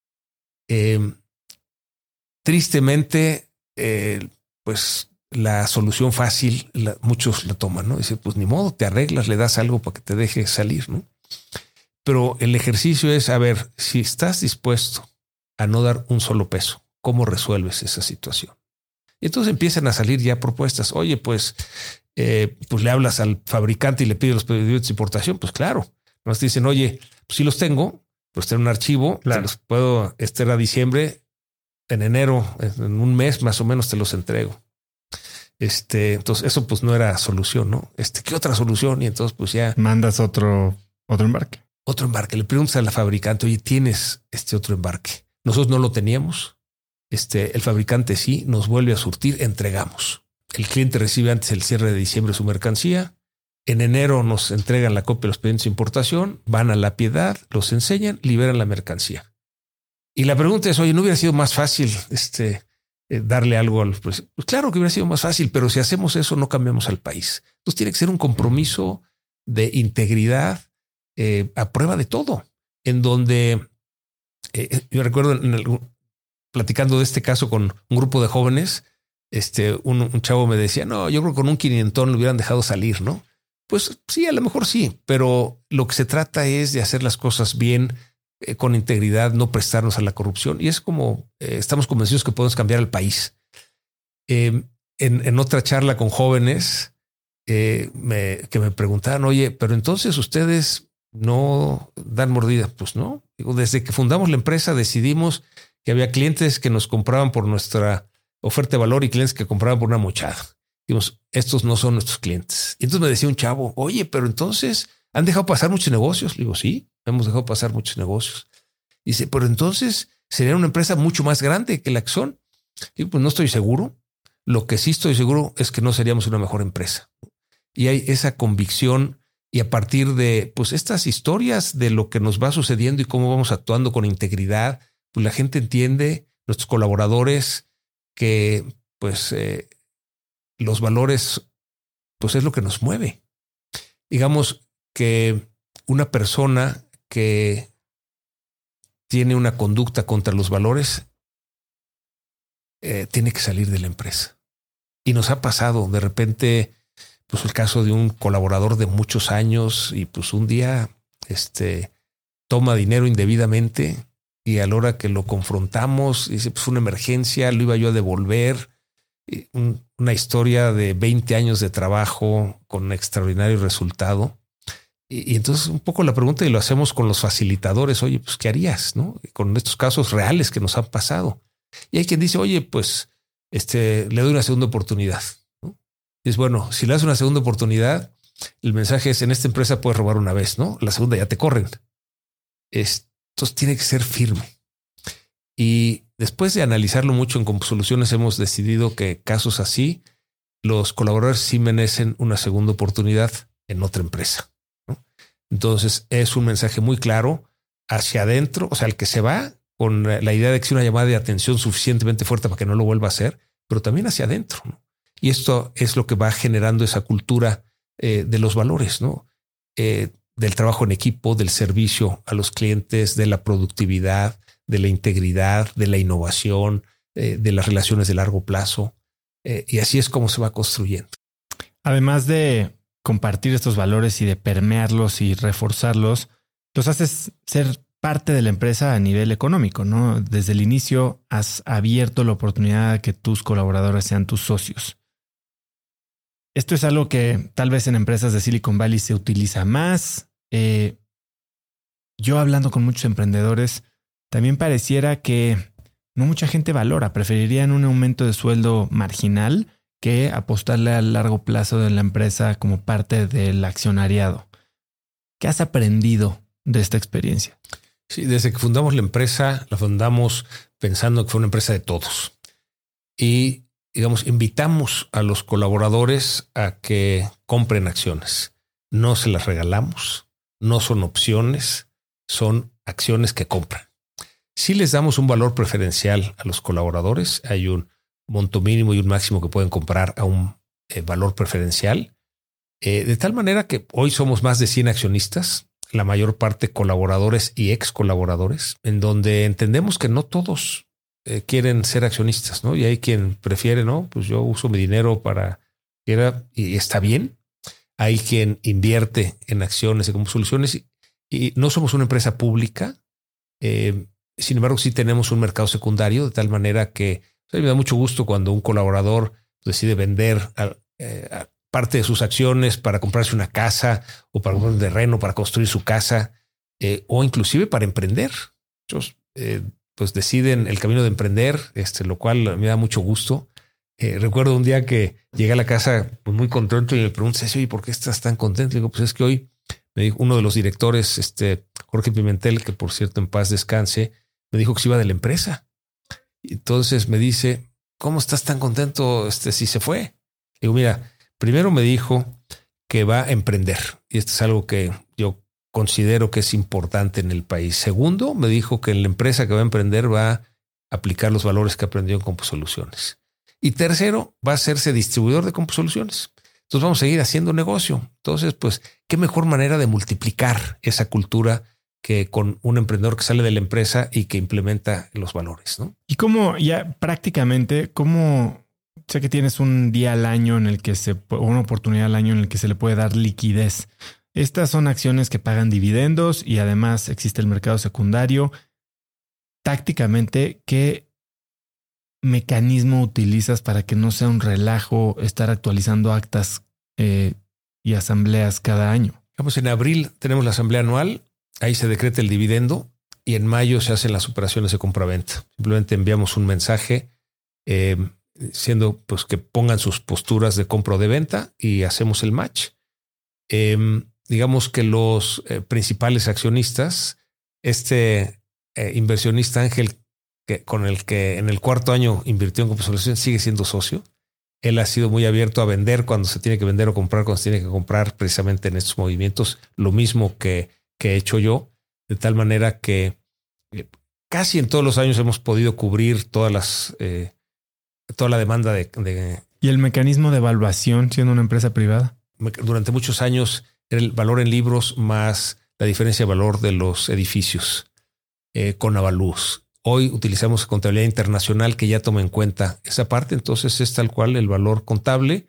Tristemente, pues la solución fácil, muchos la toman, ¿no? Dice, pues ni modo, te arreglas, le das algo para que te deje salir, ¿no? Pero el ejercicio es, a ver, si estás dispuesto a no dar un solo peso, ¿cómo resuelves esa situación? Y entonces empiezan a salir ya propuestas. Oye, pues le hablas al fabricante y le pides los pedidos de importación. Pues claro, nos dicen, oye, pues sí los tengo, pues tengo un archivo, claro, te los puedo a diciembre, en enero, en un mes más o menos te los entrego. Entonces eso pues no era solución, ¿no? ¿Qué otra solución? Y entonces pues ya mandas otro embarque. Otro embarque. Le preguntas a la fabricante, oye, ¿tienes otro embarque? Nosotros no lo teníamos. El fabricante sí, nos vuelve a surtir, entregamos. El cliente recibe antes el cierre de diciembre su mercancía. En enero nos entregan la copia de los pedidos de importación, van a La Piedad, los enseñan, liberan la mercancía. Y la pregunta es, oye, ¿no hubiera sido más fácil darle algo al precio? Pues claro que hubiera sido más fácil, pero si hacemos eso no cambiamos al país. Entonces tiene que ser un compromiso de integridad a prueba de todo, en donde yo recuerdo platicando de este caso con un grupo de jóvenes, un chavo me decía, no, yo creo que con un 500 lo hubieran dejado salir, ¿no? Pues sí, a lo mejor sí, pero lo que se trata es de hacer las cosas bien, con integridad, no prestarnos a la corrupción. Y es como estamos convencidos que podemos cambiar el país. En otra charla con jóvenes que me preguntaban, oye, pero entonces ustedes no dan mordida. Pues no. Digo, desde que fundamos la empresa decidimos que había clientes que nos compraban por nuestra oferta de valor y clientes que compraban por una mochada. Dijimos, estos no son nuestros clientes. Y entonces me decía un chavo, oye, pero entonces ¿han dejado pasar muchos negocios? Le digo, sí, hemos dejado pasar muchos negocios. Dice, pero entonces sería una empresa mucho más grande que la que son. Digo, pues no estoy seguro. Lo que sí estoy seguro es que no seríamos una mejor empresa. Y hay esa convicción, y a partir de pues estas historias de lo que nos va sucediendo y cómo vamos actuando con integridad, pues la gente entiende, nuestros colaboradores, que pues los valores pues es lo que nos mueve. Digamos que una persona que tiene una conducta contra los valores tiene que salir de la empresa. Y nos ha pasado de repente, pues el caso de un colaborador de muchos años y pues un día toma dinero indebidamente y a la hora que lo confrontamos dice, pues fue una emergencia, lo iba yo a devolver. Una historia de 20 años de trabajo con extraordinario resultado. Y entonces un poco la pregunta, y lo hacemos con los facilitadores, oye, pues ¿qué harías? ¿No? Con estos casos reales que nos han pasado. Y hay quien dice, oye, pues le doy una segunda oportunidad, ¿no? Y es bueno, si le das una segunda oportunidad, el mensaje es, en esta empresa puedes robar una vez, ¿no? La segunda ya te corren. Entonces tiene que ser firme. Y después de analizarlo mucho en Compusoluciones, hemos decidido que casos así, los colaboradores sí merecen una segunda oportunidad en otra empresa, ¿no? Entonces es un mensaje muy claro hacia adentro, o sea, el que se va con la idea de que sea una llamada de atención suficientemente fuerte para que no lo vuelva a hacer, pero también hacia adentro, ¿no? Y esto es lo que va generando esa cultura de los valores, ¿no? Del trabajo en equipo, del servicio a los clientes, de la productividad, de la integridad, de la innovación, de las relaciones de largo plazo. Y así es como se va construyendo. Además de compartir estos valores y de permearlos y reforzarlos, los haces ser parte de la empresa a nivel económico, ¿no? Desde el inicio has abierto la oportunidad de que tus colaboradores sean tus socios. Esto es algo que tal vez en empresas de Silicon Valley se utiliza más. Yo hablando con muchos emprendedores, también pareciera que no mucha gente valora. Preferirían un aumento de sueldo marginal que apostarle a largo plazo de la empresa como parte del accionariado. ¿Qué has aprendido de esta experiencia? Sí, desde que fundamos la empresa, la fundamos pensando que fue una empresa de todos. Y, digamos, invitamos a los colaboradores a que compren acciones. No se las regalamos, no son opciones, son acciones que compran. Sí les damos un valor preferencial a los colaboradores. Hay un monto mínimo y un máximo que pueden comprar a un valor preferencial. De tal manera que hoy somos más de 100 accionistas, la mayor parte colaboradores y ex colaboradores, en donde entendemos que no todos quieren ser accionistas, ¿no? Y hay quien prefiere, ¿no? Pues yo uso mi dinero para y está bien. Hay quien invierte en acciones y como soluciones y no somos una empresa pública. Sin embargo, sí tenemos un mercado secundario de tal manera que me da mucho gusto cuando un colaborador decide vender parte de sus acciones para comprarse una casa o para comprar un terreno, para construir su casa o inclusive para emprender. Muchos pues deciden el camino de emprender, lo cual me da mucho gusto. Recuerdo un día que llegué a la casa pues, muy contento y me pregunté, oye, ¿por qué estás tan contento? Le digo, pues es que hoy me dijo uno de los directores, Jorge Pimentel, que por cierto en paz descanse, me dijo que se iba de la empresa. Y entonces me dice, ¿cómo estás tan contento si se fue? Le digo, mira, primero me dijo que va a emprender y esto es algo que yo considero que es importante en el país. Segundo, me dijo que en la empresa que va a emprender va a aplicar los valores que aprendió en CompuSoluciones. Y tercero, va a hacerse distribuidor de CompuSoluciones. Entonces vamos a seguir haciendo negocio. Entonces, pues, qué mejor manera de multiplicar esa cultura que con un emprendedor que sale de la empresa y que implementa los valores, ¿no? Y cómo ya prácticamente, cómo sé que tienes un día al año en el que una oportunidad al año en el que se le puede dar liquidez. Estas son acciones que pagan dividendos y además existe el mercado secundario. Tácticamente, ¿qué mecanismo utilizas para que no sea un relajo estar actualizando actas y asambleas cada año? Vamos, en abril tenemos la asamblea anual, ahí se decreta el dividendo y en mayo se hacen las operaciones de compra-venta. Simplemente enviamos un mensaje siendo pues que pongan sus posturas de compra o de venta y hacemos el match. Digamos que los principales accionistas, inversionista ángel con el que en el cuarto año invirtió en CompuSoluciones sigue siendo socio. Él ha sido muy abierto a vender cuando se tiene que vender o comprar cuando se tiene que comprar precisamente en estos movimientos. Lo mismo que he hecho yo, de tal manera que casi en todos los años hemos podido cubrir toda la demanda de... ¿Y el mecanismo de evaluación siendo una empresa privada? Durante muchos años era el valor en libros más la diferencia de valor de los edificios con avalúos. Hoy utilizamos contabilidad internacional que ya toma en cuenta esa parte. Entonces es tal cual el valor contable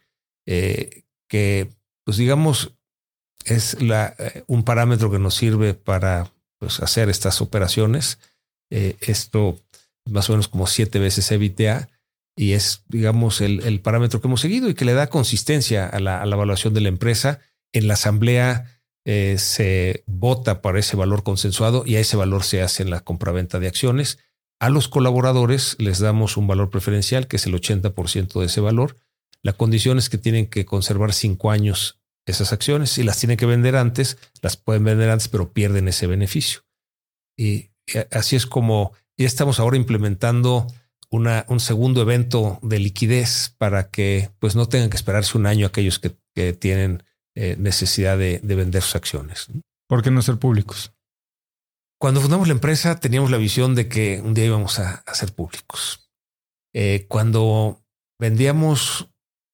que, pues digamos, es un parámetro que nos sirve para pues, hacer estas operaciones. Esto más o menos como 7 veces EBITDA y es, digamos, el parámetro que hemos seguido y que le da consistencia a la evaluación de la empresa. En la asamblea se vota para ese valor consensuado y a ese valor se hace la compraventa de acciones. A los colaboradores les damos un valor preferencial que es el 80% de ese valor. La condición es que tienen que conservar 5 años esas acciones. Si las tienen que vender antes, las pueden vender antes, pero pierden ese beneficio. Y así es como ya estamos ahora implementando un segundo evento de liquidez para que pues no tengan que esperarse un año aquellos que tienen necesidad de vender sus acciones. ¿Por qué no ser públicos? Cuando fundamos la empresa teníamos la visión de que un día íbamos a ser públicos. Cuando vendíamos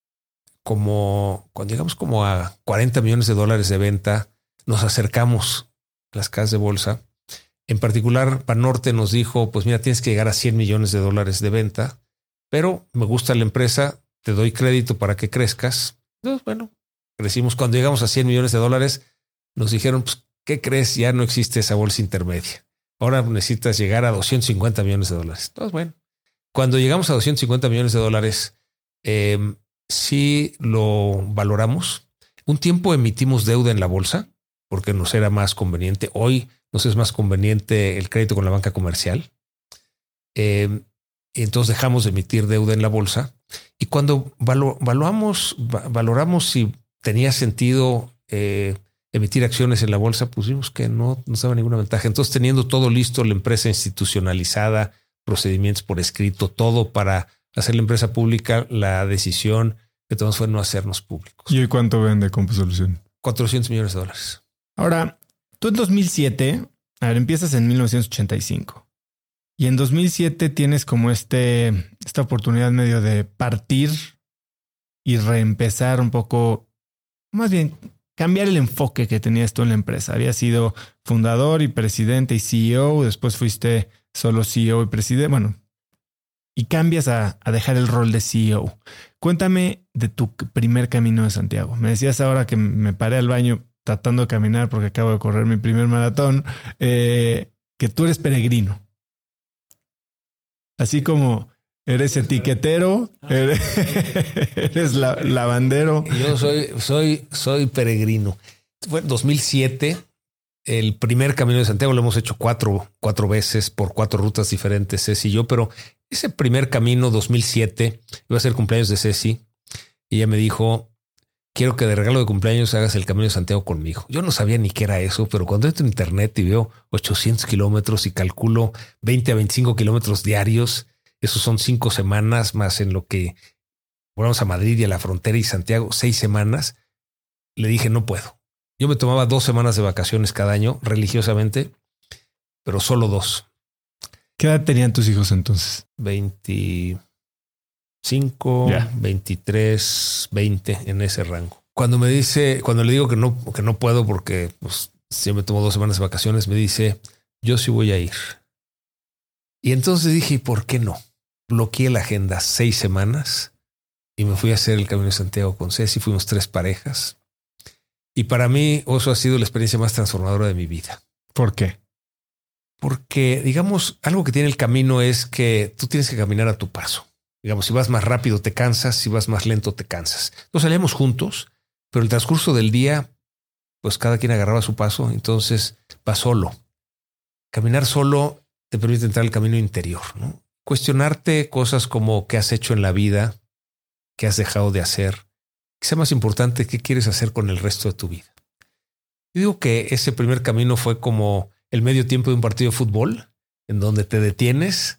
cuando llegamos como a $40 millones de venta, nos acercamos a las casas de bolsa. En particular, Banorte nos dijo, pues mira, tienes que llegar a $100 millones de venta, pero me gusta la empresa, te doy crédito para que crezcas. Entonces, bueno, crecimos. Cuando llegamos a $100 millones, nos dijeron, pues, ¿qué crees? Ya no existe esa bolsa intermedia. Ahora necesitas llegar a $250 millones. Entonces, bueno, cuando llegamos a $250 millones, sí lo valoramos. Un tiempo emitimos deuda en la bolsa porque nos era más conveniente. Hoy nos es más conveniente el crédito con la banca comercial. Entonces dejamos de emitir deuda en la bolsa. Y cuando valoramos si tenía sentido emitir acciones en la bolsa, pues vimos que no nos daba ninguna ventaja. Entonces, teniendo todo listo, la empresa institucionalizada, procedimientos por escrito, todo para hacer la empresa pública, la decisión que tomamos fue no hacernos públicos. ¿Y hoy cuánto vende Compusolución? $400 millones. Ahora, tú en 2007, empiezas en 1985. Y en 2007 tienes como esta oportunidad medio de partir y reempezar un poco, más bien cambiar el enfoque que tenías tú en la empresa. Habías sido fundador y presidente y CEO, después fuiste solo CEO y presidente, bueno, y cambias a dejar el rol de CEO. Cuéntame de tu primer Camino de Santiago. Me decías ahora que me paré al baño tratando de caminar porque acabo de correr mi primer maratón, que tú eres peregrino. Así como eres etiquetero, eres lavandero. Yo soy peregrino. Fue en 2007, el primer Camino de Santiago lo hemos hecho cuatro veces por 4 rutas diferentes, Ceci y yo, pero ese primer camino 2007 iba a ser cumpleaños de Ceci y ella me dijo, quiero que de regalo de cumpleaños hagas el Camino de Santiago conmigo. Yo no sabía ni qué era eso, pero cuando entro en internet y veo 800 kilómetros y calculo 20 a 25 kilómetros diarios, esos son 5 semanas más en lo que volvamos a Madrid y a la frontera y Santiago, 6 semanas. Le dije, no puedo. Yo me tomaba 2 semanas de vacaciones cada año religiosamente, pero solo 2. ¿Qué edad tenían tus hijos entonces? 25, 23, 20 en ese rango. Cuando le digo que no puedo porque pues, si me tomo 2 semanas de vacaciones, me dice, yo sí voy a ir. Y entonces dije, ¿por qué no? Bloqueé la agenda 6 semanas y me fui a hacer el Camino de Santiago con Ceci. Fuimos 3 parejas. Y para mí eso ha sido la experiencia más transformadora de mi vida. ¿Por qué? Porque, digamos, algo que tiene el camino es que tú tienes que caminar a tu paso. Digamos, si vas más rápido te cansas, si vas más lento te cansas. Nos salíamos juntos, pero el transcurso del día, pues cada quien agarraba su paso, entonces va solo. Caminar solo te permite entrar al camino interior, ¿no? Cuestionarte cosas como qué has hecho en la vida, qué has dejado de hacer. Quizá más importante, qué quieres hacer con el resto de tu vida. Yo digo que ese primer camino fue como el medio tiempo de un partido de fútbol, en donde te detienes,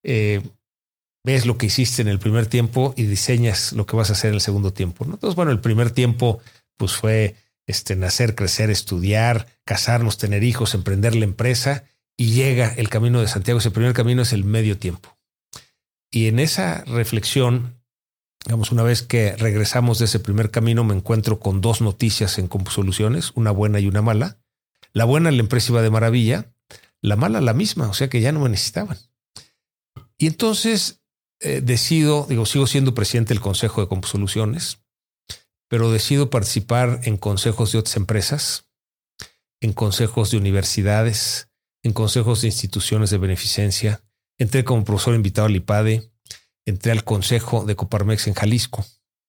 ves lo que hiciste en el primer tiempo y diseñas lo que vas a hacer en el segundo tiempo, ¿no? Entonces, bueno, el primer tiempo pues fue nacer, crecer, estudiar, casarnos, tener hijos, emprender la empresa y llega el Camino de Santiago. Ese primer camino es el medio tiempo. Y en esa reflexión, digamos, una vez que regresamos de ese primer camino, me encuentro con 2 noticias en Compusoluciones, una buena y una mala. La buena, la empresa iba de maravilla. La mala, la misma, o sea que ya no me necesitaban. Y entonces sigo siendo presidente del Consejo de Compusoluciones, pero decido participar en consejos de otras empresas, en consejos de universidades, en consejos de instituciones de beneficencia. Entré como profesor invitado al IPADE, entré al consejo de Coparmex en Jalisco.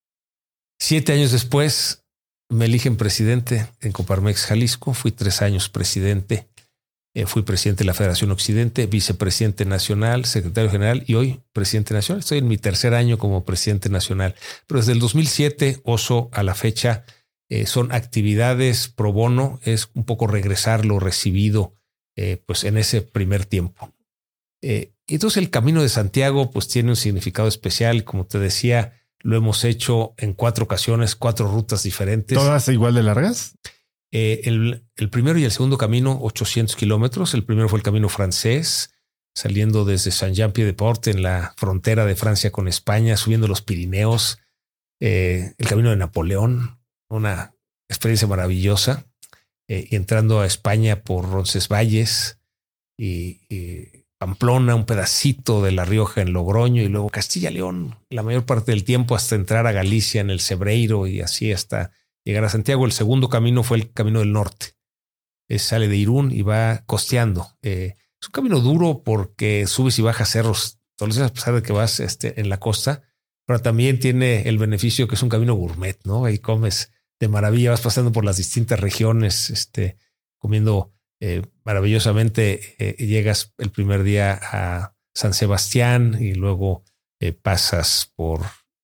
7 años después me eligen presidente en Coparmex Jalisco. Fui 3 años presidente. Fui presidente de la Federación Occidente, vicepresidente nacional, secretario general y hoy presidente nacional. Estoy en mi 3er año como presidente nacional. Pero desde el 2007, Oso, a la fecha, son actividades pro bono. Es un poco regresar lo recibido pues en ese primer tiempo. Entonces el Camino de Santiago pues tiene un significado especial. Como te decía, lo hemos hecho en 4 ocasiones, 4 rutas diferentes. ¿Todas igual de largas? El primero y el segundo camino, 800 kilómetros. El primero fue el camino francés, saliendo desde Saint-Jean-Pied-de-Port en la frontera de Francia con España, subiendo los Pirineos. El camino de Napoleón, una experiencia maravillosa. Y entrando a España por Roncesvalles y Pamplona, un pedacito de La Rioja en Logroño y luego Castilla-León, la mayor parte del tiempo hasta entrar a Galicia en el Cebreiro y así hasta llegar a Santiago. El segundo camino fue el camino del norte. Sale de Irún y va costeando. Es un camino duro porque subes y bajas cerros todos los días, a pesar de que vas en la costa, pero también tiene el beneficio que es un camino gourmet, ¿no? Ahí comes de maravilla, vas pasando por las distintas regiones, comiendo maravillosamente. Llegas el primer día a San Sebastián y luego pasas por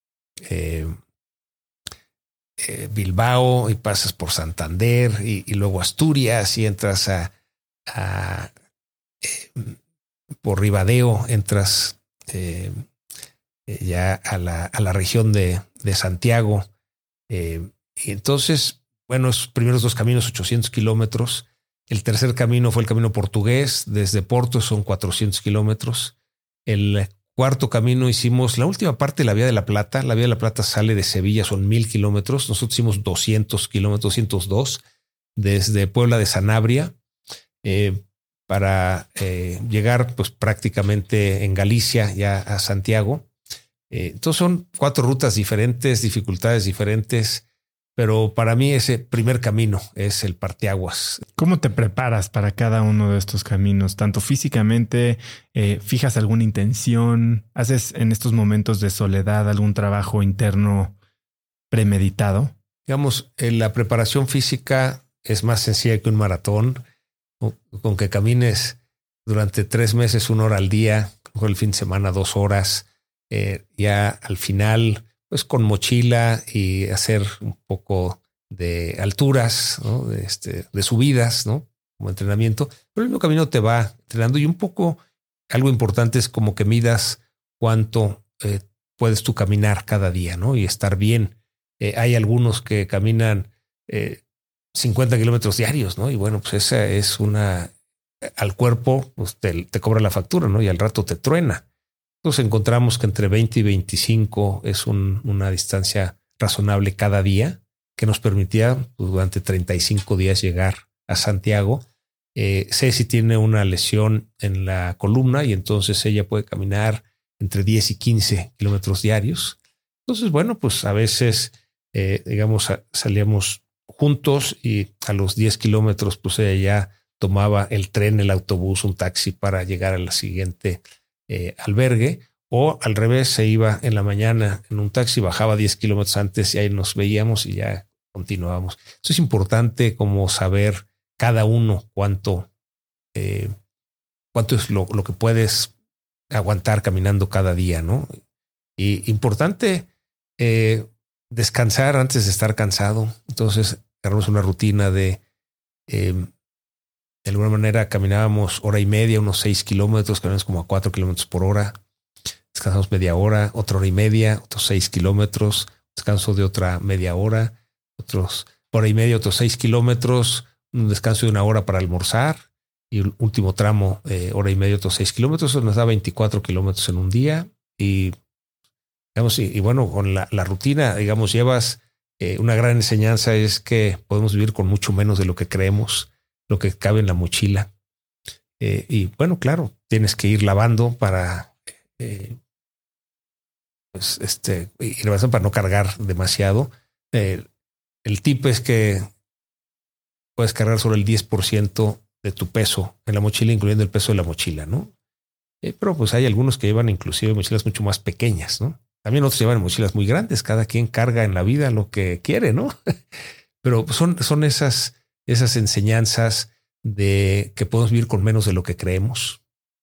Bilbao y pasas por Santander y luego Asturias y entras por Ribadeo, entras ya a la región de Santiago. Y entonces, bueno, esos primeros dos caminos, 800 kilómetros. El tercer camino fue el camino portugués. Desde Porto son 400 kilómetros. El cuarto camino hicimos la última parte de la Vía de la Plata. La Vía de la Plata sale de Sevilla, son 1000 kilómetros. Nosotros hicimos 200 kilómetros, 202, desde Puebla de Sanabria, para llegar pues prácticamente en Galicia ya a Santiago. Entonces son 4 rutas diferentes, dificultades diferentes, pero para mí ese primer camino es el parteaguas. ¿Cómo te preparas para cada uno de estos caminos? Tanto físicamente, ¿fijas alguna intención? ¿Haces en estos momentos de soledad algún trabajo interno premeditado? Digamos, la preparación física es más sencilla que un maratón. Con que camines durante 3 meses, 1 hora al día, mejor el fin de semana 2 horas, ya al final, pues con mochila y hacer un poco de alturas, ¿no? de subidas, ¿no? Como entrenamiento, pero el mismo camino te va entrenando y un poco algo importante es como que midas cuánto puedes tú caminar cada día, ¿no? Y estar bien. Hay algunos que caminan 50 kilómetros diarios, ¿no? Y bueno, pues esa es al cuerpo pues te cobra la factura, ¿no? Y al rato te truena. Entonces encontramos que entre 20 y 25 es una distancia razonable cada día que nos permitía pues, durante 35 días llegar a Santiago. Ceci tiene una lesión en la columna y entonces ella puede caminar entre 10 y 15 kilómetros diarios. Entonces, bueno, pues a veces, digamos, salíamos juntos y a los 10 kilómetros, pues ella ya tomaba el tren, el autobús, un taxi para llegar al siguiente albergue, o al revés, se iba en la mañana en un taxi, bajaba 10 kilómetros antes y ahí nos veíamos y ya continuábamos. Eso es importante como saber cada uno cuánto es lo que puedes aguantar caminando cada día, ¿no? Y importante descansar antes de estar cansado. Entonces agarramos una rutina de alguna manera caminábamos hora y media, unos 6 kilómetros, caminamos como a 4 kilómetros por hora. Descansamos media hora, otra hora y media, otros 6 kilómetros, descanso de otra media hora, otros hora y media, otros 6 kilómetros, un descanso de 1 hora para almorzar y el último tramo, hora y media, otros 6 kilómetros. Eso nos da 24 kilómetros en un día. Y digamos, y bueno, con la rutina, digamos, llevas una gran enseñanza es que podemos vivir con mucho menos de lo que creemos, lo que cabe en la mochila. Y bueno, claro, tienes que ir lavando para ir avanzando para no cargar demasiado. El tip es que puedes cargar solo el 10% de tu peso en la mochila, incluyendo el peso de la mochila, ¿no? Pero pues hay algunos que llevan inclusive mochilas mucho más pequeñas, ¿no? También otros llevan mochilas muy grandes. Cada quien carga en la vida lo que quiere, ¿no? Pero son esas enseñanzas de que podemos vivir con menos de lo que creemos.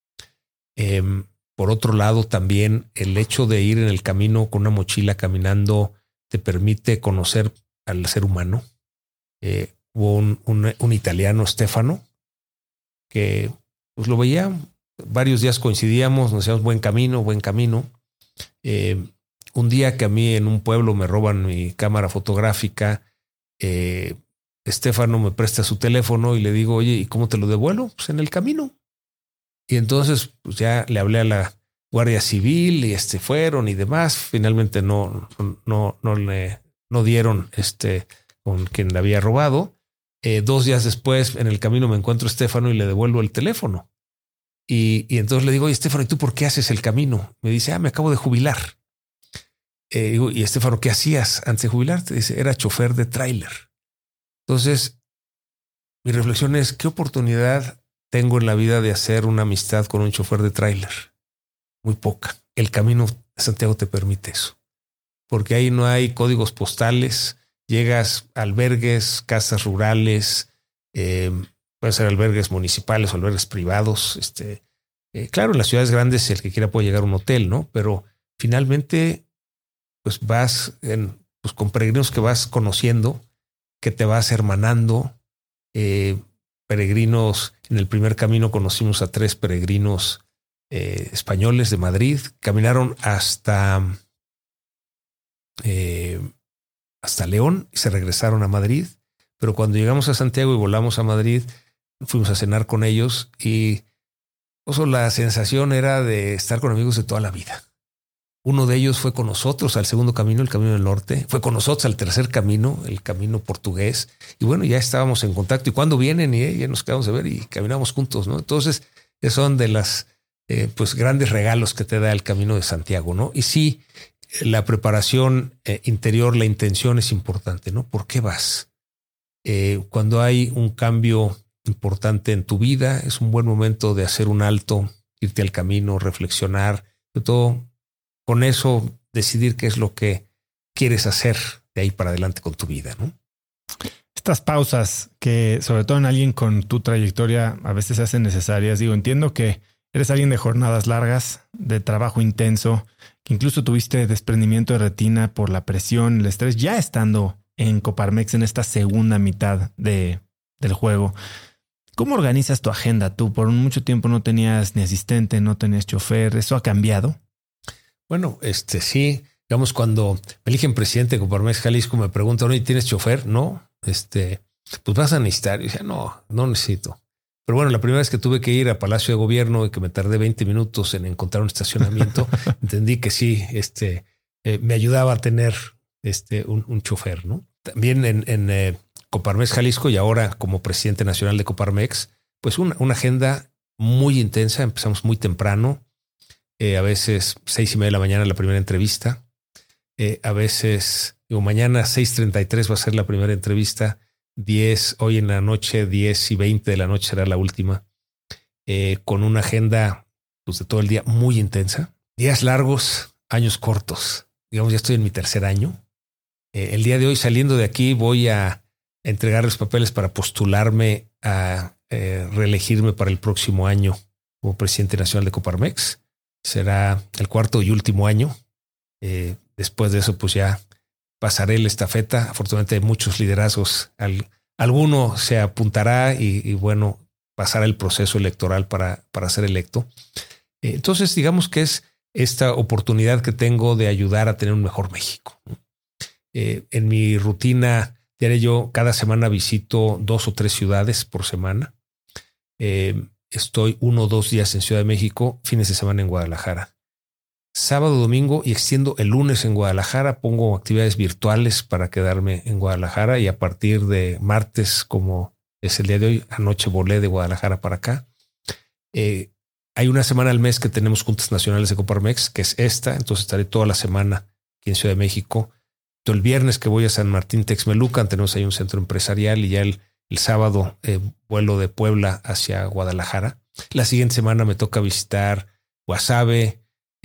Por otro lado, también el hecho de ir en el camino con una mochila caminando te permite conocer al ser humano. Hubo un italiano, Stefano, que pues lo veía, varios días coincidíamos, nos decíamos buen camino. Un día que a mí en un pueblo me roban mi cámara fotográfica, Stefano me presta su teléfono y le digo, oye, ¿y cómo te lo devuelvo? Pues en el camino. Y entonces pues ya le hablé a la Guardia Civil y fueron y demás. Finalmente no dieron con quien le había robado. 2 días después en el camino me encuentro a Stefano y le devuelvo el teléfono. Y entonces le digo, oye, Stefano, ¿y tú por qué haces el camino? Me dice, me acabo de jubilar. Digo, y Estefano, ¿qué hacías antes de jubilarte? Dice, era chofer de tráiler. Entonces, mi reflexión es, ¿qué oportunidad tengo en la vida de hacer una amistad con un chofer de tráiler? Muy poca. El camino de Santiago te permite eso. Porque ahí no hay códigos postales, llegas a albergues, casas rurales, pueden ser albergues municipales o albergues privados. Claro, en las ciudades grandes el que quiera puede llegar a un hotel, ¿no? Pero finalmente, pues vas con peregrinos que vas conociendo, que te vas hermanando. Peregrinos, en el primer camino conocimos a 3 peregrinos españoles de Madrid, caminaron hasta León y se regresaron a Madrid, pero cuando llegamos a Santiago y volamos a Madrid, fuimos a cenar con ellos y la sensación era de estar con amigos de toda la vida. Uno de ellos fue con nosotros al segundo camino, el Camino del Norte, fue con nosotros al tercer camino, el Camino Portugués, y bueno, ya estábamos en contacto. Y cuando vienen y ya nos quedamos de ver y caminamos juntos, ¿no? Entonces, son de las grandes regalos que te da el Camino de Santiago, ¿no? Y sí, la preparación interior, la intención es importante, ¿no? ¿Por qué vas? Cuando hay un cambio importante en tu vida, es un buen momento de hacer un alto, irte al camino, reflexionar, sobre todo con eso decidir qué es lo que quieres hacer de ahí para adelante con tu vida, ¿no? Estas pausas que, sobre todo en alguien con tu trayectoria, a veces se hacen necesarias. Digo, entiendo que eres alguien de jornadas largas, de trabajo intenso, que incluso tuviste desprendimiento de retina por la presión, el estrés, ya estando en Coparmex en esta segunda mitad del juego. ¿Cómo organizas tu agenda tú? Por mucho tiempo no tenías ni asistente, no tenías chofer. ¿Eso ha cambiado? Bueno, sí, digamos, cuando me eligen presidente de Coparmex Jalisco, me preguntan, oye, ¿tienes chofer? No, pues vas a necesitar. Y yo decía, no necesito. Pero bueno, la primera vez que tuve que ir a Palacio de Gobierno y que me tardé 20 minutos en encontrar un estacionamiento, entendí que sí, me ayudaba a tener un chofer, ¿no? También en Coparmex Jalisco y ahora como presidente nacional de Coparmex, pues una agenda muy intensa. Empezamos muy temprano. A veces 6:30 de la mañana la primera entrevista. A veces, mañana 6:33 va a ser la primera entrevista. 10, hoy en la noche, 10:20 de la noche será la última. Con una agenda pues, de todo el día muy intensa. Días largos, años cortos. Digamos, ya estoy en mi tercer año. El día de hoy, saliendo de aquí, voy a entregar los papeles para postularme a reelegirme para el próximo año como presidente nacional de Coparmex. Será el 4º y último año. Después de eso, pues ya pasaré la estafeta. Afortunadamente hay muchos liderazgos. Alguno se apuntará y bueno, pasará el proceso electoral para ser electo. Entonces, digamos que es esta oportunidad que tengo de ayudar a tener un mejor México. En mi rutina diaria, yo cada semana visito 2 o 3 ciudades por semana. Estoy 1 o 2 días en Ciudad de México, fines de semana en Guadalajara. Sábado, domingo y extiendo el lunes en Guadalajara. Pongo actividades virtuales para quedarme en Guadalajara y a partir de martes, como es el día de hoy, anoche volé de Guadalajara para acá. Hay una semana al mes que tenemos juntas nacionales de Coparmex, que es esta. Entonces estaré toda la semana aquí en Ciudad de México. El viernes que voy a San Martín Texmelucan, tenemos ahí un centro empresarial y ya el sábado vuelo de Puebla hacia Guadalajara. La siguiente semana me toca visitar Guasave,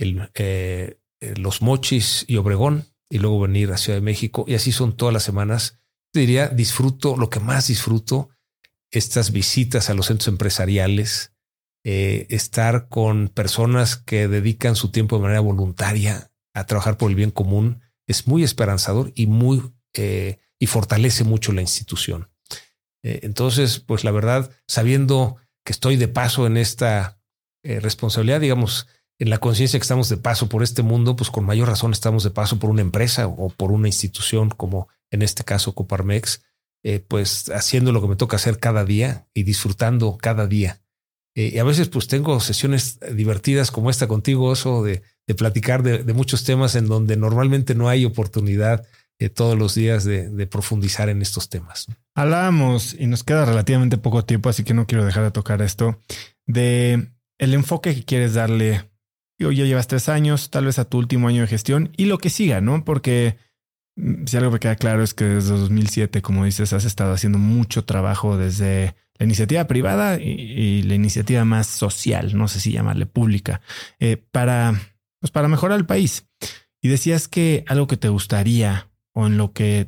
Los Mochis y Obregón y luego venir a Ciudad de México. Y así son todas las semanas. Te diría, lo que más disfruto, estas visitas a los centros empresariales, estar con personas que dedican su tiempo de manera voluntaria a trabajar por el bien común. Es muy esperanzador y y fortalece mucho la institución. Entonces, pues la verdad, sabiendo que estoy de paso en esta responsabilidad, digamos, en la conciencia que estamos de paso por este mundo, pues con mayor razón estamos de paso por una empresa o por una institución como en este caso Coparmex, pues haciendo lo que me toca hacer cada día y disfrutando cada día. Y a veces pues tengo sesiones divertidas como esta contigo, Oso, de platicar de muchos temas en donde normalmente no hay oportunidad todos los días de profundizar en estos temas. Hablábamos, y nos queda relativamente poco tiempo, así que no quiero dejar de tocar esto, de el enfoque que quieres darle ya llevas 3 años, tal vez a tu último año de gestión y lo que siga, ¿no? Porque si algo me queda claro es que desde 2007, como dices, has estado haciendo mucho trabajo desde la iniciativa privada y la iniciativa más social, no sé si llamarle pública, para mejorar el país. Y decías que algo que te gustaría o en lo que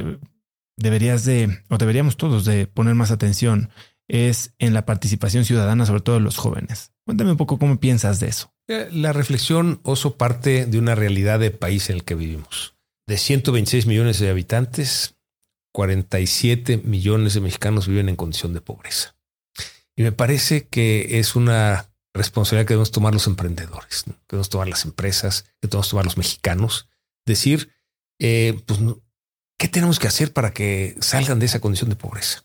deberíamos todos de poner más atención es en la participación ciudadana, sobre todo de los jóvenes. Cuéntame un poco cómo piensas de eso. La reflexión, Oso, parte de una realidad de país en el que vivimos. De 126 millones de habitantes, 47 millones de mexicanos viven en condición de pobreza. Y me parece que es una responsabilidad que debemos tomar los emprendedores, ¿no? Que debemos tomar las empresas, que debemos tomar los mexicanos. Decir, ¿qué tenemos que hacer para que salgan de esa condición de pobreza?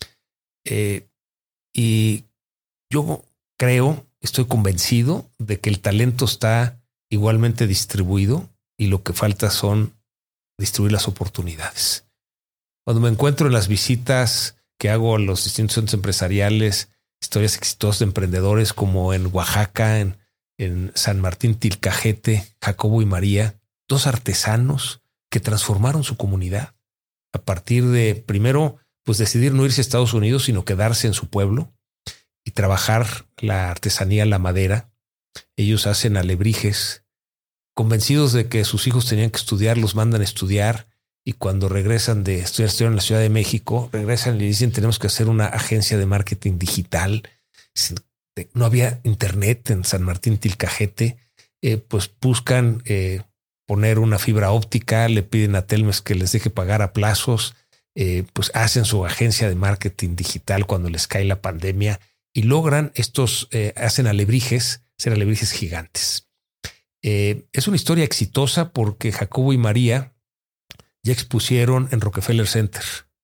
Y yo estoy convencido de que el talento está igualmente distribuido y lo que falta son distribuir las oportunidades. Cuando me encuentro en las visitas que hago a los distintos centros empresariales, historias exitosas de emprendedores como en Oaxaca, en San Martín Tilcajete, Jacobo y María, 2 artesanos que transformaron su comunidad a partir de, primero, pues decidir no irse a Estados Unidos, sino quedarse en su pueblo y trabajar la artesanía, la madera. Ellos hacen alebrijes, convencidos de que sus hijos tenían que estudiar, los mandan a estudiar y cuando regresan de estudiar en la Ciudad de México, regresan y le dicen tenemos que hacer una agencia de marketing digital. No había internet en San Martín Tilcajete, pues buscan poner una fibra óptica, le piden a Telmex que les deje pagar a plazos, pues hacen su agencia de marketing digital cuando les cae la pandemia y logran hacen alebrijes, ser alebrijes gigantes. Es una historia exitosa porque Jacobo y María ya expusieron en Rockefeller Center,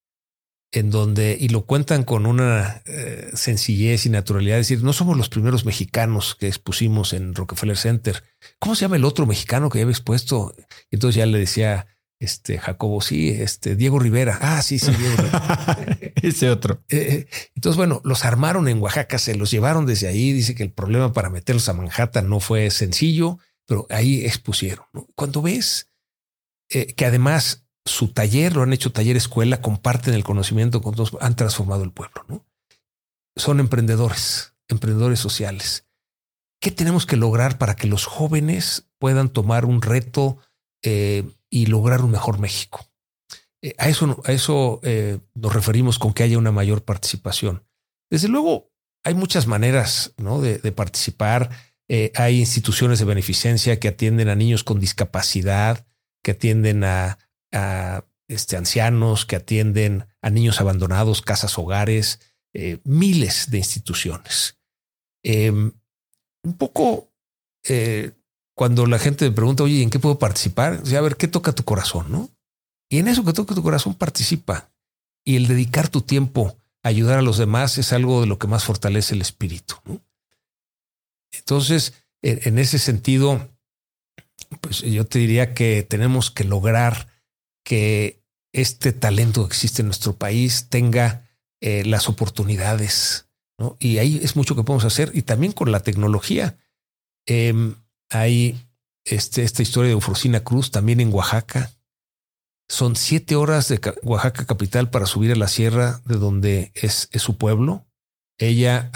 y lo cuentan con una sencillez y naturalidad. Es decir, no somos los primeros mexicanos que expusimos en Rockefeller Center. ¿Cómo se llama el otro mexicano que ya había expuesto? Y entonces ya le decía Jacobo, sí, Diego Rivera. Ah, sí, Diego Rivera. Ese otro. Entonces, bueno, los armaron en Oaxaca, se los llevaron desde ahí. Dice que el problema para meterlos a Manhattan no fue sencillo, pero ahí expusieron, ¿no? Cuando ves que además su taller, lo han hecho taller escuela, comparten el conocimiento con todos, han transformado el pueblo, ¿no? Son emprendedores sociales. ¿Qué tenemos que lograr para que los jóvenes puedan tomar un reto y lograr un mejor México? A eso nos referimos con que haya una mayor participación. Desde luego, hay muchas maneras, ¿no?, de participar. Hay instituciones de beneficencia que atienden a niños con discapacidad, que atienden a ancianos, que atienden a niños abandonados, casas hogares, miles de instituciones. Un poco cuando la gente me pregunta, oye, ¿en qué puedo participar? O sea, a ver, ¿qué toca tu corazón, no? Y en eso que toca tu corazón participa. Y el dedicar tu tiempo a ayudar a los demás es algo de lo que más fortalece el espíritu, ¿no? Entonces, en ese sentido, pues yo te diría que tenemos que lograr que este talento que existe en nuestro país tenga las oportunidades, ¿no? Y ahí es mucho que podemos hacer. Y también con la tecnología. Hay esta historia de Eufrosina Cruz, también en Oaxaca. Son 7 horas de Oaxaca capital para subir a la sierra de donde es su pueblo. Ella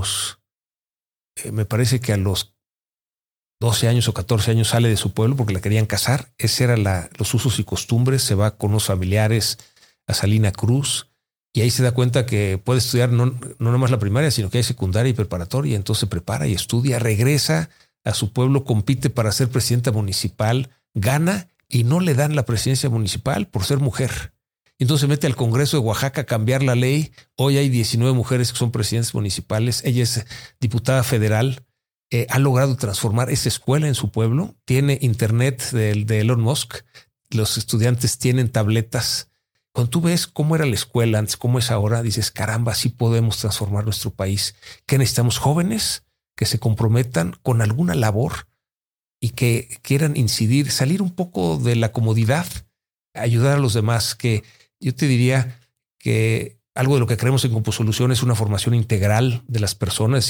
me parece que a los 12 años o 14 años sale de su pueblo porque la querían casar. Ese eran los usos y costumbres. Se va con los familiares a Salina Cruz y ahí se da cuenta que puede estudiar no nomás la primaria, sino que hay secundaria y preparatoria. Entonces se prepara y estudia, regresa a su pueblo, compite para ser presidenta municipal, gana y no le dan la presidencia municipal por ser mujer. Entonces se mete al Congreso de Oaxaca a cambiar la ley. Hoy hay 19 mujeres que son presidentes municipales. Ella es diputada federal. Ha logrado transformar esa escuela en su pueblo. Tiene internet de Elon Musk. Los estudiantes tienen tabletas. Cuando tú ves cómo era la escuela antes, cómo es ahora, dices, caramba, sí podemos transformar nuestro país. ¿Qué necesitamos? Jóvenes que se comprometan con alguna labor y que quieran incidir, salir un poco de la comodidad, ayudar a los demás. Que yo te diría que algo de lo que creemos en Composolución es una formación integral de las personas, es decir,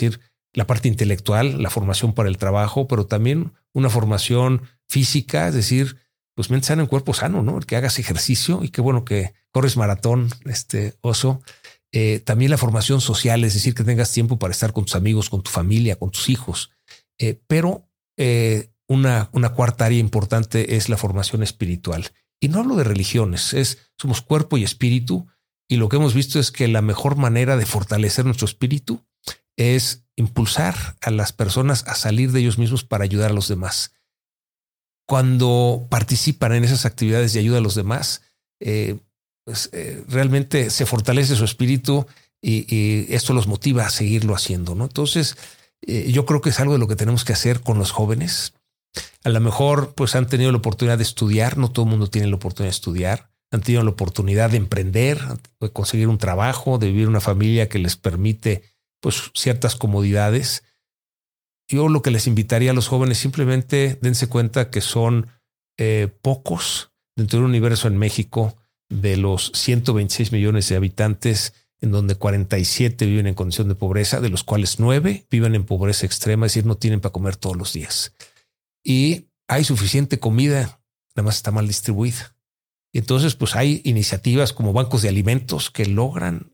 la parte intelectual, la formación para el trabajo, pero también una formación física, es decir, pues mente sana en cuerpo sano, ¿no? El que hagas ejercicio y qué bueno que corres maratón, Oso. También la formación social, es decir, que tengas tiempo para estar con tus amigos, con tu familia, con tus hijos. Pero una cuarta área importante es la formación espiritual. Y no hablo de religiones, somos cuerpo y espíritu. Y lo que hemos visto es que la mejor manera de fortalecer nuestro espíritu es impulsar a las personas a salir de ellos mismos para ayudar a los demás. Cuando participan en esas actividades de ayuda a los demás, realmente se fortalece su espíritu y esto los motiva a seguirlo haciendo, ¿no? Entonces, yo creo que es algo de lo que tenemos que hacer con los jóvenes. A lo mejor pues han tenido la oportunidad de estudiar, no todo el mundo tiene la oportunidad de estudiar, han tenido la oportunidad de emprender, de conseguir un trabajo, de vivir una familia que les permite pues ciertas comodidades. Yo lo que les invitaría a los jóvenes, simplemente dense cuenta que son pocos dentro de un universo en México de los 126 millones de habitantes, en donde 47 viven en condición de pobreza, de los cuales 9 viven en pobreza extrema, es decir, no tienen para comer todos los días. Y hay suficiente comida, nada más está mal distribuida. Entonces, pues hay iniciativas como bancos de alimentos que logran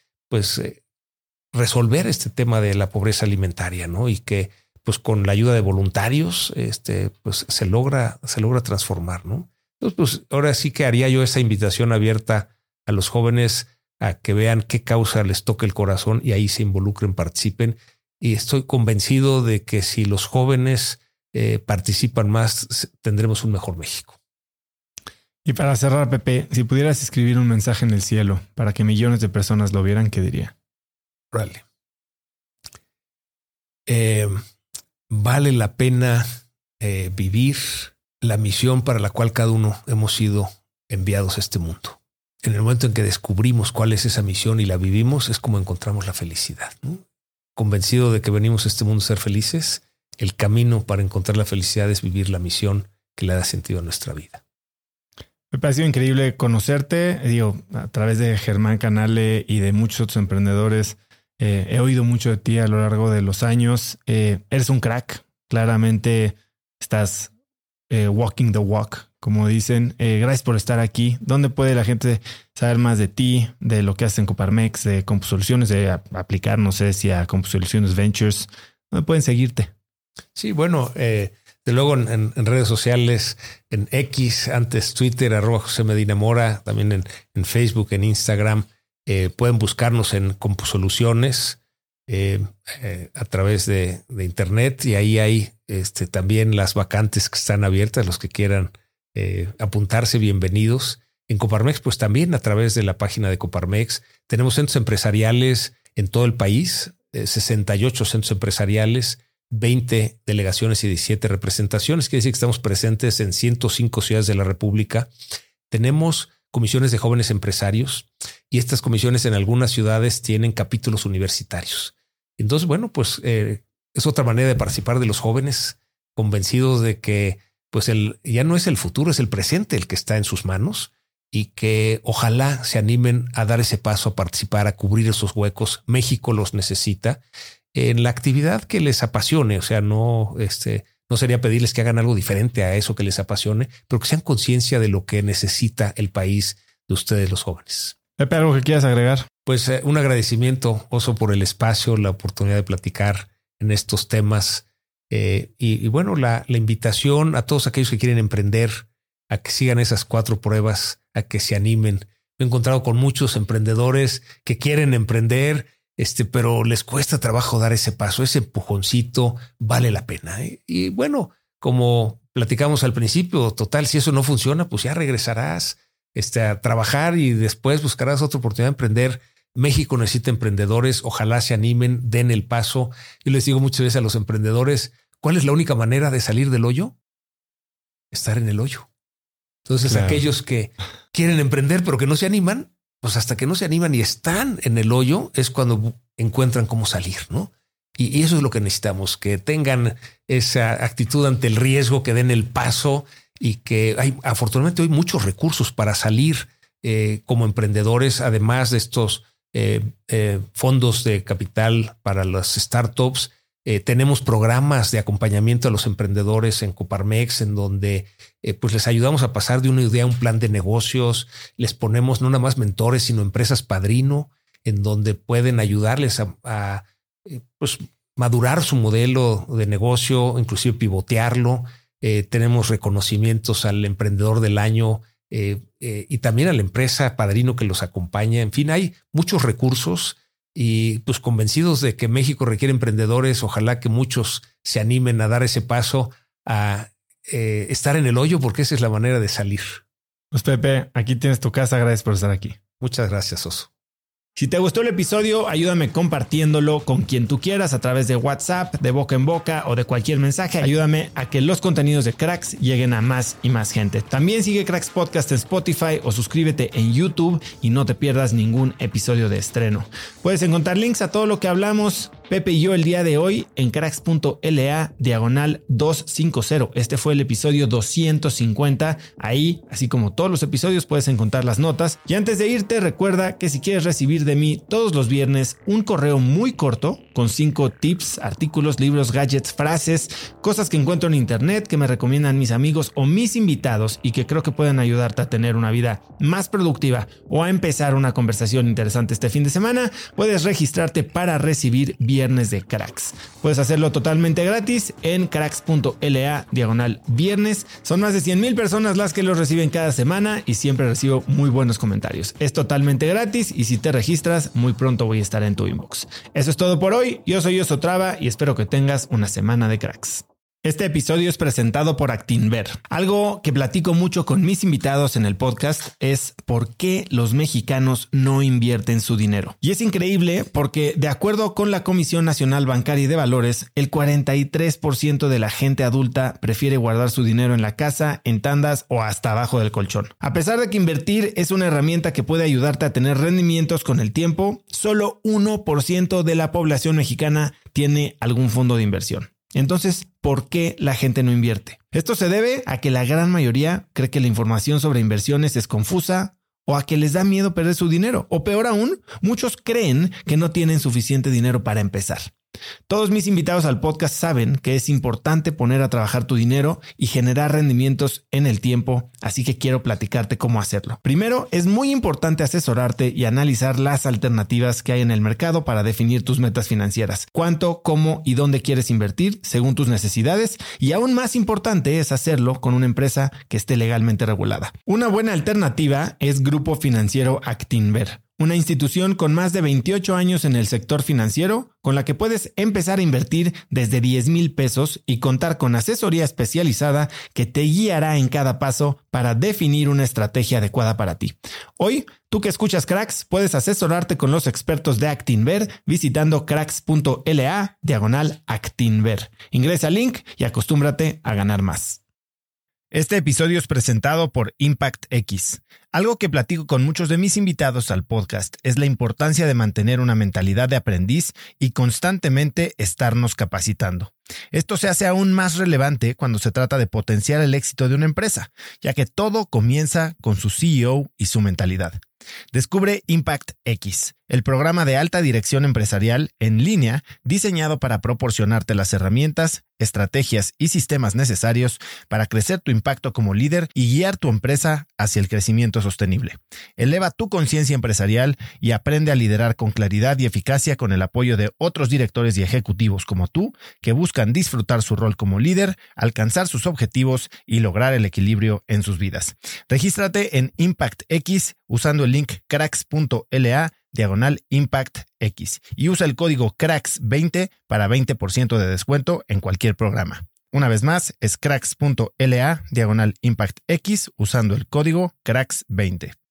resolver este tema de la pobreza alimentaria, ¿no? Y que pues con la ayuda de voluntarios pues se logra transformar, ¿no? Entonces, pues ahora sí que haría yo esa invitación abierta a los jóvenes a que vean qué causa les toca el corazón y ahí se involucren, participen. Y estoy convencido de que si los jóvenes participan más, tendremos un mejor México. Y para cerrar, Pepe, si pudieras escribir un mensaje en el cielo para que millones de personas lo vieran, ¿qué diría? Vale. Vale la pena vivir la misión para la cual cada uno hemos sido enviados a este mundo. En el momento en que descubrimos cuál es esa misión y la vivimos, es como encontramos la felicidad, ¿no? Convencido de que venimos a este mundo a ser felices, el camino para encontrar la felicidad es vivir la misión que le da sentido a nuestra vida. Me ha parecido increíble conocerte. Digo, a través de Germán Canale y de muchos otros emprendedores, he oído mucho de ti a lo largo de los años. Eres un crack. Claramente estás walking the walk, como dicen. Gracias por estar aquí. ¿Dónde puede la gente saber más de ti, de lo que haces en Coparmex, de CompuSoluciones, de aplicar, no sé si a CompuSoluciones Ventures? ¿Dónde pueden seguirte? Sí, bueno, de luego en redes sociales, en X, antes Twitter, @José Medina Mora, también en Facebook, en Instagram. Pueden buscarnos en CompuSoluciones a través de internet y ahí hay también las vacantes que están abiertas, los que quieran apuntarse, bienvenidos. En Coparmex, pues también a través de la página de Coparmex. Tenemos centros empresariales en todo el país, 68 centros empresariales, 20 delegaciones y 17 representaciones. Quiere decir que estamos presentes en 105 ciudades de la República. Tenemos comisiones de jóvenes empresarios y estas comisiones en algunas ciudades tienen capítulos universitarios. Entonces, bueno, pues es otra manera de participar de los jóvenes, convencidos de que pues ya no es el futuro, es el presente el que está en sus manos y que ojalá se animen a dar ese paso, a participar, a cubrir esos huecos. México los necesita en la actividad que les apasione. O sea, no sería pedirles que hagan algo diferente a eso que les apasione, pero que sean conciencia de lo que necesita el país de ustedes, los jóvenes. Pepe, ¿algo que quieras agregar? Pues un agradecimiento, Oso, por el espacio, la oportunidad de platicar en estos temas. Y bueno, la invitación a todos aquellos que quieren emprender, a que sigan esas 4 pruebas, a que se animen. Me he encontrado con muchos emprendedores que quieren emprender, pero les cuesta trabajo dar ese paso, ese empujoncito vale la pena. Y bueno, como platicamos al principio, total, si eso no funciona, pues ya regresarás a trabajar y después buscarás otra oportunidad de emprender. México necesita emprendedores, ojalá se animen, den el paso. Yo les digo muchas veces a los emprendedores, ¿cuál es la única manera de salir del hoyo? Estar en el hoyo. Entonces, claro, aquellos que quieren emprender pero que no se animan, pues hasta que no se animan y están en el hoyo es cuando encuentran cómo salir, ¿no? Y eso es lo que necesitamos, que tengan esa actitud ante el riesgo, que den el paso y que afortunadamente hay muchos recursos para salir como emprendedores, además de estos fondos de capital para las startups. Tenemos programas de acompañamiento a los emprendedores en Coparmex, en donde pues les ayudamos a pasar de una idea a un plan de negocios. Les ponemos no nada más mentores, sino empresas padrino, en donde pueden ayudarles a pues madurar su modelo de negocio, inclusive pivotearlo. Tenemos reconocimientos al emprendedor del año y también a la empresa padrino que los acompaña. En fin, hay muchos recursos y pues convencidos de que México requiere emprendedores. Ojalá que muchos se animen a dar ese paso, a estar en el hoyo, porque esa es la manera de salir. Pues Pepe, aquí tienes tu casa. Gracias por estar aquí. Muchas gracias, Oso. Si te gustó el episodio, ayúdame compartiéndolo con quien tú quieras a través de WhatsApp, de boca en boca o de cualquier mensaje. Ayúdame a que los contenidos de Cracks lleguen a más y más gente. También sigue Cracks Podcast en Spotify o suscríbete en YouTube y no te pierdas ningún episodio de estreno. Puedes encontrar links a todo lo que hablamos Pepe y yo el día de hoy en cracks.la/250. Este fue el episodio 250. Ahí, así como todos los episodios, puedes encontrar las notas. Y antes de irte, recuerda que si quieres recibir de mí todos los viernes un correo muy corto con 5 tips, artículos, libros, gadgets, frases, cosas que encuentro en internet que me recomiendan mis amigos o mis invitados y que creo que pueden ayudarte a tener una vida más productiva o a empezar una conversación interesante este fin de semana, puedes registrarte para recibir viernes de Cracks. Puedes hacerlo totalmente gratis en cracks.la/viernes. Son más de 100,000 personas las que los reciben cada semana y siempre recibo muy buenos comentarios. Es totalmente gratis y si te registras, muy pronto voy a estar en tu inbox. Eso es todo por hoy. Yo soy Oso Traba y espero que tengas una semana de Cracks. Este episodio es presentado por Actinver. Algo que platico mucho con mis invitados en el podcast es por qué los mexicanos no invierten su dinero. Y es increíble porque, de acuerdo con la Comisión Nacional Bancaria y de Valores, el 43% de la gente adulta prefiere guardar su dinero en la casa, en tandas o hasta abajo del colchón. A pesar de que invertir es una herramienta que puede ayudarte a tener rendimientos con el tiempo, solo 1% de la población mexicana tiene algún fondo de inversión. Entonces, ¿por qué la gente no invierte? Esto se debe a que la gran mayoría cree que la información sobre inversiones es confusa o a que les da miedo perder su dinero. O peor aún, muchos creen que no tienen suficiente dinero para empezar. Todos mis invitados al podcast saben que es importante poner a trabajar tu dinero y generar rendimientos en el tiempo, así que quiero platicarte cómo hacerlo. Primero, es muy importante asesorarte y analizar las alternativas que hay en el mercado para definir tus metas financieras, cuánto, cómo y dónde quieres invertir según tus necesidades, y aún más importante es hacerlo con una empresa que esté legalmente regulada. Una buena alternativa es Grupo Financiero Actinver, una institución con más de 28 años en el sector financiero, con la que puedes empezar a invertir desde 10,000 pesos y contar con asesoría especializada que te guiará en cada paso para definir una estrategia adecuada para ti. Hoy, tú que escuchas Cracks, puedes asesorarte con los expertos de Actinver visitando cracks.la/Actinver. Ingresa al link y acostúmbrate a ganar más. Este episodio es presentado por Impact X. Algo que platico con muchos de mis invitados al podcast es la importancia de mantener una mentalidad de aprendiz y constantemente estarnos capacitando. Esto se hace aún más relevante cuando se trata de potenciar el éxito de una empresa, ya que todo comienza con su CEO y su mentalidad. Descubre Impact X, el programa de alta dirección empresarial en línea diseñado para proporcionarte las herramientas, estrategias y sistemas necesarios para crecer tu impacto como líder y guiar tu empresa hacia el crecimiento sostenible. Eleva tu conciencia empresarial y aprende a liderar con claridad y eficacia con el apoyo de otros directores y ejecutivos como tú que buscan disfrutar su rol como líder, alcanzar sus objetivos y lograr el equilibrio en sus vidas. Regístrate en Impact X usando el link cracks.la/ImpactX y usa el código CRACKS20 para 20% de descuento en cualquier programa. Una vez más, es cracks.la/ImpactX usando el código CRACKS20.